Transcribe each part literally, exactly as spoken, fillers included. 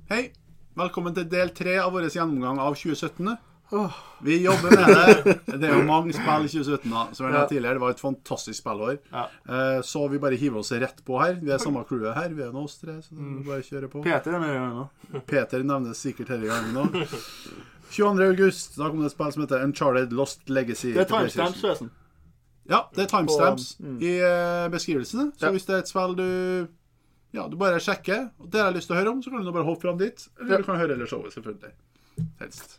Hei, velkommen til del tre av vår gjennomgang av tjue sytten. Oh. Vi jobber med det. Det er jo mange spill i tjue sytten da. Som jeg nevnte tidligere, det var et fantastisk spillår. Ja. Så vi bare hiver oss rett på her. Vi er samme crewet her, vi er oss tre, så vi bare kjører på. Peter er med i gang nå. Peter nevnes sikkert her i gang nå. tjueandre august, da kom det et spill som heter Uncharted Lost Legacy. Det er timestamps, forresten. Ja, det er timestamps mm. i uh, beskrivelsene. Så ja. Hvis det er et spill du ja, du bare sjekker, og det har jeg lyst til å høre om, så kan du bare hoppe fram dit. Eller ja. Du kan høre hele showet, selvfølgelig. Helst.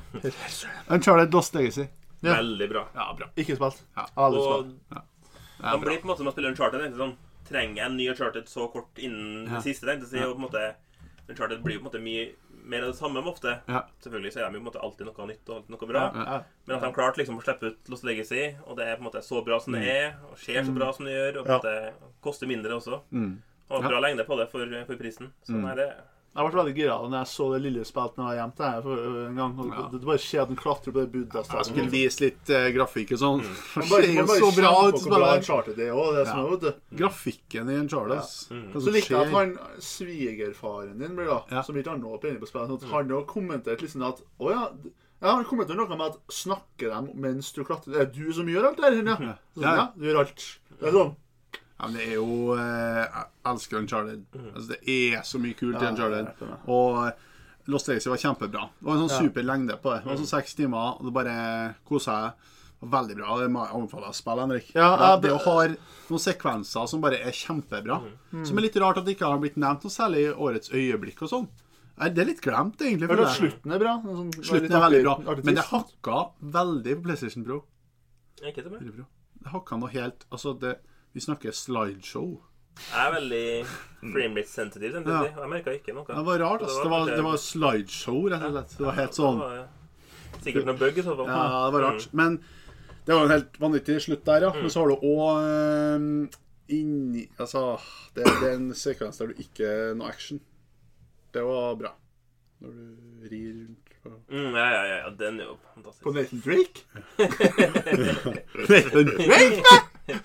Uncharted Lost Legacy. Ja. Veldig bra. Ja, bra. Ikke spilt. Ja. Aldri spilt. Ja. Man blir på en måte med å spille Uncharted, ikke sånn, trenger en ny Uncharted så kort innen ja. Det siste, tenkte jeg, og på en måte, Uncharted blir jo på en måte mye mer av det samme ofte. Ja. Selvfølgelig så er de jo på en måte alltid noe nytt og alltid noe bra. Ja. Ja. Men at de klart liksom å slippe ut Lost Legacy, og det er på en måte så bra som det er, og ser så bra som det gjør, og på en måte koster mindre også. Mm. Og bra ja. Lengde på det for, for prisen. Så mm. nei, det... Jeg ble veldig gira når jeg så det lille spilt når jeg gjemte her for en gang. Ja. Det bare skjer at den klatrer på det budet. Jeg skulle vise litt uh, grafikk og sånn. Mm. Det ser jo så bra ut. Det er Uncharted det også, det som er, vet du. Grafikken i Uncharted. Ja. Mm. Så likte jeg at han, svigerfaren din blir da, ja. Som ikke han nå opp inne på spillet, mm. han har kommentert liksom at, åja, ja, han kommenterte noe med at snakker dem mens du klatrer. Det er du som gjør alt der, ja. Ja. Så, ja, du gjør alt. Det er sånn. Ja, men det er jo eh, jeg elsker Uncharted. Mm. Altså, det er så mye kult ja, i Uncharted. Og Lost Legacy var kjempebra. Det var en sånn ja. Super lengde på det. Det var sånn seks timer, og det bare koset jeg. Veldig bra. Det må jeg anbefale å spille, Henrik. Ja, ja, det, det har noen sekvenser som bare er kjempebra. Mm. Som er litt rart at det ikke har blitt nevnt noe særlig i årets øyeblikk og sånn. Det er litt glemt, egentlig. For det. Slutten er bra. Sånn, slutten er veldig bra. Men det hakka veldig på PlayStation Pro. Ikke det bra. Det hakka noe helt... Altså, det... Vi snakker slideshow. Jeg er veldig framerate sensitive, ja. Jeg merket ikke noe. Det var rart, altså. Det var, det var slideshow, rett og slett. Det var helt sånn... Det var sikkert noen bug i så fall. Ja, det var rart. Men det var en helt vanvittig slutt der, ja. Men så har du også um, inni... Altså, det, det er en sekvens der du ikke... Noe action. Det var bra. Når du rir rundt på... Mm, ja, ja, ja. Den er jo fantastisk. På Nathan Drake? Nathan Drake?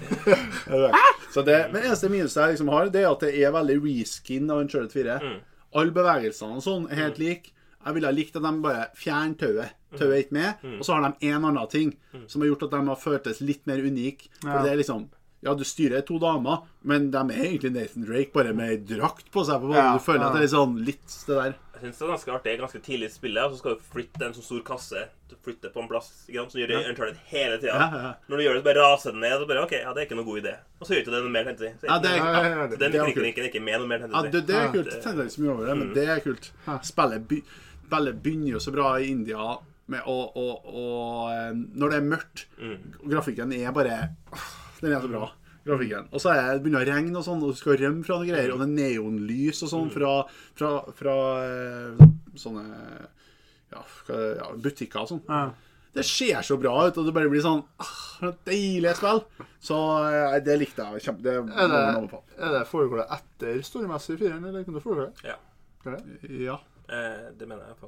Så det, men eneste minus jeg liksom har, det er at det er veldig reskin av Uncharted fire. Mm. Alle bevegelsene og sånn er helt mm. lik. Jeg ville ha likt at de bare fjerner tauet. Tauet er ikke med, mm. og så har de en annen ting mm. som har gjort at de har føltes litt mer unik. For ja. Det er liksom, ja, du styrer to damer, men de er egentlig Nathan Drake, bare med drakt på seg. På ja. Du føler ja. At det er litt sånn, litt det der. Jeg synes det er ganske artig, det er ganske tidlig i spillet, og så skal du flytte en sånn stor kasse, du flytter på en plass, som gjør det Uncharted hele tiden. Ja, ja. Når du gjør det, så bare raser den ned, og bare, ok, ja, det er ikke noe god idé. Og så gjør du det noe mer, tenkte jeg. Så ja, det er, ja, ja, så den mekanikken er ikke med noe mer, tenkte jeg. Ja, det, det er kult, tenkte jeg ikke så mye over det, men det er kult. Spillet, by, spillet begynner jo så bra i India, med å, og, og når det er mørkt, mm. grafikken er bare, den er så bra. Grafikken. Og så er det begynner å regne og sånn, og du skal rømme fra noen greier, og det er neonlys og sånn fra, fra, fra eh, sånne ja, ja, butikker og sånn. Ja. Det ser så bra ut, og det bare blir sånn ah, deilig spill. Så eh, det likte jeg kjempe. Det er det, er det foregår det etter storymessig firen, eller kan du foregår det? Ja. Er det? Ja. Eh, det mener jeg på.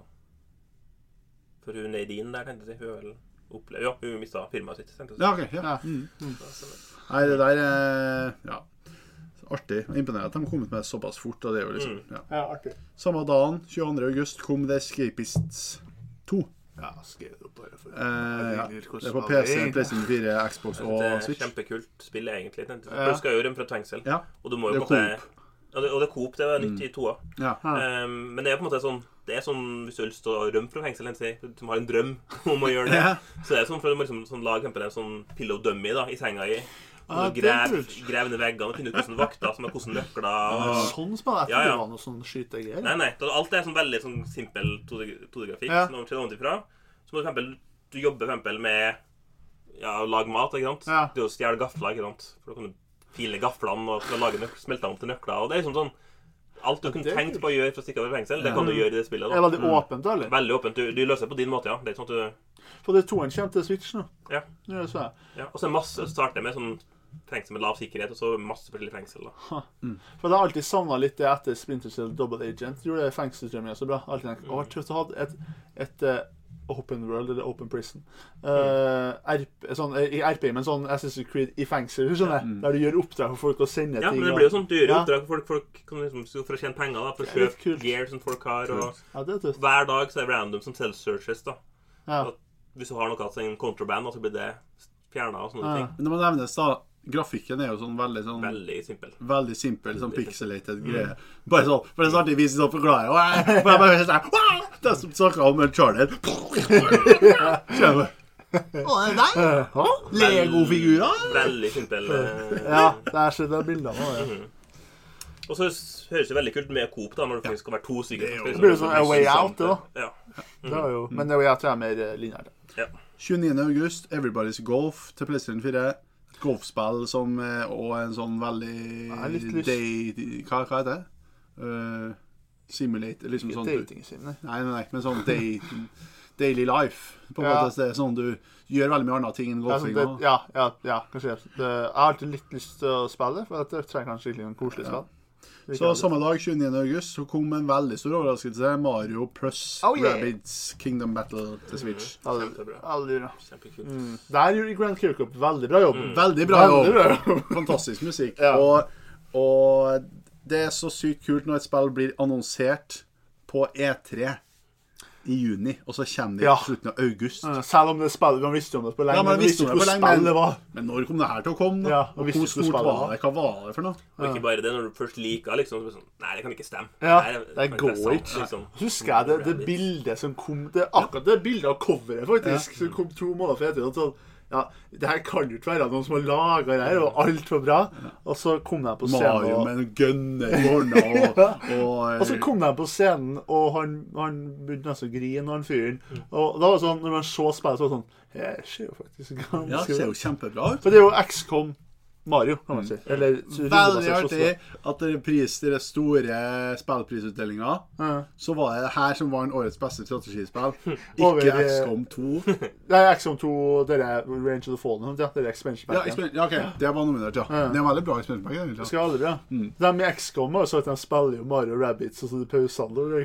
For hun Nadine der, tenkte jeg, hun er vel oppleve. Ja, hun mistet firmaet sitt, tenkte jeg. Ja, ok, ja. Mm. Mm. Nei, det der er, ja, artig. Imponerende at de har kommet med såpass fort, og det er jo liksom, ja. Ja, artig. Samme dagen, tjueandre august, kom The Escapists to. Ja, skrev det opp bare for... Eh, ja, det er på P C, PlayStation fire, Xbox og Switch. Det er kjempekult spill, egentlig. Ja. Du skal jo rømme fra et fengsel. Ja, og du må jo det er Coop. Ja, og det er Coop, det var nytt mm. i toa. Ja. Um, men det er på en måte sånn, det er sånn, hvis du har lyst til å rømme fra fengsel, som har en drøm om å gjøre det, ja. Så det er sånn for å liksom, sånn, lage en sånn pillow dummy da, i senga i, og ah, grev, grev ned veggene og finne ut hvordan vakter, som er hvordan nøkler og... Ah, sånn spiller jeg, ja, ja. Det var noe sånn skytegreier. Nei, nei, alt er sånn veldig sånn simpel todegrafikk, ja. Som skjer oventifra. Så for eksempel, du jobber for eksempel med, ja, å lage mat, ikke sant? Ja. Du har stjert gafler, ikke sant? For da kan du file gaflene og lage nøk smelte om til nøkler, og det er liksom sånn, alt du kunne tenkt på å gjøre for å stikke over fengsel, det kan du gjøre i det spillet da. Det er veldig mm. åpent, eller? Veldig åpent, du, du løser på din måte, ja. Det er sånn at du... For det er to en kjent til Switch nå. Ja. Ja, det så jeg. Ja, og så er masse, starter med sånn fengsel med lav sikkerhet, og så masse forskjellige fengsel da. Mm. For det har alltid savnet litt det etter Splinter Cell Double Agent. Det gjorde det fengselsdrømmen så bra. Alltid tenkt, å, tøft å ha et, et, et Open World eller Open Prison. Uh, R P, sånn, I R P, men sånn Assassin's Creed i fengsel, skjønner jeg. Mm. Der du gjør oppdrag for folk å sende ja, ting. Ja, men det blir jo sånn dyre ja. oppdrag for folk, folk kan liksom, for å tjene penger, da, for å kjøpe gear som folk har. Og ja, det er hver dag så er det random som self-searches, da. Ja. Hvis du har noe av en contraband, så blir det fjernet og sånne ja. ting. Men det må nevnes da, grafikken er jo sånn veldig sånn Veldig simpel Veldig simpel, sånn pixelated mm. greie. Bare sånn, for det er snart de viser sånn forklarer og jeg bare hører sånn det er som snakket om en Charlie Kjøper Å, det er deg? Lego-figurer? Veldig simpel ja, det er så det er bilder av det mm. Og så høres det veldig kult med Coop da, når det faktisk skal være to stykker. Det blir sånn A Way Out da. Ja. Mm. Det er jo, men A Way Out er mer linjært. Ja. tjueniende august, Everybody's Golf til PlayStation fire. Golfspill som og en sånn veldig day, hva, hva heter det? Uh, simulate, liksom sånn dating sim, nei. Nei, nei, men sånn day, daily life. På en ja. måte, det er sånn du gjør veldig mye andre ting enn golfing. Ja, det, ja, ja, ja, kanskje. Det, jeg har alltid litt lyst til å spille, for jeg trenger kanskje skikkelig en koselig spill. Ja. Så samme dag, tjueniende august, så kom en veldig stor overraskelse. Mario plus oh, yeah. Rabbids Kingdom Battle til Switch. Mm. Veldig bra. Mm. Der gjorde Grand Kirkup veldig bra jobb. Mm. Veldig bra jobb. Veldig bra. Fantastisk musikk. Ja. Og, og det er så sykt kult når et spill blir annonsert på E tre i juni, og så kommer det ja. i slutten av august. Ja, selv om det spillet, man visste om det på lenge. Ja, man visste om det på lenge, men, var. men når kom det her til å komme? Ja, og hvor stort var det? Hva var det for noe? Og ikke bare det, når du først liker, liksom, så sånn, nei, det kan ikke stemme. Ja, nei, det, det går ikke. Liksom. Husker jeg det, det bildet som kom, det, akkurat det bildet av coveret faktisk, ja. som kom to måneder for etter, og sånn, ja, det her kan jo ikke være noen som har laget det her, og alt var bra. Og så kom de på scenen Mario med en gunner i hånda og, og, og så kom de på scenen, og han, han begynte nesten å grine, han fyren. Og da var det sånn, når man så spillet, så var det sånn, det ser jo faktisk ganske ja, det ser jo kjempebra ut. For det er jo X COM Mario, kan man si. Eller, veldig artig at det pris til det store spillprisutdelingen, ja. så var det her som var en årets beste strategispill. Ikke X COM to. Nei, X COM to, det er Range of the Fallen, ja, det er expansion pack. Ja, expansion, ja, ok, det var nominert, ja. ja. Det er veldig bra expansion pack, egentlig. Det skal aldri bra. Mm. De med X COM har jo sagt at de spiller jo Mario Rabbids, og så det pausene.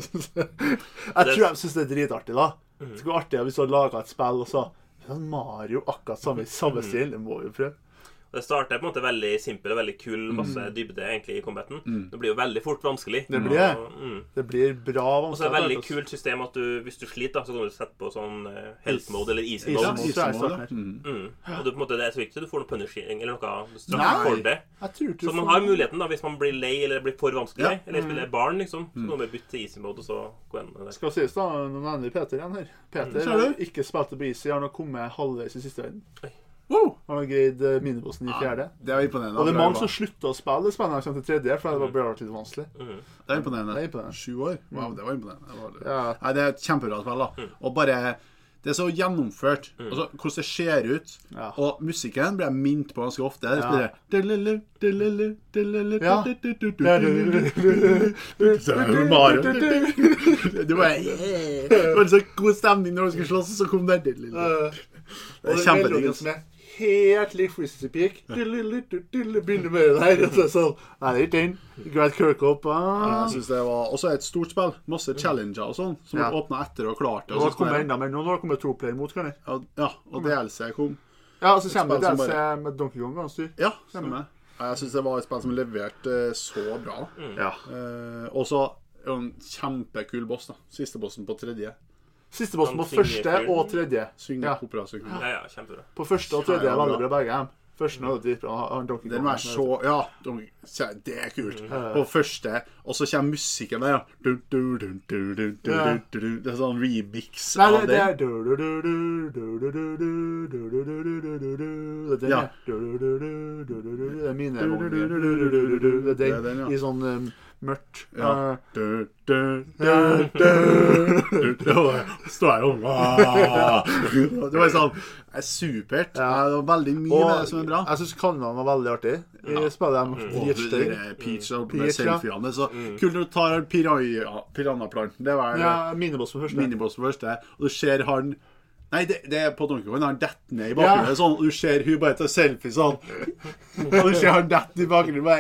Jeg tror jeg synes det er dritartig, da. Det skulle være artig hvis du hadde laget et spill, og så Mario akkurat samme, samme stil, det må vi jo prøve. Det starter på en måte veldig simpel og veldig kul, masse dybde egentlig i combaten. Mm. Det blir jo veldig fort vanskelig. Det blir, og, mm. det blir bra vanskelig. Og så er det et veldig kult system at du, hvis du sliter, så kan du sette på sånn uh, health mode eller easy mode. Easy, easy mode. Mm. Mm. Og du, på en måte, det er så viktig, du får noe punishing eller noe straff for det. Så man har muligheten da, hvis man blir lei eller blir for vanskelig, ja. eller spiller barn liksom, så kan man bytte til easy mode og så gå inn der. Skal sies da, nå nevner Peter igjen her. Peter har mm. ikke spilt på easy, har nå kommet halvveis i siste verden. Oi. Wow. Han har greid minibossen i fjerde. Ja, det er imponerende. Og det er mange som slutter å spille det spennende til tredje, for det ble litt vanskelig. Mm. Det er imponerende. Det er imponerende. Sju år? Wow, det var imponerende. Det, var, ja. Nei, det er et kjempebra spill da. Mm. Og bare, det er så gjennomført. Mm. Altså, hvordan det ser ut. Ja. Og musikken blir jeg mint på ganske ofte. Det spiller Så er det Mario. Det var så god stemning når du skulle slåss, så kom det det er kjempedigg. Som er helt lik Freezy Peak. Begynner med det her. Sånn, nei, det er ikke den. Grand Kirkup. Ah. Jeg synes det var også et stort spill. Masse challenger og sånn, som ja. åpnet etter og klart det. Og så kommer enda mer. Nå har det kommet to player mot, kan jeg? Ja, og D L C kom. Ja, og så kommer det D L C bare... med Donkey Kong ganske styr. Ja, stemmer. Jeg synes det var et spill som leverte uh, så bra. Mm. Ja. Uh, og så en kjempekul boss da. Siste bossen på tredje. Siste bossen på første og tredje. Synger ja. opera, synger. Ja, ja, kjempebra. På første og tredje er veldig bra begge dem. Første og tredje har Donkey Kong. Den er så, ja, det er kult. Mm. På første, og så kommer musikken der, ja. Du, du, du, du, du, du, ja. du, du, det er sånn remix Nei, av det. Nei, det er du, du, du, du, du, du, du, du, du, du, du, du, du, det er den, ja. Du, du, du, du, du, du, det er mine vonger. Det er den, i sånn... Um, mørkt. Ja. Du, du, du, du, du. Står her og det var sånn supert. Ja. Det var veldig mye og, med det som er bra. Jeg synes kanalen var veldig artig. Jeg spiller dem dritstøy. Peach og selfiene. Så mm. kult når du tar piranha-planten. Det var ja, miniboss på første. Miniboss på første. Og du ser han Nei, det, det er på Donkey Kong. Han detter ned i bakgrunnen. Ja. Sånn, og du ser hun bare tar selfie sånn. Og du ser han detter i bakgrunnen bare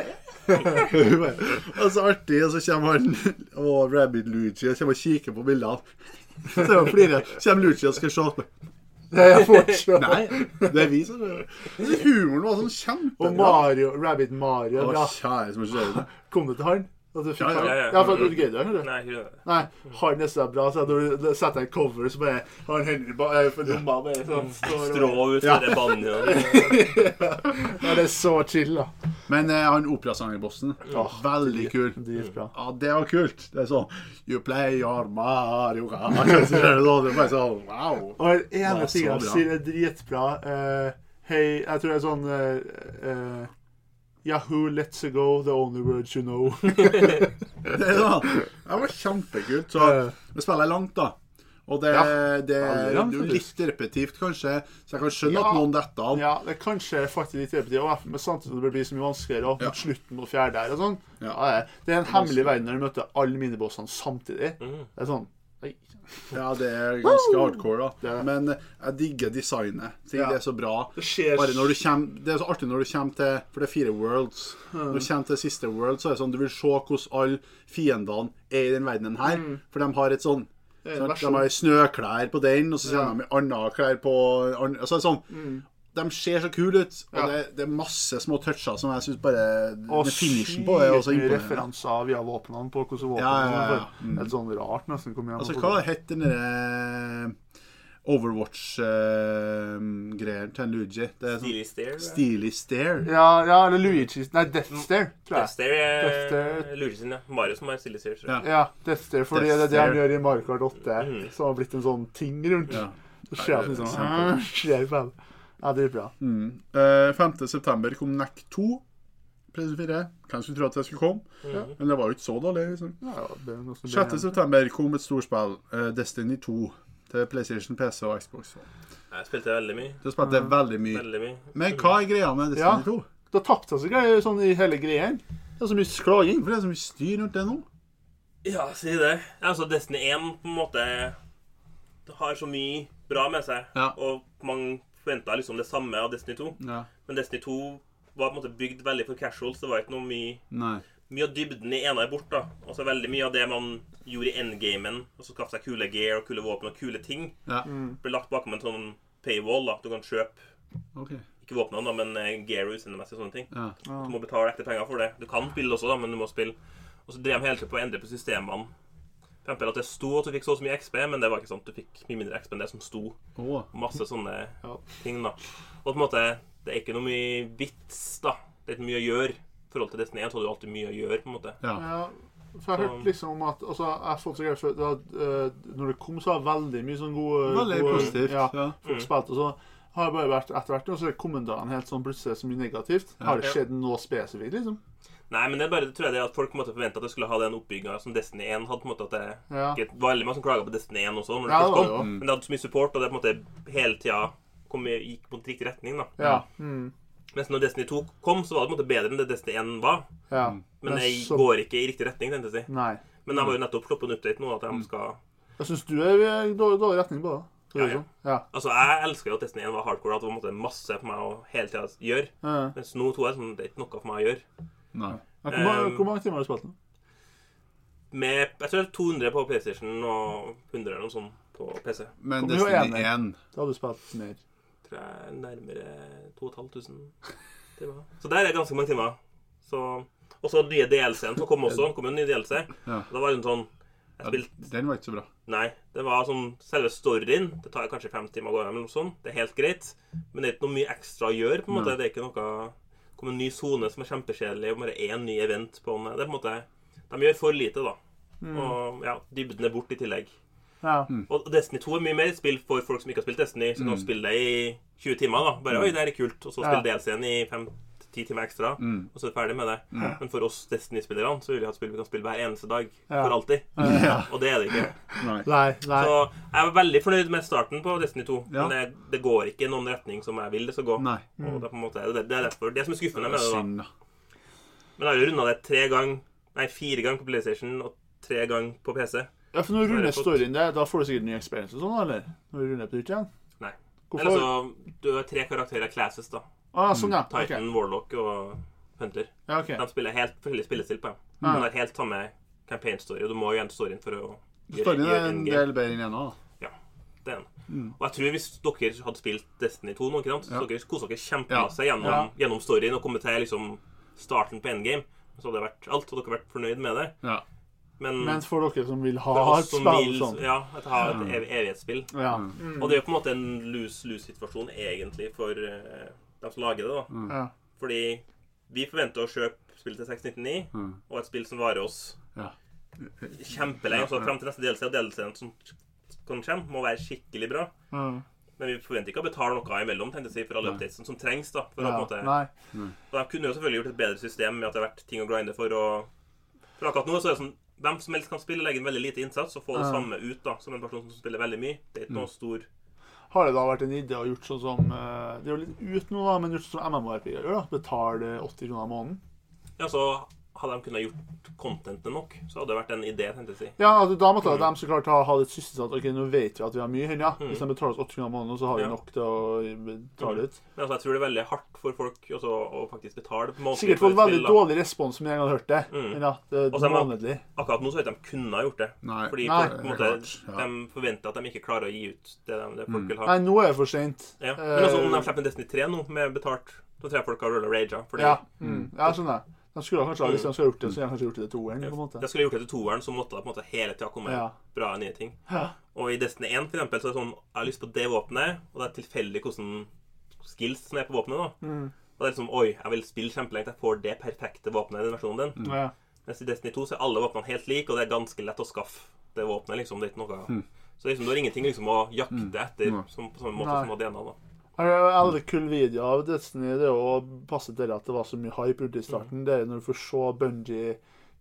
Og så artig, og så kommer han og Rabbit Luigi og kommer og kikker på bildene. Så er det flere. Så kommer Luigi og skal se på. Det er fortsatt. Nei, det er vi som gjør det. Humoren var sånn kjempebra. Og Mario, Rabbit Mario. Å, kjære som skjer det. Kom du til han? At du fikk Ja, ja, han? ja, ja. Ja, for at du gøyde han, eller? Nei, ikke det. Nei, han er så bra, så når du setter en cover, så bare har han hendene bare for lomma, bare sånn. Strå ut Ja. for det banjo. Ja, det er så chill, da. Men eh, han operasangerbossen, veldig kul. Dritbra. Ja, det var kult. Det er sånn, you play your Mario Kart. Så er det sånn, det er bare sånn, wow. Og den Det ene var så tingen han bra. sier er dritbra. Uh, Hei, jeg tror det er sånn uh, uh, Yahoo, let's go, the only words you know. Det er sånn, det var kjempekult. Så vi spiller langt da. Og det, Ja, det veldig er langt, jo litt repetitivt kanskje, så jeg kan skjønne Ja. at noen detter av. Ja, det er kanskje faktisk litt repetitivt, men samtidig som det blir så mye vanskeligere, og Ja. mot slutten mot fjerde der og sånn. Ja. Ja, det, er, det er en hemmelig verden når du møter alle minibossene samtidig. Mm. Det er sånn, oi. Ja, det er ganske hardcore da. Det er det. Men jeg digger designet. Jeg Ja. Det er så bra. Det skjer... Bare når du kommer, det er så artig når du kommer til, for det er fire worlds. Når du kommer til siste world, så er det sånn, du vil se hvordan alle fiendene er i den verdenen her. For de har et sånn, Det er en sant? versjon. De har snøklær på den, og så kommer Ja. de med andre klær på, andre, så er det sånn, de ser så kule ut, og Ja. det, det er masse små toucher som jeg synes bare, Og med finishen på det er også sykt mye imponerende. referanser via våpnene på hvordan våpnene Ja, ja, ja. er. Mm. Helt sånn rart nesten kom igjen. Altså, hva heter den der Overwatch-greier til en Luigi? Det er sånn Steely Stare. Steely Stare. Ja, ja, eller Luigi. Nei, Death Stare, tror Death jeg. Stare Death er Stare. Luigi sin, ja. Mario som har Steely Stare. tror jeg. Ja. Ja, Death Stare, fordi Death det er det han Stare. gjør i Mario Kart åtte, Mhm. som har blitt en sånn ting rundt. Ja. Så skjer det liksom sånn, skjer vel. Ja, det er bra. Mm. Eh, femte september kom N E C to. PlayStation fire. Hvem skulle tro at det skulle komme? Mhm. Men det var jo ikke så dårlig. Liksom. Ja, ja, det er noe som sjette september kom et stort spill, eh, Destiny to, til PlayStation, P C og Xbox. Jeg spilte veldig mye. Du spilte veldig mye. Veldig mye. Men hva er greia med Destiny Ja. to? Da tapte seg greier sånn i hele greien. Det er så mye klaging. Hvorfor er det så mye styr rundt det nå? Ja, si det. Altså, Destiny én på en måte det har så mye bra med seg, Ja. og mange forventet liksom det samme av Destiny to. Ja. Men Destiny to var på en måte bygd veldig for casuals. Det var ikke noe mye Nei. Mye av dybden i ena er bort, da. Og så veldig mye av det man gjorde i endgamen, og så skaffe seg kule gear og kule våpen og kule ting, Ja. ble lagt bakom en sånn paywall, da. Du kan kjøpe, Ok. ikke våpnene da, men eh, gear utseendemessig og sånne ting. Ja. Du må betale ekte penger for det. Du kan spille også, da, men du må spille. Og så drev de hele tiden på å endre på systemene. For eksempel at det sto at du fikk så og så mye X P, men det var ikke sant. Du fikk mye mindre X P enn det som sto. Åh. Masse sånne Ja. ting, da. Og på en måte, det er ikke noe mye vits, da. Det er ikke mye å gjøre. I forhold til Destiny én så hadde du alltid mye å gjøre, på en måte. Ja. Ja, for jeg har hørt liksom om at altså, jeg har fått så greier for at uh, når det kom, så var veldig mye sånn gode, Veldig gode positivt. Ja, Ja. folk spilte, og så har det bare vært etter hvert, og så er kommentarene helt sånn plutselig så mye negativt. Har det skjedd noe spesifikt, liksom? Nei, men det er bare, tror jeg det at folk på en måte forventet at det skulle ha den oppbygginga som Destiny én hadde. På en måte at det Ja. det var veldig mange som klaget på Destiny én også, når det Ja, først det var kom. det jo. Men det hadde så mye support, og det på en måte hele tida kom, gikk på riktig retning, da. Ja. Mm. Mens når Destiny to kom, så var det på en måte bedre enn det Destiny én var. Ja. Men det så- går ikke i riktig retning, tenkte jeg å si. Nei. Men de har jo nettopp slått på en update nå, at de skal Jeg synes du er i dårlig, dårlig retning på det. Tror Ja, du ja. sånn? Ja. Altså, jeg elsker jo at Destiny én var hardcore, at det var på en måte masse for meg å hele tida gjøre. Ja. Mens nå to er sånn, det er ikke noe for meg å gjøre. Nei. Ja, Hvor, mange, Um, hvor mange timer har du spilt nå? Med, jeg tror det er to hundre på PlayStation og hundre eller noe sånt på P C. Men Hvor mye var Destiny enig? én. Da har du spilt mer. Tror jeg nærmere to og et halvt tusen timer. Så der er ganske mange timer. Så, og så nye D L C-en som kom også. Det kom jo en ny D L C. Ja. Og da var det sånn jeg spilte, Den var ikke så bra. Nei, det var sånn selve storyen. Det tar kanskje fem timer å gå hjem eller noe sånt. Det er helt greit. Men det er ikke noe mye ekstra å gjøre, på en måte. Nei. Det er ikke noe kom en ny zone som er kjempekjedelig, og bare én ny event på den. Det er på en måte de gjør for lite, da. Og ja, dybden er bort i tillegg. Ja. Og Destiny to er mye mer spill for folk som ikke har spilt Destiny, som kan spille det i tjue timer, da. Bare, oi, det er kult. Og så Ja. spille D L C-en i fem ti timer ekstra, og så er vi ferdig med det. Men for oss Destiny-spillerne så vil vi ha et spill vi kan spille hver eneste dag, Ja. for alltid. Ja. Og det er det ikke. Nei. Nei, nei. Så jeg var veldig fornøyd med starten på Destiny to, Ja. men det, det går ikke i noen retning som jeg vil det skal gå. Nei. Og det er på en måte det, det er derfor det som er skuffende med det, da. Synd, da. Men jeg har jo rundet det tre ganger, nei, fire ganger på PlayStation og tre ganger på P C. Ja, for når du har runder jeg fått- storyen der, da får du sikkert ny experience og sånn, eller? Når du runder på nytt igjen? Nei. Hvorfor? Eller så, du har tre karakterer classes, da. Ah, sånn, ja. Ok. Titan, Warlock og Hunter. Ja, ok. De spiller helt forskjellig spillestil på dem. Mm. De har helt samme campaign-story, og du må jo gjøre storyen for å gjøre, storyen er en del bedre enn ennå. Ja, det er en. Mm. Og jeg tror hvis dere hadde spilt Destiny to nå, så ja. dere koset dere kjempemasse ja. gjennom, ja. gjennom storyen og kommet til liksom, starten på endgame, så hadde det vært alt, og dere hadde vært fornøyd med det. Ja. Men, Men for dere som vil ha et spill vil, sånn. Ja, at ha et ev evighetsspill. Ja. Mm. Og det er jo på en måte en lose-lose-situasjon egentlig for uh, de som lager det da. Mm. Ja. Fordi vi forventer å kjøpe spill til seks nittiini, mm. og et spill som varer oss ja. kjempelenge, så frem til neste delelse, og delelsen som kan komme, må være skikkelig bra. Mm. Men vi forventer ikke å betale noe imellom, tenkte jeg si, for alle updatesen som trengs da. For ja. å, på en måte, mm. og de kunne jo selvfølgelig gjort et bedre system med at det har vært ting å grinde for, og for akkurat nå så er det sånn, hvem som helst kan spille, legge en veldig lite innsats og få det ja. samme ut da, som en person som spiller veldig mye. Det er ikke noe stor... Har det da vært en idé å gjort sånn som, det er jo litt ut nå da, men gjort sånn som MMORPG gjør da, betale åtti kroner i måneden? Ja, så hadde de kunnet gjort contentet nok, så hadde det vært en idé, tenkte jeg si. Ja, altså, da måtte mm. de så klart ha, ha litt sysselsatt, ok, nå vet vi at vi har mye her, ja. Mm. Hvis de betaler oss åtti kroner i måneden, så har vi ja. nok til å betale ut. Men altså, jeg tror det er veldig hardt for folk også, å faktisk betale på måneden. Sikkert fått veldig spill, dårlig respons som jeg har hørt det, mm. men ja, det er månedlig. Akkurat nå så vet de kunne ha gjort det. Nei. Fordi Nei. Folk, på en måte, ja. de forventer at de ikke klarer å gi ut det, de, det folk mm. vil ha. Nei, nå er det for sent. Ja. Men også om de slipper en Destiny tre nå, med betalt, så tror jeg folk har rullet Rager. Fordi, ja, mm. ja, sånn det. De skulle kanskje, hvis de skulle gjort det, så hadde de kanskje gjort det til toeren, på en måte. De skulle gjort det til toeren, så måtte det på en måte hele tiden komme ja. bra nye ting. Ja. Og i Destiny én, for eksempel, så er det sånn, jeg har lyst på det våpenet, og det er tilfeldig hvordan skills som er på våpenet da. Mm. Og det er liksom, oi, jeg vil spille kjempelengt, jeg får det perfekte våpenet i den versjonen din. Ja. Mens i Destiny to så er alle våpnene helt like, og det er ganske lett å skaffe det våpenet, liksom, det er ikke noe. Mm. Så liksom, du har ingenting liksom å jakte etter, mm. som, på samme måte Nei. som A D N-a da. Det er en veldig kul video av Destiny, det er å passe til at det var så mye hype ute i starten. Mm. Det er når du får se Bungie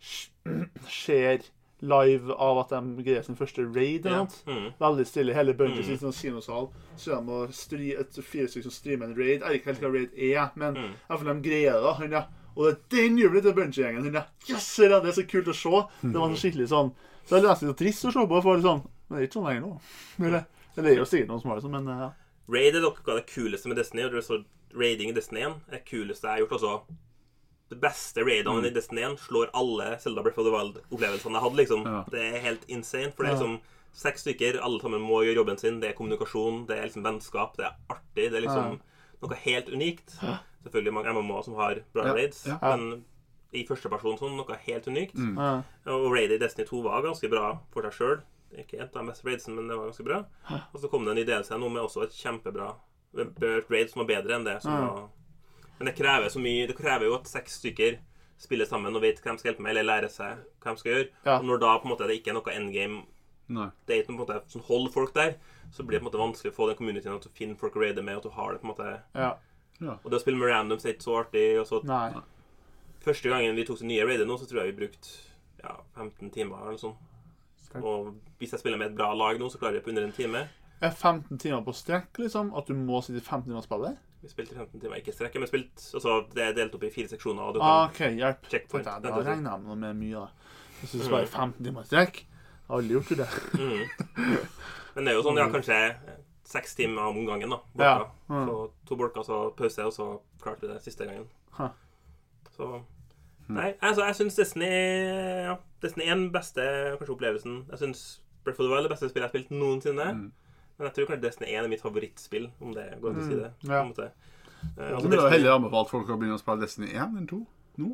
skjer live av at de greier sin første raid eller noe. Ja. Mm. Veldig stille, hele Bungie mm. sitter i en kinosal, så de må stri, et fire stykker som streamer en raid. Jeg vet ikke helt hva raid er, men mm. i hvert fall de greier det da, ja. Og det er den jublet til Bungie-gjengen, ja. Yes, det er så kult å se. Det var så skikkelig sånn, så det er nesten litt trist å se på, for det sånn, men det er ikke sånn lenger nå. Det, det er jo sikkert noen som har det sånn, men ja. Raid er noe av det kuleste med Destiny, og så raiding i Destiny én er det kuleste jeg har gjort også. Det beste raidene mm. i Destiny én slår alle Zelda Breath of the Wild-opplevelsene jeg hadde, liksom. Ja. Det er helt insane, for det er liksom seks stykker, alle sammen må gjøre jobben sin, det er kommunikasjon, det er liksom vennskap, det er artig, det er liksom ja. noe helt unikt. Ja. Selvfølgelig mange M M O som har bra ja. raids, ja. men i første person sånn, noe helt unikt. Mm. Ja. Og raid i Destiny to var ganske bra for seg selv. Ikke helt av mest raidsen, men det var ganske bra. Og så kom det en idé til nå med også et kjempebra raid som var bedre enn det. Som ja. var... Men det krever så mye, det krever jo at seks stykker spiller sammen og vet hva de skal hjelpe med, eller lære seg hva de skal gjøre. Ja. Og når da på en måte det ikke er noe endgame, Nei. det er ikke noe på en måte som holder folk der, så blir det på en måte vanskelig å få den communityen at du finner folk å raide med, og at du har det på en måte... Ja. Ja. Og det å spille med randoms er ikke så artig, og så... Nei. Første gangen vi tok så nye raider nå, så tror jeg vi brukte ja, femten timer eller sånn. Og hvis jeg spiller med et bra lag nå, så klarer jeg på under en time. Er femten timer på strekk, liksom? At du må sitte i femten timer og spille? Vi spilte femten timer, ikke strekk, men spilt, altså det er delt opp i fire seksjoner, og du ah, ok, hjelp. Checkpoint. Det har regnet med noe med mye, da. Hvis du spiller mm. femten timer strekk, jeg har aldri gjort det. mm. Men det er jo sånn, ja, kanskje seks timer om gangen, da. Bolka. Ja. Mm. Så to bolker, så pause, og så klarte vi det siste gangen. Huh. Så... Nei, altså jeg synes Destiny, ja, Destiny er den beste kanskje opplevelsen. Jeg synes Breath of the Wild er det beste spillet jeg har spilt noensinne. Mm. Men jeg tror kanskje Destiny er mitt favorittspill, om det går an å si det. Mm. Ja. På en måte. Uh, altså, det er jo heller anbefalt folk å begynne å spille Destiny én enn to nå?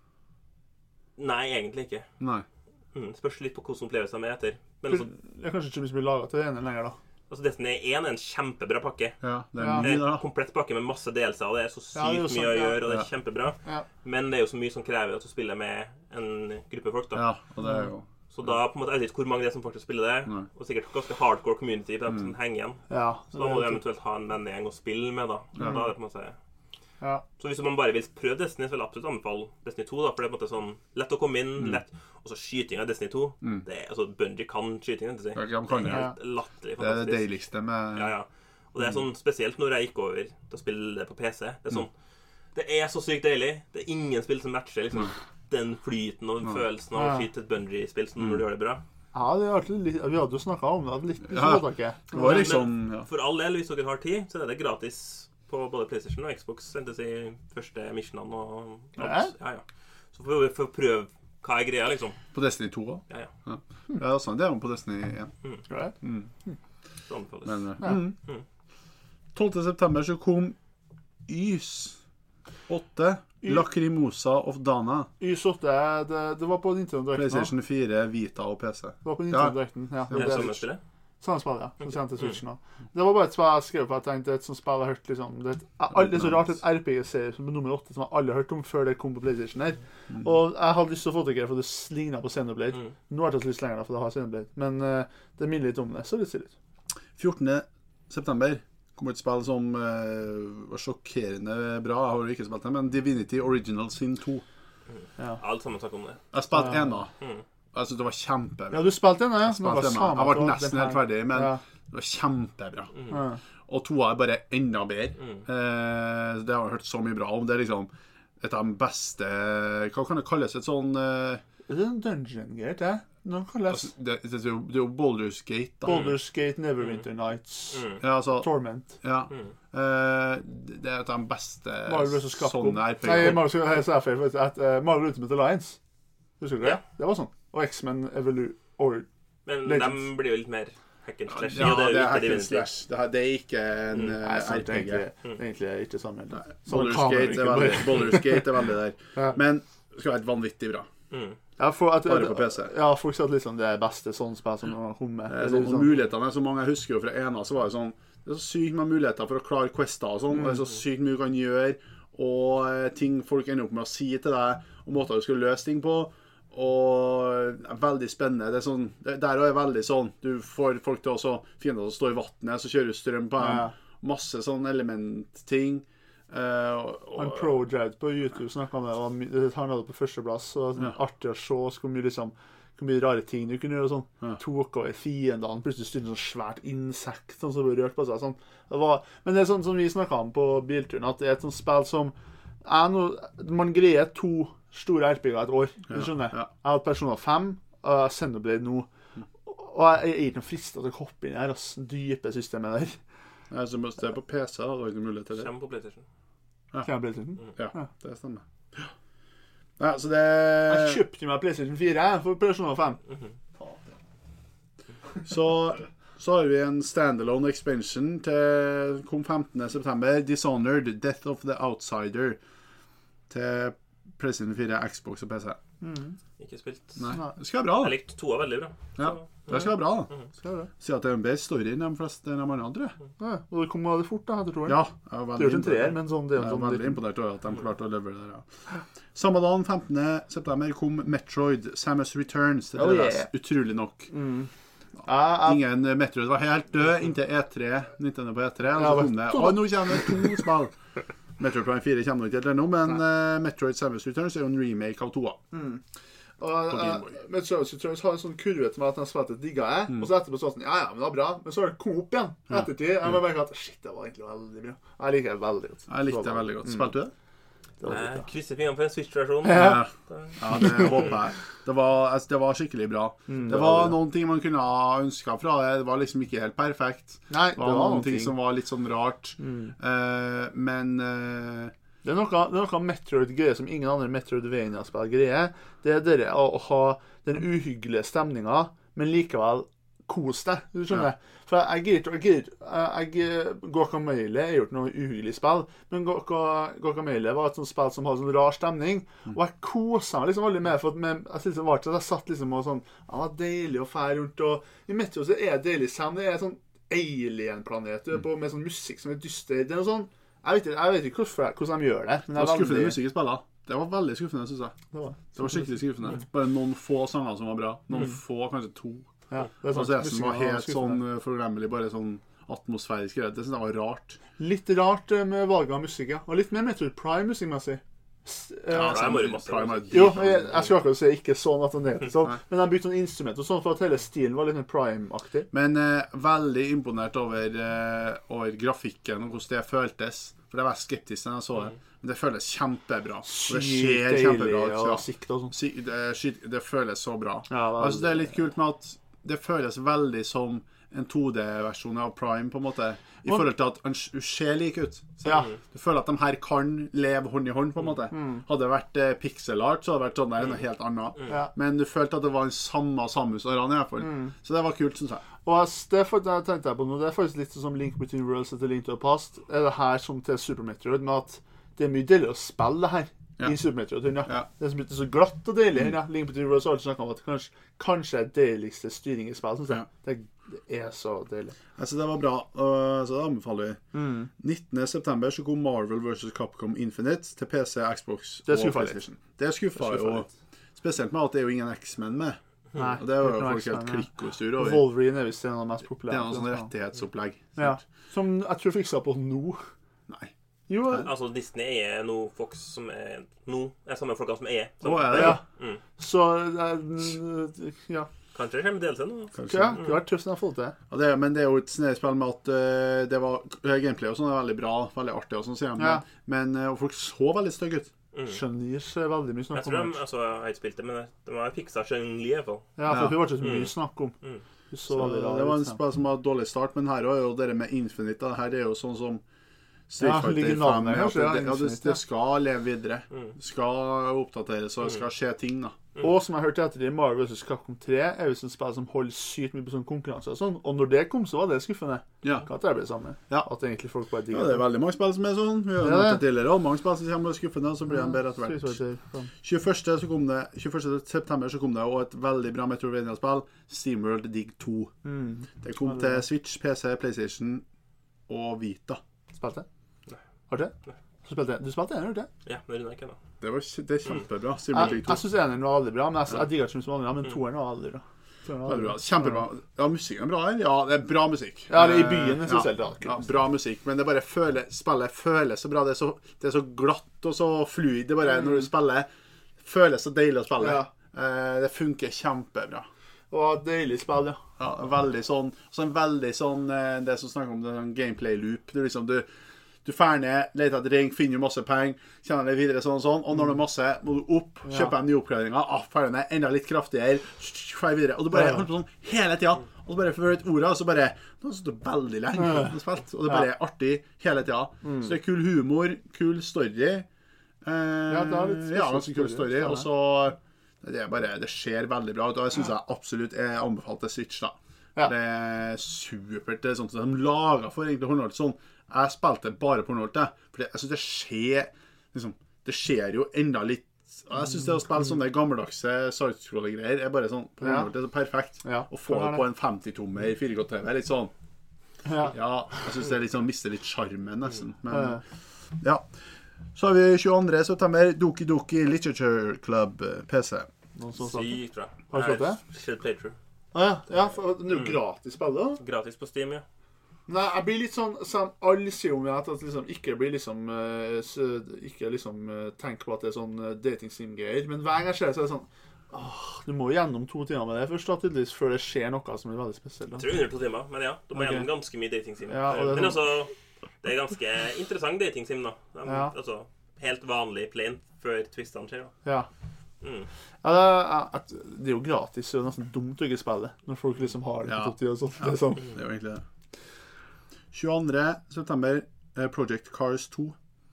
Nei, egentlig ikke. Nei. Mm, spørs litt på hvordan opplevelsen er etter. Men altså, jeg kanskje ikke blir laget til det ene lenger da. Altså Destiny én er en kjempebra pakke. Ja, det er, ja. det er en komplett pakke med masse delelser, og det er så sykt ja, er mye sant, å gjøre, og det er ja. kjempebra. Ja. Men det er jo så mye som krever at du spiller med en gruppe folk da. Ja, og det er jo... Så da på en måte er det ikke hvor mange det er som faktisk spiller det, Nei. og sikkert ganske hardcore community på dem som mm. henger igjen. Ja, så da må du eventuelt ha en vennegjeng å spille med da. Ja. Da er det på en måte... Ja. Så hvis man bare vil prøve Destiny, så vil jeg absolutt anbefale Destiny to da, for det er på en måte sånn lett å komme inn, mm. lett, og så skyting av Destiny to, mm. det er, altså Bungie kan skyting, ikke si. Ja, de kan det er helt latterlig fantastisk. Det er det deiligste med... Ja, ja. Og det er sånn spesielt når jeg gikk over til å spille det på P C, det er sånn, mm. det er så sykt deilig, det er ingen spill som matcher liksom, mm. den flyten og mm. følelsen av å skyte et Bungie-spill som mm. når du gjør det bra. Ja, det er litt, vi hadde jo snakket om det, litt ja, det var liksom, ja. For all del, hvis dere har tid, så er det gratis på både PlayStation og Xbox sendte seg første missionene og alt. Ja, ja. Så får vi få prøve hva er greia, liksom. På Destiny to også? Ja, ja. Ja, ja også, det er jo på Destiny én. Mm. Right. Mm. Så anbefales. Men, Ja. mm. tolvte september så kom Ys åtte, Y- Lacrimosa of Dana. Y åtte, det, det var på Nintendo Direct nå. PlayStation fire, Vita og P C. Det var på Nintendo Directen, ja. Er det det samme spillet? Samme spill, ja. Som kjente Switch nå. Det var bare et spill jeg skrev på. Jeg tenkte et sånt spill jeg har hørt liksom. Det er, et, det er så rart et R P G-serie som er nummer åtte som jeg aldri har hørt om før det kom på PlayStation her. Mm. Og jeg hadde lyst til å få til det, for det lignet på Xenoblade. Mm. Nå har jeg tatt litt lenger da, for det har Xenoblade. Men uh, det minner litt om det. Så litt stilig ut. fjortende september kom et spill som uh, var sjokkerende bra. Jeg har jo ikke spilt det, men Divinity Original Sin to. Ja. Alt sammen snakker om det. Jeg har spilt Ja. en da. Mm. Jeg synes det var kjempebra. Ja, du spilte den, ja? Jeg spilte den, da. Jeg ble nesten helt ferdig, men Ja. det var kjempebra. Ja. Og toa er bare enda bedre. Mm. Eh, det har jeg hørt så mye bra om. Det er liksom et av de beste. Hva kan det kalles? Et sånn eh, Det er en dungeon gate, det. Nå kalles altså, det, det, er jo, det er jo Baldur's Gate, da. Baldur's Gate, Neverwinter Nights, Mm. Ja, altså, Torment. ja. Mm. Eh, det er et av de beste Mario versus. Capcom. sånne R P Nei, G. Mario skal jeg si feil, for at uh, Mario Ultimate Alliance. Husker du det? Ja. Det var sånn. Og X-Men Evolu... Or Men Legends. de blir jo litt mer hack and slash. Ja, og det er ikke hack and Divinity. slash. Det, er- det er ikke en Mm. eh, Nei, sant, R P G. egentlig, det er egentlig ikke samme. Nei. Sånn Baldur's kan man Gate, ikke er veldig, bare- Baldur's Gate er veldig der. Ja. Men det skal være et vanvittig bra. Mm. Ja, for at, Bare på P C. Ja, folk sa at liksom det er beste sånn spill som har kommet. Eh, Det er Sånn, litt og sånn- mulighetene er så mange. Jeg husker jo fra ena så var det sånn det er så sykt med muligheter for å klare quester og sånn. Og det er så sykt mye du kan gjøre, og eh, ting folk ender opp med å si til deg, og måter du skal løse ting på. Og det er veldig spennende. Det er sånn, det, der er det veldig sånn. Du får folk til å så fiender som står i vannet, så kjører du strøm på dem. Ja. Masse sånn elementting. Eh, og, Han og, ProJad på YouTube snakket om det, og han- det han hadde på førsteplass, og det var Ja. artig å se hvor mye, liksom, hvor mye rare ting du kunne gjøre, og sånn. Ja. Tok over fiendene, plutselig styrte sånn svært insekt, sånn som røk på seg, sånn. Det var, men det er sånn som vi snakket om på bilturen, at det er et sånt spill som, er noe, man greier to store R P G-er et år, du skjønner. ja. Jeg har hatt Persona fem, og Xenoblade nå, og jeg er ikke noe fristet til å hoppe inn i det her, ass, dype systemet der. Nei, så må- det er på P C, da. Det var ikke mulighet til det. Kommer på PlayStation. Xenoblade. Ja, Ja. det stemmer. Ja, så det Jeg kjøpte meg PlayStation fire for Persona fem. Så, så har vi en standalone expansion til kom femtende september. Dishonored, Death of the Outsider. Til PlayStation fire, Xbox og P C. Ikke spilt. Nei, Nei. det skal være bra, Jeg da. likte toa veldig bra. Ja, Så, det skal være bra, da. Skal jeg det? Si at det er en bedre story enn de fleste enn de andre, tror jeg. Ja, og det kom av det fort, da, etter toeren. Ja, jeg er Det er veldig jo ikke en treer, imponert. men sånn, det er Jeg en er sånn veldig liten... imponert over at de klarte å levere det der, ja. Samme dagen, femtende september, kom Metroid, Samus Returns. Det Oh, er yeah. utrolig nok. Ja, jeg, Ingen Metroid var helt død inntil E tre, Nintendo på E tre, og Ja, så men- kom det, å, nå kommer det to spill. Metroid Prime fire kommer nok ikke helt ennå, men uh, Metroid Samus Returns er jo en remake av toa. og, På Game jeg, Boy. men Travis Returns har en sånn kurve til meg at den spilte digga jeg, og så etterpå sånn, ja, ja, men det var bra. Men så har det kommet opp igjen, ettertid. Jeg må merke at, shit, det var egentlig veldig bra. Jeg liker det veldig godt. Jeg likte det veldig godt. Spilte du det? Det var Jeg litt bra. krysser fingrene for en Switch-versjon. Ja. Ja, det håper jeg. Det var, altså, det var skikkelig bra. Det var noen ting man kunne ha ønsket fra det. Det var liksom ikke helt perfekt. Nei, Det var noen ting som var litt sånn rart. Eh, men eh, Det er noe, det er noe Metroid-greier som ingen andre Metroidvania-spill greier. Det er det å, å ha den uhyggelige stemninga, men likevel kos deg. Du skjønner? For jeg gir ikke jeg, gir- jeg, Guacamelee er jo ikke noe uhyggelig spill, men Guaca- Guacamelee var et sånt spill som hadde sånn rar stemning, og jeg kosa meg liksom veldig med, for at med, jeg, synes det var til at jeg satt liksom og sånn, det var deilig å fære rundt, og i Metroid så er det deilig sound, det er sånn alien-planet du er på, med sånn musikk som er dyster. Det er noe sånn, jeg vet ikke, jeg vet ikke hvorfor, hvordan de gjør det, men det var skuffende veldig- musikk i spillet. Det var veldig skuffende, synes jeg. Det var, Det var skikkelig skuffende. Bare noen få sanger som var bra. Noen få, kanskje to. ja, det er Og sånn, så resten var musikken helt skuffende. sånn uh, forglemmelig, bare sånn atmosfærisk greier. Det synes jeg var rart. Litt rart eh, med valget av musikk, ja. Og litt mer Metroid Prime-musikkmessig. S- eh, Ja, Prime var jo masse Prime er musikk. Jo, dritbra. jeg, jeg skulle akkurat si ikke sånn at det er sånn, Nei. men de brukte sånn instrument og sånn for at hele stilen var litt mer Prime-aktig. Men eh, veldig imponert over, eh, over grafikken og hvordan det føltes. For jeg var skeptisk da jeg så det. Men det føles kjempebra. Og det ser Sykt kjempebra deilig ut. og Ja. sikt og sånn. Si- Det, er skyt- det føles så bra. Ja, veldig. Altså, det er litt kult med at det føles veldig som en to D-versjon av Prime, på en måte, i forhold til at han ser like ut. Så Ja. du føler at de her kan leve hånd i hånd, på en måte. Mm. Hadde det vært eh, pixel art, så hadde det vært sånn der, noe helt annet. Ja. Men du følte at det var en samme Samus-Aran i hvert fall. Mm. Så det var kult, synes jeg. Og det, for, det tenkte jeg på nå, det er faktisk litt som Link Between Worlds etter Link to the Past. Er det her som til Super Metroid, med at det er mye deilig å spille det her. Ja. I Super Metroid, ja. Ja. Det er så, det er så glatt og deilig. Mm. Ja. Link Between Worlds har alltid snakket om at kanskje, kanskje er deiligste styring i spill, synes jeg. Ja. Det, det er så deilig. Altså, det var bra, uh, så det anbefaler vi. Mm. nittende september så kom Marvel versus. Capcom Infinite til P C, Xbox det og PlayStation. Det skuffa jo, spesielt med at det er jo ingen X-Men med. Nei, og det er jo folk helt klikkostur over. Wolverine er visst en av de mest populære. Det er noe sånn rettighetsopplegg. Ja. Som jeg tror fiksa på nå. Nei. Jo, altså Disney er noe Fox som er nå er samme folka som er. Så er det, ja. Mm. Så uh, ja. Kanskje det kommer del til nå. Kanskje. Ja, det har vært tøft å få til. Ja, det er, men det er jo et snedespill med at uh, det var gameplay og sånn er veldig bra, veldig artig og sånn, sier de. Ja. Men uh, folk så veldig stygge ut. Mm. Skjønner ser veldig mye snakk jeg tror om de, altså, jeg har ikke spilt det, men de har fiksa Skjønli i hvert fall. Ja, for ja. hun var ikke så mye mm. snakk om. Mm. Så så det var en spill som var dårlig start, men her er jo det med Infinite. Da. Her er jo sånn som Street Fighter ja, fem. Ja, det, det, ja, det, det skal leve videre. Mm. Det skal oppdateres, og det skal skje ting, da. Mm. Og som jeg hørte etter i Marvel versus. Capcom tre er jo sånn spill som holder sykt mye på sånn konkurranse og sånn. Og når det kom, så var det skuffende. Ja. Kan at det ble samme. Ja. At egentlig folk bare digger Ja, det er veldig mange spill som er sånn. Vi har ja, hatt det tidligere, og mange spill som kommer skuffende, og så blir de bedre etter hvert. tjueførste så kom det, tjueførste september så kom det også et veldig bra Metroidvania-spill, SteamWorld Dig to. Mm. Det kom ja, det til Switch, P C, PlayStation og Vita. Spilte? Har du det? Du spilte, du spilte en, hørte jeg? Ja, det runder ikke da. Det, var, det er kjempebra. Jeg, jeg synes en var aldri bra, men jeg, jeg digger ikke så mye, men mm. toeren var aldri bra. Bra. Kjempebra. Ja, musikken er bra her. Ja, det er bra musikk. Ja, det er i byen, jeg synes ja, helt det. Ja, bra musikk, men det bare føler, spillet føles så bra. Det er så, det er så glatt og så fluid. Det bare, mm. når du spiller, føles så deilig å spille. Ja. Eh, det funker kjempebra. Og deilig spill, ja. Ja, veldig sånn, sånn veldig sånn, det som snakker om det, sånn gameplay loop. Du liksom, du Du fer ned, leter etter ring, finner jo masse penger, kjenner deg videre sånn og sånn, og når du er masse, må du opp, kjøpe en ny oppgraderinger, ah, ferdig ned, enda litt kraftigere, fer videre, og du bare holder på sånn hele tiden, og så bare får du et ord, og så bare, nå har du stått veldig lenge og spilt, og det bare er artig hele tiden. Mm. Så det er kul humor, kul story, eh, ja, det er litt ja, ganske kul story, og så, det er bare, det ser veldig bra ut, og jeg synes jeg absolutt er anbefalt til Switch da. Ja. Det er supert, det er sånt som de lager for egentlig håndholdt sånn. Jeg spilte bare på håndholdt, for jeg synes det skjer, liksom, det skjer jo enda litt, jeg synes det å spille sånne gammeldagse side-scroller-greier er bare sånn, på håndholdt, det er så perfekt. Ja. Å få det på en femti-tommer fire K T V, litt sånn, ja, ja jeg synes det liksom mister litt charmen nesten, men ja. Så har vi tjueandre september, Doki Doki Literature Club P C. Sykt bra. Har du fått det? Shield Playthrough. Ah, ja, ja, for det er jo gratis spill da. Gratis på Steam, ja. Nei, jeg blir litt sånn, sånn alle sier om at det liksom, ikke blir liksom, uh, ikke liksom uh, tenk på at det er sånn uh, dating-sim-greier, men hver gang jeg ser det så er det sånn, åh, du må gjennom to timer med det først da, tydeligvis, før det skjer noe som er veldig spesielt. Da. Jeg tror under to timer, men ja, du må okay. gjennom ganske mye dating-sim. Ja, det men altså, det er ganske interessant dating-sim da. De, ja. Altså, helt vanlig plain før twistene skjer da. Ja. Mm. Ja, det, er, det er jo gratis, det er nesten dumt å ikke spille når folk liksom har det på tid og sånt. Ja, det, er sånn. Det er jo egentlig det. tjueandre september, Project Cars to.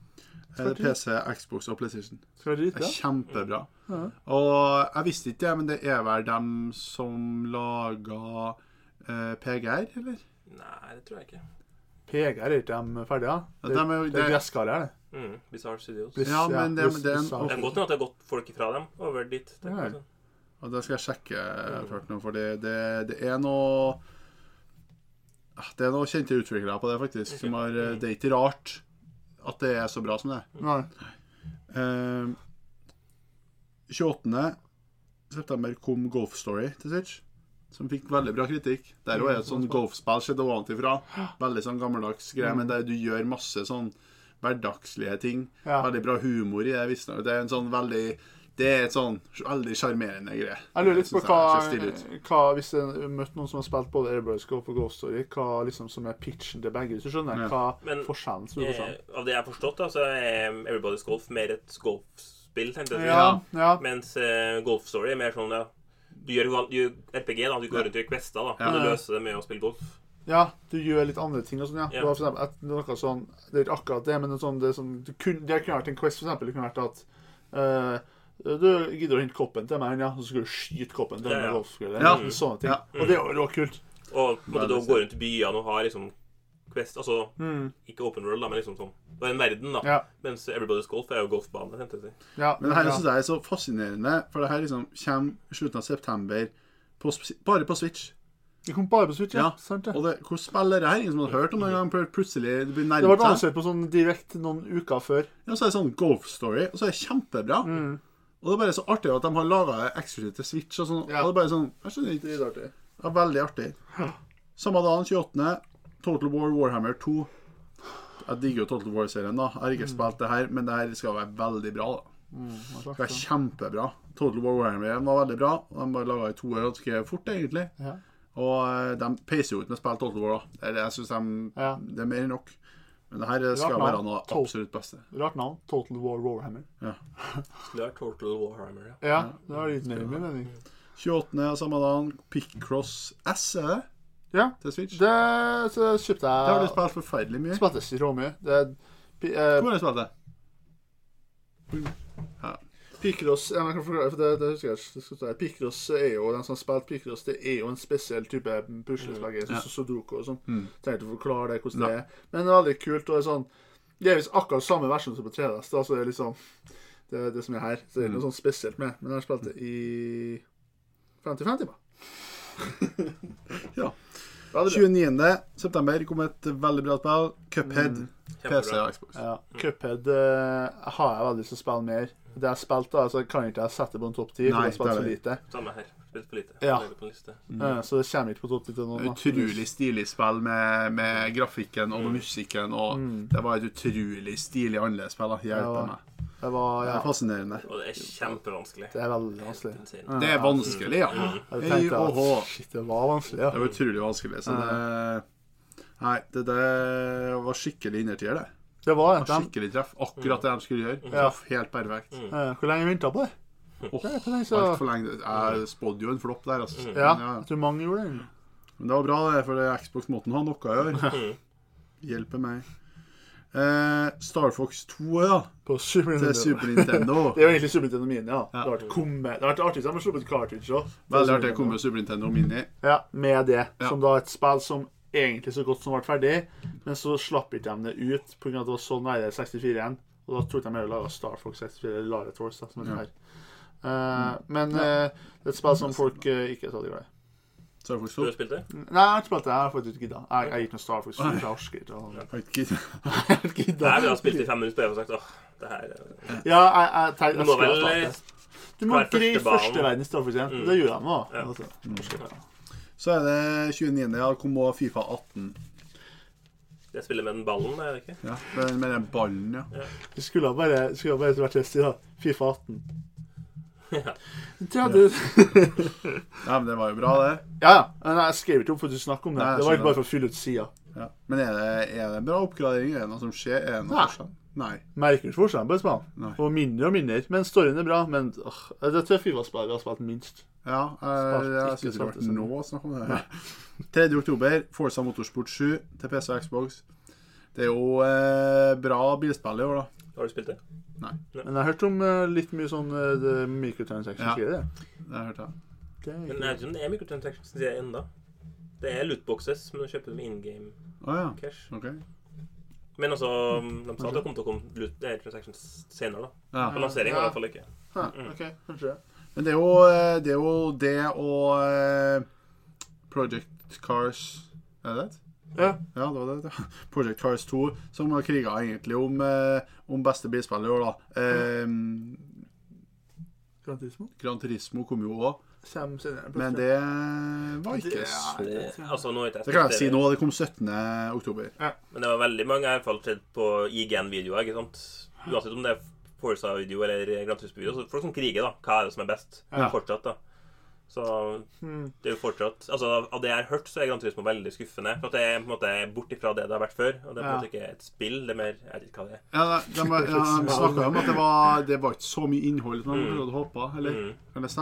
P C, Xbox og PlayStation. Det er kjempebra. Ja. Og jeg visste ikke det, men det er vel dem som lager uh, P G R, eller? Nei, det tror jeg ikke. P G R er ikke de ferdige? Det, ja, de er, det er gresskar her, det. Mm, Bizarre Studios. Bliss, ja, men det, det, det er en... Det er godt at det har gått folk fra dem over dit. Ja. Og det skal jeg sjekke først nå, for det, det, det er noe... Det er noe kjente utviklere på det, faktisk, som har... Det er ikke rart at det er så bra som det er. Nei. Uh, tjueåttende september kom Golf Story til Switch, som fikk veldig bra kritikk. Der er et sånn golfspill skjedde oventil fra. Veldig sånn gammeldags greie, men der du gjør masse sånn hverdagslige ting. Ja. Veldig bra humor i det, visst. Det er en sånn veldig... Det er et sånn veldig charmerende greie. Jeg lurer litt på hva, hva hvis jeg møtte noen som har spilt både Airbrush og Ghost Story, hva liksom som er pitchen til begge, så skjønner jeg hva ja. forskjellen som er forskjellen. Av det jeg har forstått da, så er Everybody's Golf mer et golfspill, tenkte jeg. Ja, ja. Mens uh, Golf Story er mer sånn, ja, du gjør, du gjør R P G, da. Du går rundt i quester, da. Ja. Du løser det med å spille golf. Ja, du gjør litt andre ting og sånn, ja. Ja. Du har for eksempel et, noe sånn, det er ikke akkurat det, men det er sånn, det er sånn, du kun, det kunne vært en quest, for eksempel, det kunne vært at uh, du gidder å hente koppen til meg, ja, så skal du skyte koppen til ja, meg ja. golfspillet, Ja. sånne ting. Ja. Og det er jo råkult. Og på en måte, da går rundt i byene og har liksom quest, altså, Mm. ikke open world, da, men liksom sånn, det er en verden, da. Ja. Mens Everybody's Golf er jo golfbane, tenkte jeg å si. Ja, Men det her ja. synes jeg er så fascinerende, for det her liksom kommer i slutten av september, på, sp- bare på Switch. Det kom bare på Switch, ja. Ja. Sant det. Og det, hvor spiller det her? Ingen som hadde hørt om det en gang, plutselig det blir Det ble nærmest seg. annonsert på sånn direkt noen uker før. Ja, så er det sånn Golf Story, og så er det kjempebra. Mm. Og det er bare så artig at de har laget eksklusivt til Switch og sånn. Ja. Og det er bare sånn, jeg skjønner ikke. Dritartig. Ja, veldig artig. Samme dagen, tjueåttende Total War Warhammer to. Jeg digger jo Total War-serien da. Jeg har ikke spilt det her, men det her skal være veldig bra da. Mm, Det er kjempebra. Total War Warhammer var veldig bra. Og de bare laget i to år ganske fort egentlig. Ja. Og eh, de peiser jo ut med å spille Total War da. Det er det jeg synes de, Ja. det er mer enn nok. Men det her skal Rart være navn. noe Tol- absolutt beste. Rart navn. Total War Warhammer. Det er Total Warhammer, ja. Ja, det har litt mer i min mening. tjueåttende av samme dagen, Picross S, er det? Ja, Til Switch. det så kjøpte Det har du jeg. spilt forferdelig mye. Spiltes i Råmøy. Det er pi- eh, Hvor har du spilt det? Picross, ja, men jeg kan forklare, for det, det husker jeg ikke. Det skal ta- Picross er jo, den som har spilt Picross, det er jo en spesiell type puslespill, Ja. sånn som Sudoku og sånn. Mm. Trenger ikke å forklare det, hvordan Nei. det er. Men det er veldig kult, og det er sånn, det er visst akkurat samme versjon som på tre D S, da, så det er liksom, det er det som er her. Så det er Mm. noe sånn spesielt med, men jeg har spilt det i femti-fem timer. Ja. Veldig bra. tjueniende september kom et veldig bra spill, Cuphead, P C Kjempebra. og Xbox. Ja, Cuphead eh, har jeg veldig lyst til å spille mer. Det jeg har spilt da, så kan jeg ikke sette på en topp ti, for Nei, jeg har spilt det er for det. lite. Samme her. Spilt for lite. Ja. Legger på en liste. Eh, så det kommer ikke på topp ti til noen. da. Utrolig stilig spill med, med grafikken og Mm. musikken, og Mm. det var et utrolig stilig annerledes spill, da. Hjelper Ja. meg. Det var, Det ja, er fascinerende. Og det er kjempevanskelig. det er veldig vanskelig. Insane. Det er vanskelig, ja. Mm. Jeg Hei tenkte og hå. at shit, det var vanskelig, ja. Det var utrolig vanskelig, så det... Nei, det, det var skikkelig innertier, det. Det var Det var et skikkelig treff. Akkurat det de skulle gjøre. Ja. Traff helt perfekt. Mm. eh, Hvor lenge ventet på det? Åh, Det er ikke lenge så... alt for lenge. Jeg spådde jo en flopp der, altså. Mm. Ja, Men, jeg tror mange gjorde det. Men det var bra, det, for det Xbox-måten har noe å gjøre. Mm. Hjelper meg. Eh, Star Fox to, ja. På Super Til Nintendo. Super Nintendo. Det er jo egentlig Super Nintendo Mini, ja. Ja. Det har vært kommet. Det har vært artig hvis de har sluppet cartridge også. Veldig artig å komme med Super Nintendo Mini. Ja, med det. Ja. Som da er et spill som egentlig så godt som ble ferdig, men så slapp ikke de det ut på grunn av at det var så nære sekstifire igjen. Og da tror jeg de mer laget Star Fox sekstifire, eller Lara Tours, da, som er det Ja. her. Eh, men eh, det er et spill som folk eh, ikke er så veldig glad i. Star Fox Du to. har spilt det? Nei, jeg har ikke spilt det. Jeg har faktisk ikke giddet. Jeg, jeg gikk med Star Fox, for jeg orsker ikke. å- Har ikke giddet. Jeg har ikke giddet. Nei, vi har spilt i fem minutter og sagt åh, det her er- Ja, jeg, jeg tenkte Du jeg må skulle vel ha startet. Du må hver greie første banen. første verden i Star Fox igjen. Mm. Det gjorde de nå. Ja. Altså, orsker ikke. Så er det tjueniende, ja. Kom også FIFA atten. Det spiller med den ballen, er det ikke? Ja, med, med den ballen, ja. Vi skulle ha bare, skulle ha bare vært test i da. FIFA atten. Ja. tredje Ja, men det var jo bra, det. Ja, ja. Men jeg skrev ikke opp for at du snakker om det. Nei, jeg Det var ikke skjønner. bare for å fylle ut sida. Ja. Men er det, er det en bra oppgradering? Er det noe som skjer? Er det noe Nei. forskjell? Nei. Merker ikke forskjellen på et spill. Nei. Og mindre og mindre. Men storyen er bra. Men åh, det tror jeg FIFA-spillet vi har spilt minst. Ja, jeg, Spalt- jeg ikke synes det spalt var det nå å snakke om det. tredje oktober, Forza Motorsport sju til P C og Xbox. Det er jo eh, bra bilspill i år, da. Har du spilt det? Men jeg har hørt om eh, litt mye sånn uh, microtransactions. Ja. Sier det? Det har jeg hørt, ja. Det er Men ikke- jeg vet ikke om det er microtransactions det er enda. Det er lootboxes, men du kjøper dem in game Å ja, cash. ok. Men altså, de sa at det kom til å komme loot eh, transactions senere, da. Ja. På lansering var det i hvert fall ikke. Ha, ok, kanskje det. Men det er jo eh, det, er jo det og eh, Project Cars. Er det det? Ja. Ja, det var det. ja. Project Cars to, som har kriget egentlig om, eh, om beste bilspill i år, da. Eh, Gran Turismo? Gran Turismo kom jo også, Kommer senere. på men fredag. det var ikke Det er- så... det- Altså, nå vet jeg Det kan jeg si nå, det kom syttende oktober. Men det var veldig mange jeg har i hvert fall sett på I G N-videoer, ikke sant? Uansett om det er Forza-video eller Gran Turismo-video, så folk som kriger, da. Hva er det som er best? Ja. Fortsatt, da. Så Hmm. det er jo fortsatt Altså, av det jeg har hørt, så er Gran Turismo veldig skuffende. For at det er på en måte bort ifra det det har vært før. Og det er på en Ja. måte ikke et spill, det er mer Jeg vet ikke hva det er. Ja, de, de, ja, de snakket om at det var, det var ikke så mye innhold som de hadde håpet, eller? Mm. Kan det stemme?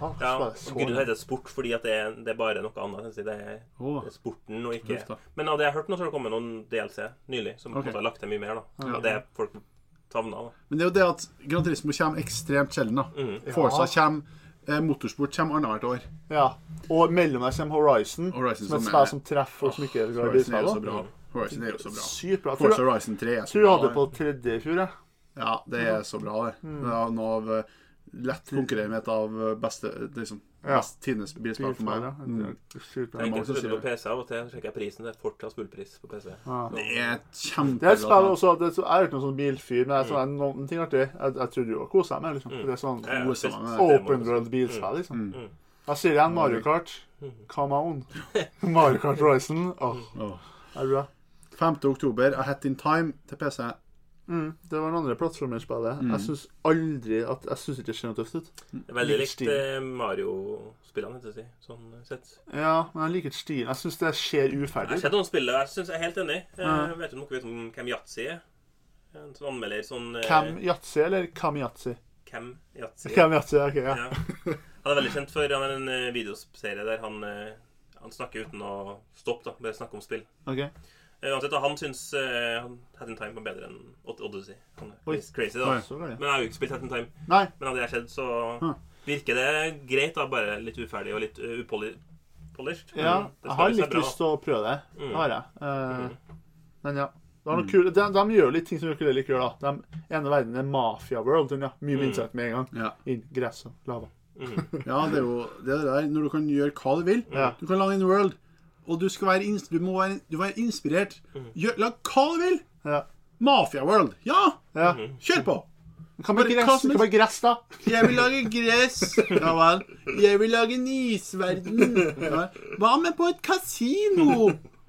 Ah, ja, Gud heter sport fordi at det er, det er bare noe annet. Det er, oh. det er sporten og ikke... Men av det jeg har hørt nå, så har det kommet noen D L C nylig, som okay. har lagt til mye mer, da. Ja. Og det er folk tavner, da. Men det er jo det at Gran Turismo kommer ekstremt sjelden, da. Mm. Forza kommer... Motorsport kommer annethvert år. Ja, og mellom der kommer Horizon, Horizon som er et spill som treffer folk som ikke er glad i bilspill. Horizon er jo så bra. Horizon er jo så bra. Sykt bra. Forza Horizon tre er så bra. Tror du hadde på tredje i fjor, ja? Ja, det er så bra det. Mm. Det er noe av lett konkurrere med et av beste, liksom, best tidens bilspill for meg. Mm. Jeg tenker å slutte på P C av og til, så sjekker jeg prisen. Det er fortsatt fullpris på P C. Ja. Det er kjempebra. Det er et spill også, det er, jeg er ikke noen sånn bilfyr, men det er sånn, noen ting artig. Jeg, jeg trodde jo å kose meg med, liksom. Mm. Det er sånn ja, ja, open world bilspill, liksom. Mm. Jeg sier igjen Mario Kart. Come on. Mario Kart Horizon. Åh, oh. Er du bra? femte oktober, A Hat in Time til P C. Mm, det var en andre plattformerspillet. Mm. Jeg synes aldri at Jeg synes ikke det ser noe tøft ut. Det er veldig likt eh, Mario-spillene, heter det si. Sånn sett. Ja, men jeg liker stilen. Jeg synes det ser uferdig. Jeg har sett noen spiller, jeg synes jeg er helt enig. Jeg vet du noe vet om Cam Yatzy er? En sånn anmelder sånn... Cam Yatzy eller Cam Yatzy? Cam Yatzy. Cam Yatzy, ok, ja. ja. Han er veldig kjent for han er en videoserie der han, han snakker uten å stoppe, da. Bare snakke om spill. Ok. Uansett, han synes uh, Hat in Time var bedre enn Odyssey. Han er crazy, da. Oi, men jeg har jo ikke spilt Hat in Time. Nei. Men hadde jeg skjedd, så huh. virker det greit, da. Bare litt uferdig og litt uh, upolished. Ja, jeg har litt lyst til å prøve det. Mm. Det har jeg. Uh, mm. Men ja. Det var noe mm. kul. De, de gjør litt ting som dere liker å gjøre, da. De ene verden er Mafia World. Ja. Mye minnsett med en gang. Ja. Inn gress og lava. Mm. ja, det er jo det er der når du kan gjøre hva du vil. Ja. Du kan lage en world. Og du skal være, du må være, du må være inspirert. Gjør, lag hva du vil. Ja. Mafia World. Ja. ja. Kjør på. Kan man gress, kan man gress da? Jeg vil lage gress. Ja vel. Jeg vil lage en isverden. Ja. Hva med på et kasino?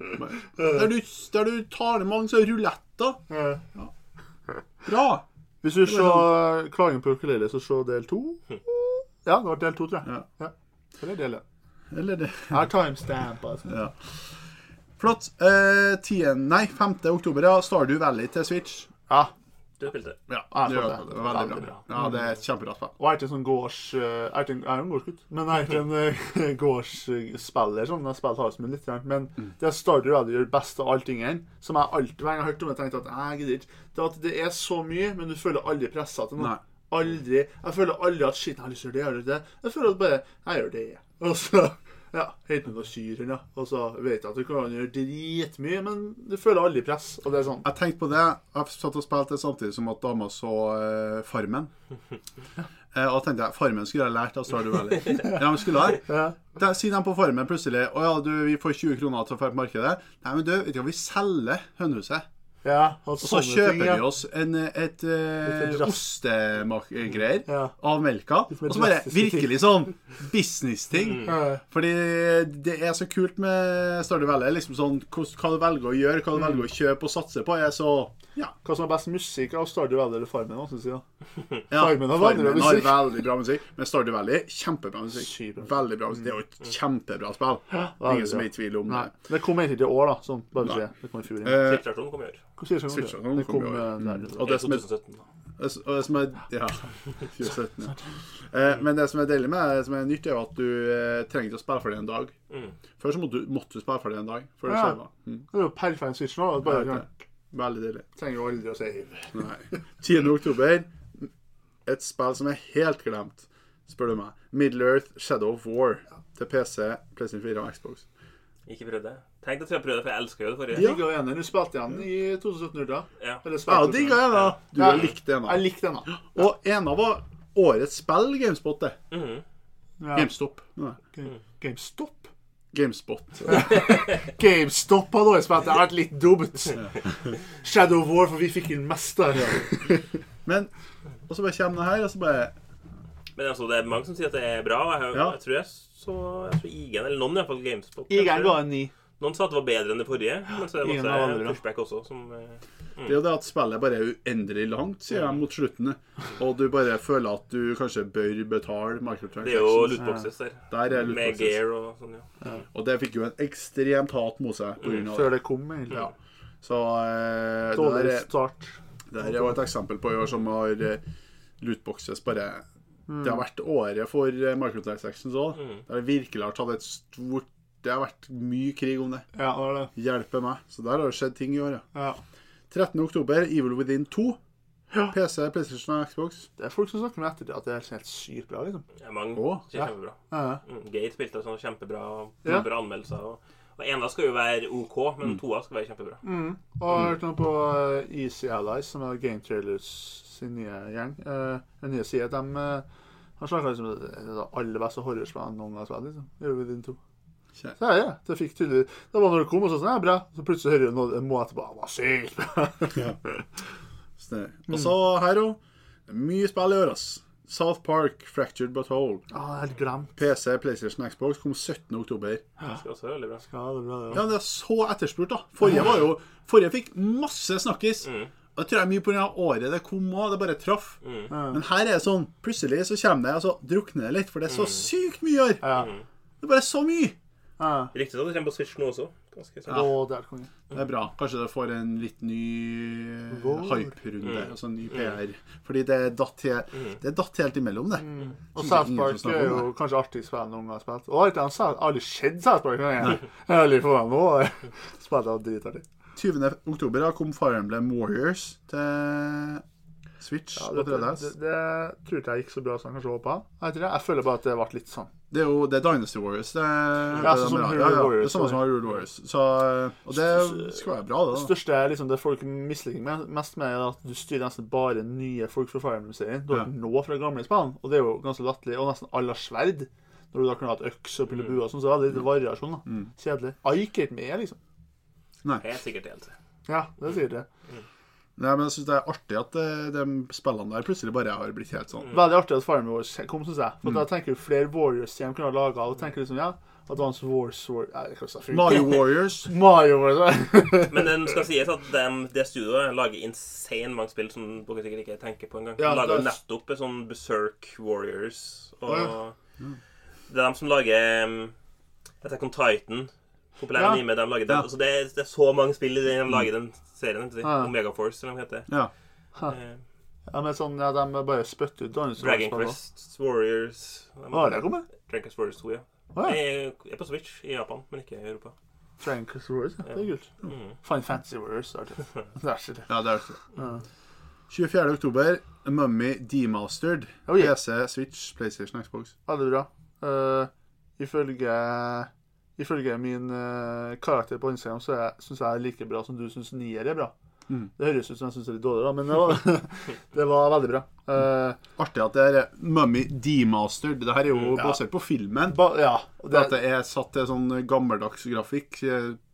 Der du, der du tar det mange så ruletter. Ja. Bra. Hvis du ser Klagen på ukulele, så se del to. Ja, det var del to, tror jeg. Ja. Ja. Eller del én. Eller det. Jeg har timestamp, altså. Ja. Flott. Eh, tiende, nei, femte oktober, ja. Stardew Valley til Switch. Ja. Du spilte. Ja, det, det. det var veldig, veldig bra. bra. Ja, det er et kjempebra spill. Og jeg er ikke en sånn gårds... Jeg er jo en gårdsgutt, men jeg er ikke en uh, gårdsspiller, sånn. Jeg spiller Tarsman litt, men mm. det er Stardew Valley gjør best av alle tingene, som jeg alltid, hver gang jeg har hørt om, jeg tenkte at jeg gidder ikke. Det er at det er så mye, men du føler aldri presset til noe. Nei. Aldri. Jeg føler aldri at shit, jeg har lyst til det, jeg har lyst til det. Jeg føler at bare, jeg gjør det. Og så... Ja, helt med noe syren, ja. Og så vet jeg at du kan gjøre dritmye, men du føler aldri press, og det er sånn. Jeg tenkte på det, jeg satt og spilte samtidig som at dama så uh, Farmen. uh, og tenkte jeg, Farmen skulle jeg lært av Stardew Valley. Ja, men skulle jeg. Ja. Da sier de på Farmen plutselig, å ja, du, vi får tjue kroner til å få på markedet. Nei, men du, vet du hva, vi selger hønhuset. Ja, og så kjøper ting, ja. vi oss en, et uh, ostemagreier ja. av melka, og så bare virkelig sånn business-ting. Mm. Fordi det er så kult med Stardew Valley, liksom sånn, hva du velger å gjøre, hva du mm. velger å kjøpe og satse på, er så... Ja. Hva som er best musikk av Stardew Valley eller Farmen, hva synes jeg da? Ja, Farmen har, Farmen har musikk. veldig bra musikk, men Stardew Valley, kjempebra musikk. Veldig bra musikk. Det er jo et kjempebra spill. Ja, ingen som er i tvil om Nei. det. Det kommer egentlig til år da, sånn, bare se. Det kommer i fjor. Switch-versjonen kommer i år. Switch-versjonen det kommer i år. Der. Og det som er... Og det som er... Ja, tjue sytten, ja. Eh, men det som er deilig med det, som er nytt, er at du eh, trenger ikke å spille for det en dag. Mm. Før så måtte du, måtte du spille for det en dag. Før ja. det, mm. det er jo perfekt Switch nå. Bare, ja, veldig deilig. Trenger jo aldri å save. Nei. tiende oktober, et spill som er helt glemt, spør du meg. Middle-earth Shadow of War til P C, PlayStation fire og Xbox. Ikke prøvd det. Tenk at jeg prøvde det, for jeg elsker jo det forrige. Ja. Digga igjen, du spilte igjen i to tusen sytten, da. Ja, ja digga igjen da. Du har likt det ena. Jeg likte det ena. Og ena var årets spill, GameSpot, det. Mm. Ja. GameStop. Nei. GameStop? GameSpot. GameStop hadde også spilt, det har vært litt dumt. Shadow of War, for vi fikk inn mest der. Men, og så bare kommer det her, og så bare... Men altså, det er mange som sier at det er bra, og jeg, ja. jeg tror jeg så, jeg tror Igen, eller noen i hvert fall GameSpot. Igen ga en ni. Noen sa at det var bedre enn det forrige, men så er det masse pushback også, som... Mm. Det er jo det at spillet bare er uendelig langt, sier jeg, mot slutten. Og du bare føler at du kanskje bør betale microtransactions. Det er jo lootboxes der. Der er lootboxes. Med gear og sånn, ja. ja. Og det fikk jo en ekstremt hat mot seg. Mm. Før det kom, egentlig. Ja. Så eh, dårlig start. Det her er jo et eksempel på i år som har eh, lootboxes bare Det har vært året for microtransactions også. Mm. Det har virkelig har tatt et stort... Det har vært mye krig om det. Ja, det var det. Hjelper meg. Så der har det skjedd ting i år, ja. Ja. trettende oktober, Evil Within to. Ja. P C, PlayStation og Xbox. Det er folk som snakker med etter det, at det er helt sykt bra, liksom. Ja, mange Åh, sier ja. kjempebra. Ja. Mm, Gate spilte sånn kjempebra, ja. bra anmeldelser. Og, og ena skal jo være OK, men mm. toa skal være kjempebra. Mm. Og jeg har hørt noe på uh, Easy Allies, som er Game Trailers sin nye gjeng. Uh, den nye sier at de uh, har snakket liksom det er det aller beste horrorspillene noen gang har spilt, liksom. Evil Within to. Så ja, ja, det fikk tydelig. Det var når det kom, og så sånn, ja, bra. Så plutselig hører jeg noe, må etterpå, hva sykt bra. Ja. Og så her også, mye spill i år, ass. South Park, Fractured But Whole. Ah, helt glemt. P C, PlayStation, Xbox kom syttende oktober. Ja, skal også være veldig bra. Skal det bra, ja. Ja, det er så etterspurt, da. Forrige var jo, forrige fikk masse snakkis. Mm. Og det tror jeg mye på grunn av året det kom også, det bare traff. Mm. Men her er det sånn, plutselig så kommer det, altså, drukner det litt, for det er så mm. sykt mye år. Ja. Det er bare så mye. Ah. Riktig at det kommer på Switch nå også. Ganske sånn. Ja. Det, er det er bra. Kanskje det får en litt ny hype-runde, mm. altså en ny P R. Mm. Fordi det er datt, helt, mm. det er datt helt imellom det. Mm. Og South Park er jo kanskje artig spill noen gang spilt. Og alt har aldri skjedd South Park noen gang. Jeg har aldri fått meg nå. Spillet var dritartig. tyvende oktober kom Fire Emblem Warriors til Switch. Ja, det, det, det, det tror ikke jeg gikk så bra som jeg kanskje håpet. Jeg, jeg, jeg føler bare at det ble litt sånn. Det er jo det er Dynasty Warriors. Det er, ja, sånn som Hyrule Warriors. Det er samme som Hyrule Warriors. Så, og det skal være bra, det da. Det største er liksom det folk misliker mest med er at du styrer nesten bare nye folk fra Fire Emblem-serien. Du har ja. Nå fra gamle spillene, og det er jo ganske latterlig. Og nesten alle har sverd. Når du da kan ha et øks og pille bua og sånn, så er det litt variasjon da. Mm. Kjedelig. Ike er ikke med, liksom. Nei. Det er sikkert helt. Ja, det er sikkert det. Mm. Nei, men jeg synes det er artig at de, de spillene der plutselig bare har blitt helt sånn. Mm. Veldig artig at Fire Emblem Warriors kom, synes jeg. For mm. da tenker du flere Warriors de kunne ha laget, og tenker liksom, ja, Advance Wars, War... Nei, Mario Warriors. Mario Warriors. Men den skal sies at de, det studioet lager insane mange spill som dere sikkert ikke tenker på en gang. De ja, lager er... nettopp en sånn Berserk Warriors, og oh, ja. Mm. Det er de som lager Attack on Titan, populær ja. Anime, de lager den. Ja. Altså, det, er, det er så mange spill de lager den serien, ikke? Ja. Omega Force, eller hva det heter. Ja. Eh. Ja, men sånn, ja, de bare spytter ut Dragon Quest Warriors. Hva er det kommet? Dragon Quest Warriors to, ja. Ah, ja. Jeg er på Switch i Japan, men ikke i Europa. Dragon Quest Warriors, ja. Det er kult. Mm. Final Fantasy Warriors, det er det. Det er ikke det. Ja, det er det. Ja. tjuefjerde oktober, Mummy Demastered. Oh, yeah. P C, Switch, PlayStation, Xbox. Ja, det er bra. Uh, ifølge... Ifølge min uh, karakter på Instagram så jeg, synes jeg er like bra som du synes nier er bra. Mm. Det høres ut som jeg synes det er litt dårlig da, men det var, det var veldig bra. Uh, Artig at det er Mummy Demastered. Det her er jo ja. Basert på filmen. Ba, ja. Det, at det er satt til sånn gammeldags grafikk.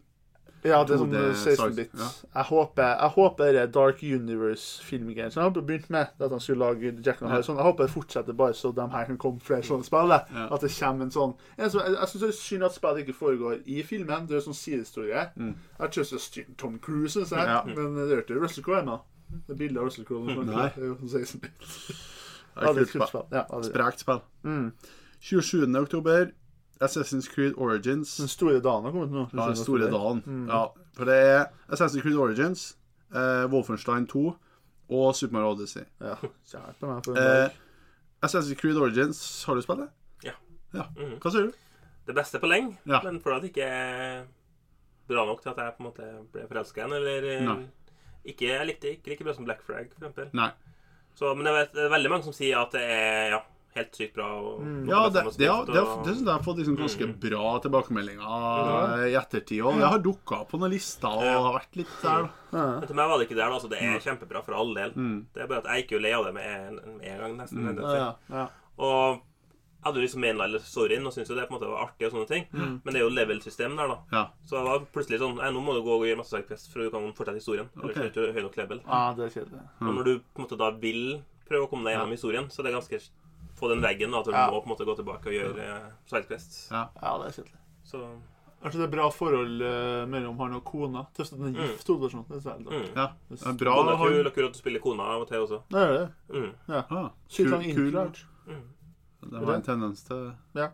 Ja, det er sånn seksten-bit. Ja. Jeg håper, jeg håper det er Dark Universe-filmgreier som jeg har begynt med, at han skulle lage Jack and Harrison. Jeg håper det fortsetter bare så de her kan komme flere sånne spill. Ja. At det kommer en sånn... En sånn jeg, jeg synes det er synd at spillet ikke foregår i filmen. Det er jo sånn sidehistorie. Mm. Jeg tror det er styrt Tom Cruise, synes jeg. Ja. Men det er ikke Russell Crowe ennå. Det er bildet av Russell Crowe. Nei. Det er jo sånn seksten-bit. Det er kult spill. Ja, sprekt spill. Mm. tjuesjuende oktober... Assassin's Creed Origins. Den store dagen har kommet nå. Ja, den store dagen. Mm. Ja, for det er Assassin's Creed Origins, eh, Wolfenstein to og Super Mario Odyssey. Ja, kjært meg for en dag. Eh, Assassin's Creed Origins, har du spillet? Ja. Ja. Mm. Hva sier du? Det beste på lenge, ja. Men for at det ikke er bra nok til at jeg på en måte ble forelsket igjen, eller ikke, jeg likte ikke like bra som Black Flag, for eksempel. Nei. Så, men det er, det er veldig mange som sier at det er, ja, helt sykt bra. Og mm. Ja, det, det, det, det, det synes jeg har fått liksom ganske mm. bra tilbakemeldinger mm. i ettertid, og det har dukket på noen lister og ja. Har vært litt der da. Ja. Men til meg var det ikke der da, så det er mm. kjempebra for all del. Mm. Det er bare at jeg gikk jo lei av det med en, med en gang nesten. Mm. Ja, ja. Ja. Og jeg hadde jo liksom mainline storyen og syntes jo det på en måte var artig og sånne ting, mm. men det er jo level-system der da. Ja. Så det var plutselig sånn, nå må du gå og gjøre masse sidequest for du kan fortsette historien, eller okay. Så er du høy nok level. Ja, det er kjedelig. Og når du på en måte da vil prøve å komme deg gjennom ja. Historien, så det er ganske få den veggen da, at du ja. Må på en måte gå tilbake og gjøre uh, sidequests. Ja. Ja, det er kjedelig. Så... Altså det er bra forhold uh, mellom han og kona. Tøft at den er gift, hovedversjon. Det er særlig. Mm. Ja, det er bra. Det er kul, det er kul at du spiller kona av og til også. Det er det. Mm. Ja. Ah, kul, kul. Mm. Det var en tendens til... Ja.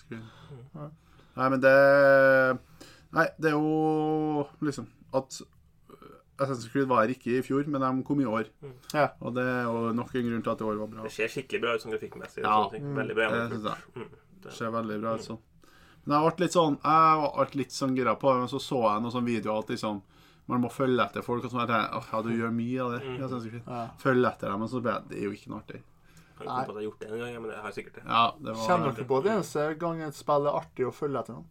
Mm. Nei, men det... Nei, det er jo liksom at Assassin's Creed var ikke i fjor, men de kom i år. Mm. Ja. Og det er jo nok en grunn til at det år var bra. Det ser skikkelig bra ut som grafikkmessig. Ja. Mm. Veldig bra. Det synes jeg. Mm. Det ser veldig bra ut sånn. Men jeg ble litt sånn, jeg ble litt sånn gira på det, men så så jeg noen sånne videoer at liksom, man må følge etter folk, og sånn at jeg, ja, du gjør mye av det. Mm. Assassin's Creed. Ja. Følge etter dem, men så ble jeg, det er jo ikke noe artig. Jeg har ikke på at jeg har gjort det en gang, men jeg har sikkert det. Ja, det var... Kjenner dere på det eneste gang et spill er artig å følge etter noen?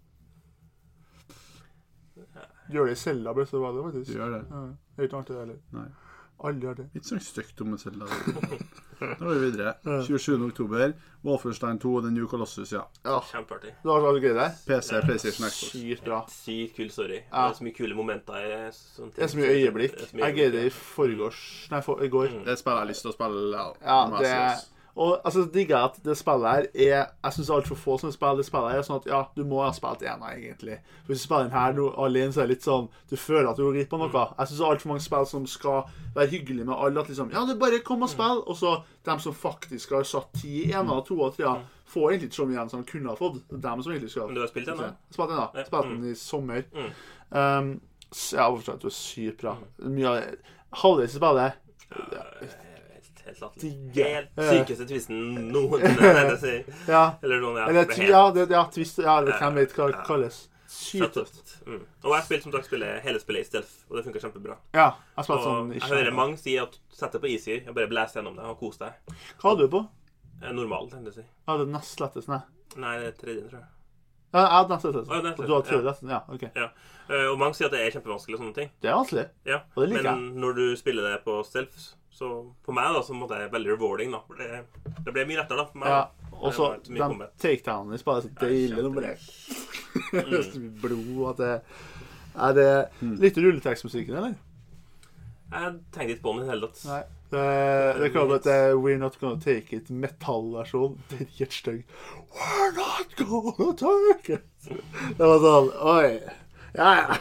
Du gjør det i Zelda, blir det så veldig, faktisk. Du gjør det. Ja, det er ikke artig det heller. Nei. Aldri gjør det. Ikke sånn stygt om Zelda. Da går vi videre. tjuesjuende oktober, Wolfenstein to, The New Colossus, ja. Ja. Kjempeartig. Du har så gøy der? P C, PlayStation, Xbox. Sykt bra. Sykt kul story. Ja. Det er så mye kule momenter. Sånn det er så mye øyeblikk. Jeg gøy det i forgårs, nei, for, i går. Mm. Det spiller jeg lyst til å spille, ja. Ja, det er... Og altså, digger jeg at det spillet her er jeg synes alt for få som spiller det spillet her er sånn at ja, du må ha spilt en egentlig. For hvis du spiller den her no, alene så er det litt sånn du føler at du går glipp av noe. Jeg synes alt for mange spill som skal være hyggelig med alle at liksom ja, det er bare kom og spill og så dem som faktisk har satt ti, en av to og tre får egentlig ikke så mye igjen som de kunne ha fått. Det er dem som egentlig skal. Men du har spilt den da? Spilt den da. Spilt den i sommer. Um, så jeg forstår at du er sykt bra. Mye av halvveis i spillet. Ja. Helt latterlig. Helt sykeste tvisten noensinne. Ja. Eller noen, ja. Eller, det ja, det, ja, twist, ja, eller hvem vet hva det kalles. Sykt tøft. Mm. Og jeg spilte som sagt spiller, hele spillet i stealth, og det funker kjempebra. Ja, jeg spilte sånn jeg hører mange si at sett det på easy, jeg bare blæser gjennom det og kos deg. Hva hadde du på? Normal, tenkte jeg å si. Ja, det er nest lettest, nei. Nei, det er tredje, tror jeg. Ja, jeg hadde nest lettest. Oh, nest du har tredje lettest, ja, ok. Ja. Og mange sier at det er kjempevanskelig og sånne ting. Det er vanskelig, ja. Og det liker jeg. Men når du spiller det på stealth, så for meg da, så måtte det veldig rewarding da. Det, det ble mye lettere da for meg. Ja, og så den takedownen i spillet er så deilig. Det bare det så mye blod at det... Er det litt rulletekstmusikken, eller? Jeg tenkte ikke på den i hele tatt. Nei. Det, det er klart at det er We're Not Gonna Take It metallversjon. Det er helt stygg. We're not gonna take it. Det var sånn, oi. Ja, ja.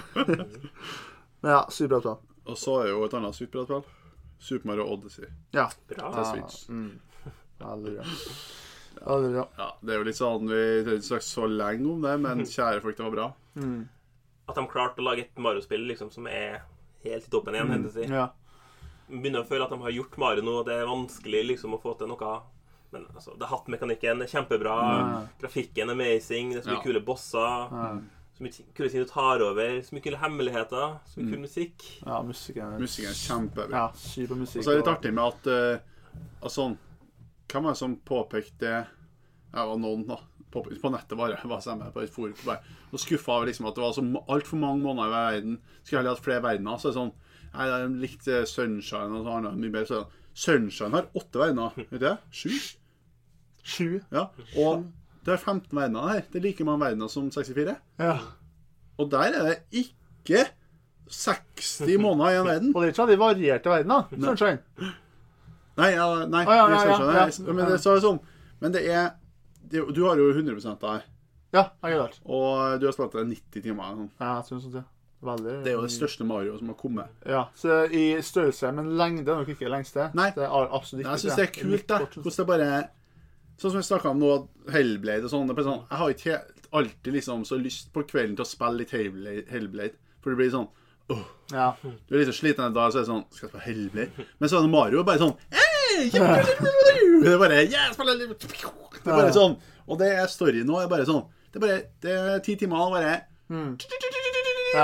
Men ja, superbra plan. Og så er jo et annet superbra plan. Super Mario Odyssey. Ja. Bra. Til Switch. Mm. Veldig bra. Veldig bra. Ja, det er jo litt sånn, vi har ikke sagt så lenge om det, men kjære folk, det var bra. Mm. At de klarte å lage et Mario-spill liksom, som er helt i toppen igjen, mm. hendt å si. Ja. Begynner å føle at de har gjort Mario nå, og det er vanskelig liksom å få til noe. Men altså, det er hattmekanikken, det er kjempebra, mm. grafikken er amazing, det er så mye ja. kule bosser. Mm. Så mye kule ting du tar over, så mye kule hemmeligheter, så mye mm. kul musikk. Ja, musikken er... Musikken er kjempebra. Ja, supermusikk. Og så er det litt artig med at, uh, altså, hvem var det som påpekte, jeg var noen da, på, på nettet bare, var sammen på et forum, bare, og skuffet av liksom at det var så alt for mange måneder i verden, skulle heller hatt flere verdener, så er det sånn, jeg har likt uh, Sunshine og sånn, mye mer sånn, Sunshine har åtte verdener, vet du det? Sju? Sju? Ja, og... Det er femten verdener her. Det er like mange verdener som sekstifire. Ja. Og der er det ikke seksti måneder i en verden. Og det er ikke de varierte verdener, Sunshine. Nei, ja, nei. Ah, ja, ja, ja, ja, ja. Men det er sånn. Men det er, det, du har jo hundre prosent der. Ja, jeg har det. Og du har spilt det nitti timer. Sånn. Ja, jeg synes det. Veldig. Det er jo det største Mario som har kommet. Ja, så i størrelse, men lengde er nok ikke det lengste. Nei. Det er absolutt ikke. Jeg synes det er kult da. Hvordan det bare... Sånn som vi snakket om nå, Hellblade og sånn, det er sånn, jeg har ikke alltid liksom så lyst på kvelden til å spille litt Hellblade, for det blir sånn, åh, ja. Du er litt så sliten en dag, så er det sånn, skal jeg spille Hellblade? Men så er det Mario bare sånn, hei, det er bare, ja, jeg spiller litt, det er bare sånn, og det er story nå, er bare sånn, det er bare, det er ti timer, og bare, mm. ja.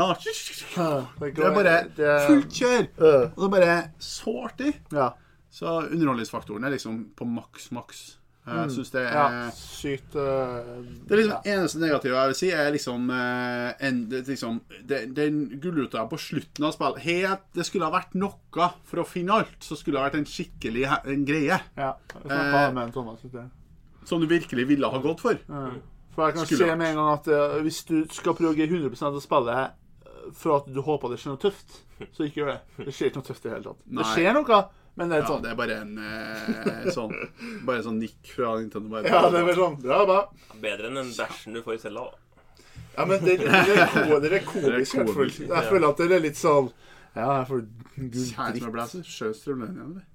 Det er bare fullt kjør, og det er bare så artig. Ja. Så underholdningsfaktoren er liksom på maks, maks. Jeg synes det er... Ja, sykt... Uh, det er liksom ja. Eneste negative jeg vil si er liksom... Uh, en, det, liksom det, den gullruta på slutten av spillet. Helt... Det skulle ha vært noe for å finne alt. Så skulle det ha vært en skikkelig en greie. Ja, uh, med Thomas, som du virkelig ville ha gått for. Uh, for jeg kan skulle se med en gang at uh, hvis du skal prøve å gi hundre prosent av spillet for at du håper det skjer noe tøft, så ikke gjør det. Det skjer ikke noe tøft i hele tatt. Det skjer noe... Men det er, ja, sånn. det er bare en eh, sånn bare en sånn nikk fra Nintendo bare. Ja, det er bare sånn. Ja, bare. Bedre enn en dashen du får i Zelda da. Ja, men det, det, det, er, ko, det er komisk. Jeg føler, jeg føler at det er litt sånn. Ja, jeg får gull dritt. Kjære som er blæser, sjø strømmen igjen, eller?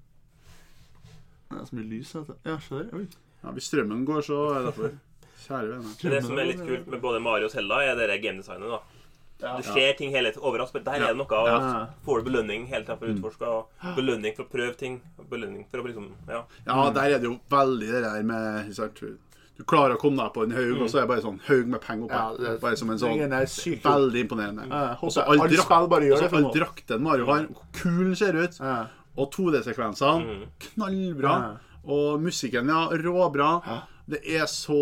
Det er så mye lys, vet du. Ja, skjønner jeg. Ja, hvis strømmen går, så er det derfor. Kjære venner. Det som er litt kult med både Mario og Zelda er det gameddesignet da. Ja. Du ser ting hele tiden overalt. Der er det noe av ja. Får du belønning hele tiden for å utforske, og belønning for å prøve ting, og belønning for å liksom, ja. Ja, der er det jo veldig det der med, du klarer å komme deg på en haug, mm. og så er det bare sånn haug med penger oppe. Ja, det, bare som en sånn, veldig imponerende. Ja, og så all, drak all drakten Mario har, hvor kul den ser ut, ja. Og to D-sekvensene, mm. knallbra, ja. Og musikken, ja, råbra. Ja. Det er så,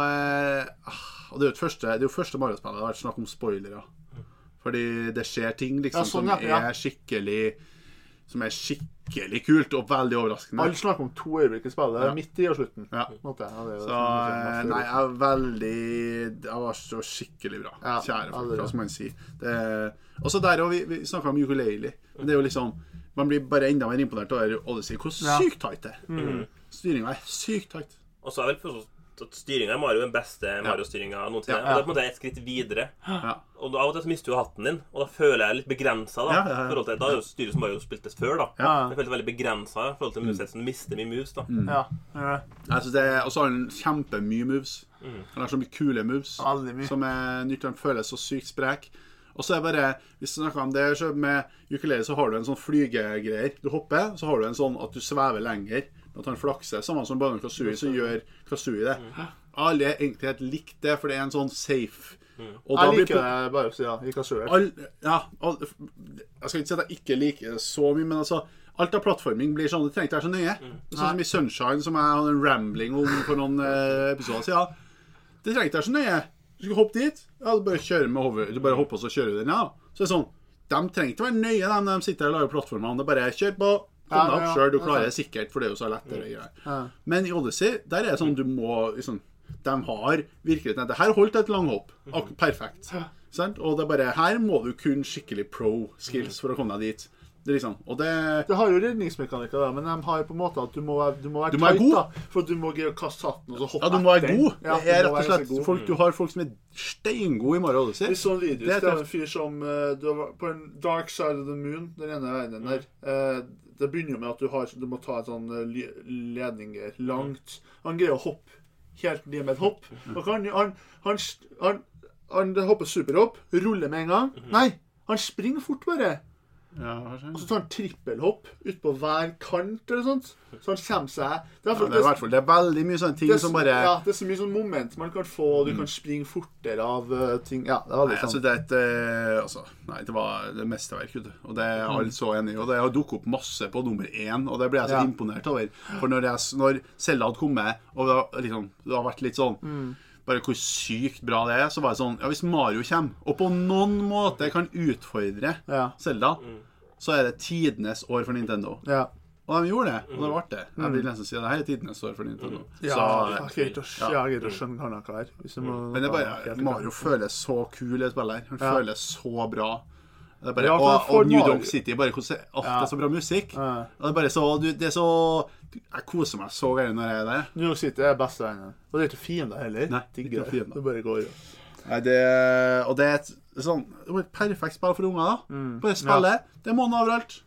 eh, og det er jo første, det er jo første Mario-spillet, det har vært snakk om spoilere. Fordi det skjer ting liksom ja, sånn, ja, ja. Som er skikkelig som er skikkelig kult og veldig overraskende. Alle snakker om to øyeblikk i spillet, det er midt i og slutten. Ja. Måte, ja, det er så, nei, jeg er veldig, det var så skikkelig bra. Ja, kjære folk, hva skal man si. Det, og så der, og vi, vi snakket om ukulele. Men det er jo liksom, man blir bare enda mer imponert over Odyssey. Hvor ja. Sykt tight det er. Mm. Styringen er sykt tight. Og så er vel for at styringen er Mario den beste Mario-styringen noensinne. Ja, ja. Og det er på en måte et skritt videre. Ja. Og da, av og til så mister du hatten din, og da føler jeg litt begrenset da. Ja, ja, ja. Forhold til, da er jo styret som Mario spiltes før da. Ja. Jeg føler veldig begrenset i forhold til mulighet som mister mye moves da. Mm. Ja. Ja. Jeg synes det er, og så har han kjempemye moves. Mm. Han har så mye kule moves. Mye. Som er nytt, han føles så sykt sprek. Og så er bare, hvis du snakker om det, så med ukulele så har du en sånn flygegreier. Du hopper, så har du en sånn at du svever lenger. At han flakser, samme som Banjo Kazooie, så gjør Kazooie det. Mm. Alle er egentlig helt likt det, for det er en sånn safe. Mm. Og jeg liker det bare å si, ja, i Kazooie. All, ja, all, jeg skal ikke si at jeg ikke liker det så mye, men altså, alt av plattforming blir sånn, det trenger ikke være så nøye. Mm. Sånn som i Sunshine, som jeg hadde en rambling om for noen uh, episoder, så ja, det trenger ikke være så nøye. Du skal hoppe dit, ja, du bare kjører med hover, du bare hopper og så kjører du den, ja. Så det er sånn, de trenger ikke være nøye, de, de sitter og lager plattformene, det er bare kjør på. Kom deg opp selv, du klarer det sikkert, for det er jo så lettere greier. Ja. Men i Odyssey, der er det sånn, du må, liksom, de har virkelig, det her holdt et langhopp, perfekt, sant? Og det er bare, her må du kun skikkelig pro-skills for å komme deg dit. Det, liksom, og det... det har jo redningsmekanikker da, men de har jo på en måte at du må være, du må være du må tight god. Da, for du må kaste hatten og så hoppe. Ja, du må være god. Ja, det er rett og slett, folk, du har folk som er steingode i Mario Odyssey. Vi så en video, det er en fyr som, uh, du var på en Dark Side of the Moon, den ene veien der, uh, det begynner med at du, har, du må ta en sånn ledninger langt. Han greier å hoppe helt ned med et hopp. Og han, han, han, han, han hopper superhopp, ruller med en gang. Nei, han springer fort bare. Ja, og så tar han trippelhopp ut på hver kant eller sånt. Så han kommer seg. Det er, ja, det, er hvert fall, det er veldig mye sånne ting det, som bare... Ja, det er så mye sånn moment man kan få. Du mm. kan springe fortere av uh, ting. Ja, det var litt nei, sånn. Altså, det er et, uh, altså, nei, det var det mesterverk, vet du. Og det er alle så enige. Og det har dukket opp masse på nummer én, og det ble jeg så ja. Imponert over. For når, jeg, når Zelda hadde kommet, og det, var, liksom, det har vært litt sånn... Mm. Bare hvor sykt bra det er, så var det sånn, ja, hvis Mario kommer, og på noen måte kan utfordre ja. Zelda, mm. så er det tidenes år for Nintendo. Ja. Og de gjorde det, og det var det. Jeg vil nesten si at det her er tidenes år for Nintendo. Ja, så, jeg greier ikke å skjønne hva det er. Men det er bare, Mario føles så kul i spillet her. Han ja. Føles så bra. Det er bare, ja, og, og New Donk City, bare hvordan alt ja. Er så bra musikk. Ja. Og det er bare så, det er så, jeg koser meg så gøy når jeg er der. New Donk City er beste veien. Og det er ikke fiender heller. Nei, det er ikke fiender. Det bare går, ja. Nei, det, og det er et, sånn, det er et perfekt spill for unger da. Mm. Bare spille, ja. Det er måneder overalt.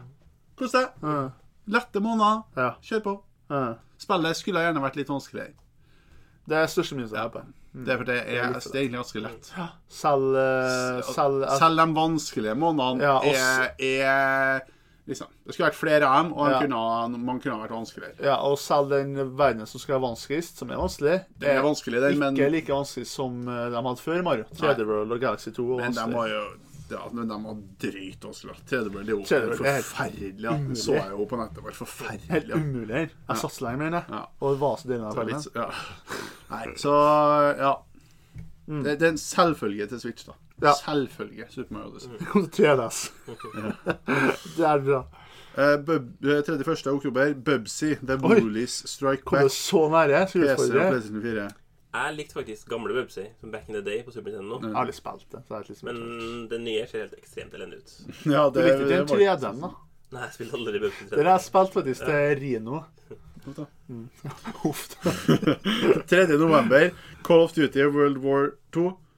Kos det. Ja. Lette måneder. Ja. Kjør på. Ja. Spillet skulle gjerne vært litt vanskeligere. Det er største minst jeg har på. Det er for det er, det er, det er egentlig ganske lett. Ja. Selv, uh, selv, uh, selv de vanskelige månedene ja, er, er liksom, det skulle vært flere av dem, og ja. kunne, man kunne ha vært vanskeligere. Ja, og selv den verden som skal være vanskeligst, som er vanskelig, det er, vanskelig, den, ikke men, like vanskelig som de hadde før Mario. tre D World og Galaxy to. Men de var jo ja, men de var drøyt vanskelig. tre D World er jo forferdelig. Ja. Så jeg jo på nettet, det var forferdelig. Helt umulig. Jeg ja. Satt så lenge med henne, ja. Og det var så delen av verden. Ja. Nei, så ja. Mm. Det, det er en selvfølge til Switch da. Ja. Selvfølge, Super Mario Odyssey. Det kommer til å tredes. Det er bra. Uh, Bub, trettiførste oktober, Bubsy, The Bullies Strike Back. Kommer det så nære? P C og PlayStation fire. Jeg likte faktisk gamle Bubsy, som back in the day på Super Nintendo. Jeg har litt spilt det. Så det men den nye ser helt ekstremt elendig ut. Ja, det, du likte ikke den tre D-en da? Nei, jeg spilte aldri Bubsy tre D. Den har jeg spilt faktisk til ja. Rino. Mm. Uff da. tredje november, Call of Duty World War to.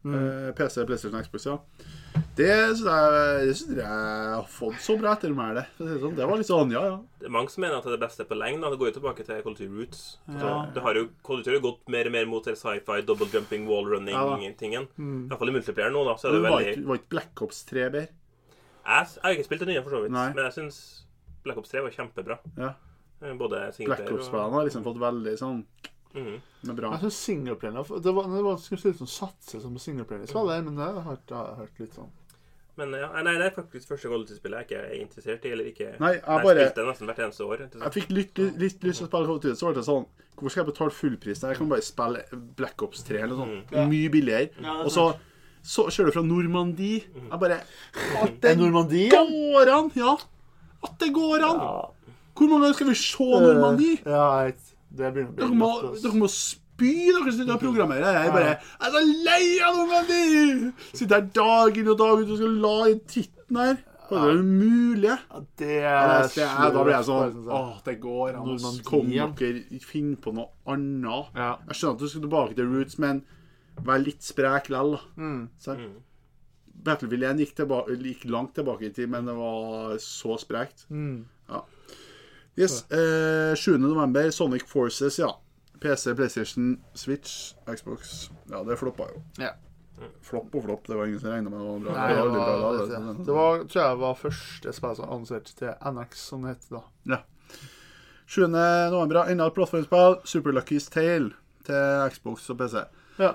Mm. P C, PlayStation, Xbox, ja. Det synes jeg, det synes jeg har fått så bra ettermæle. Det var litt sånn, ja, ja. Det er mange som mener at det er det beste på lenge. Det går jo tilbake til Call of Duty Roots. Altså, ja. Det har jo, Call of Duty har jo gått mer og mer mot sci-fi, double jumping, wall running-tingen. Ja, mm. I hvert fall i multiplayer nå, da. Så er det, det var veldig... Ikke, var ikke Black Ops tre bedre? Jeg, jeg har ikke spilt det nye, for så vidt. Nei. Men jeg synes Black Ops tre var kjempebra. Ja. Både Black Ops-spillene og... har liksom fått veldig sånn... Mm. Men bra. Jeg synes singleplayerne det var, det var skulle litt sånn satse som singleplayer i spillet, men det har jeg hørt, jeg hørt litt sånn. Men ja, nei, det er faktisk første Call of Duty-spillet jeg ikke er interessert i, eller ikke. Nei, jeg, jeg bare... spilte det nesten hvert eneste år. Jeg fikk litt, litt, litt lyst til å spille Call of Duty, så var det sånn, hvorfor skal jeg betale fullpris? Jeg kan bare spille Black Ops tre eller noe sånt. Mm. Ja. Mye billigere. Ja, og så, så kjører du fra Normandie. Mm. Jeg bare... At det Normandie, går an, ja. At det går an. Ja. Hvor mange ganger skal vi se Normandie? Uh, ja, jeg... Det blir dere må, dere må spy, dere sitter og programmerer. Jeg er bare, jeg er så lei av Normandie! Sitter her dag inn og dag ut og skal la i titten her. Hva er det umulig? Ja, det er ja, det er, da blir jeg sånn, åh, det går an. Kom dere, finn på noe annet. Ja. Jeg skjønner at du skal tilbake til Roots, men vær litt sprek lell. Mm. Så, Battlefield én gikk, gikk langt tilbake i tid, men det var så sprekt. Mm. Ja. Yes, eh, sjuende november, Sonic Forces, ja. P C, PlayStation, Switch, Xbox. Ja, det floppet jo. Ja. Flopp og flopp, det var ingen som regnet med det var bra. Nei, det var det, bra, var, det, det. det var, tror jeg var første spill som annonsert til N X, som det heter da. Ja. sjuende november, enda et plattformspill, Super Lucky's Tale til Xbox og P C. Ja.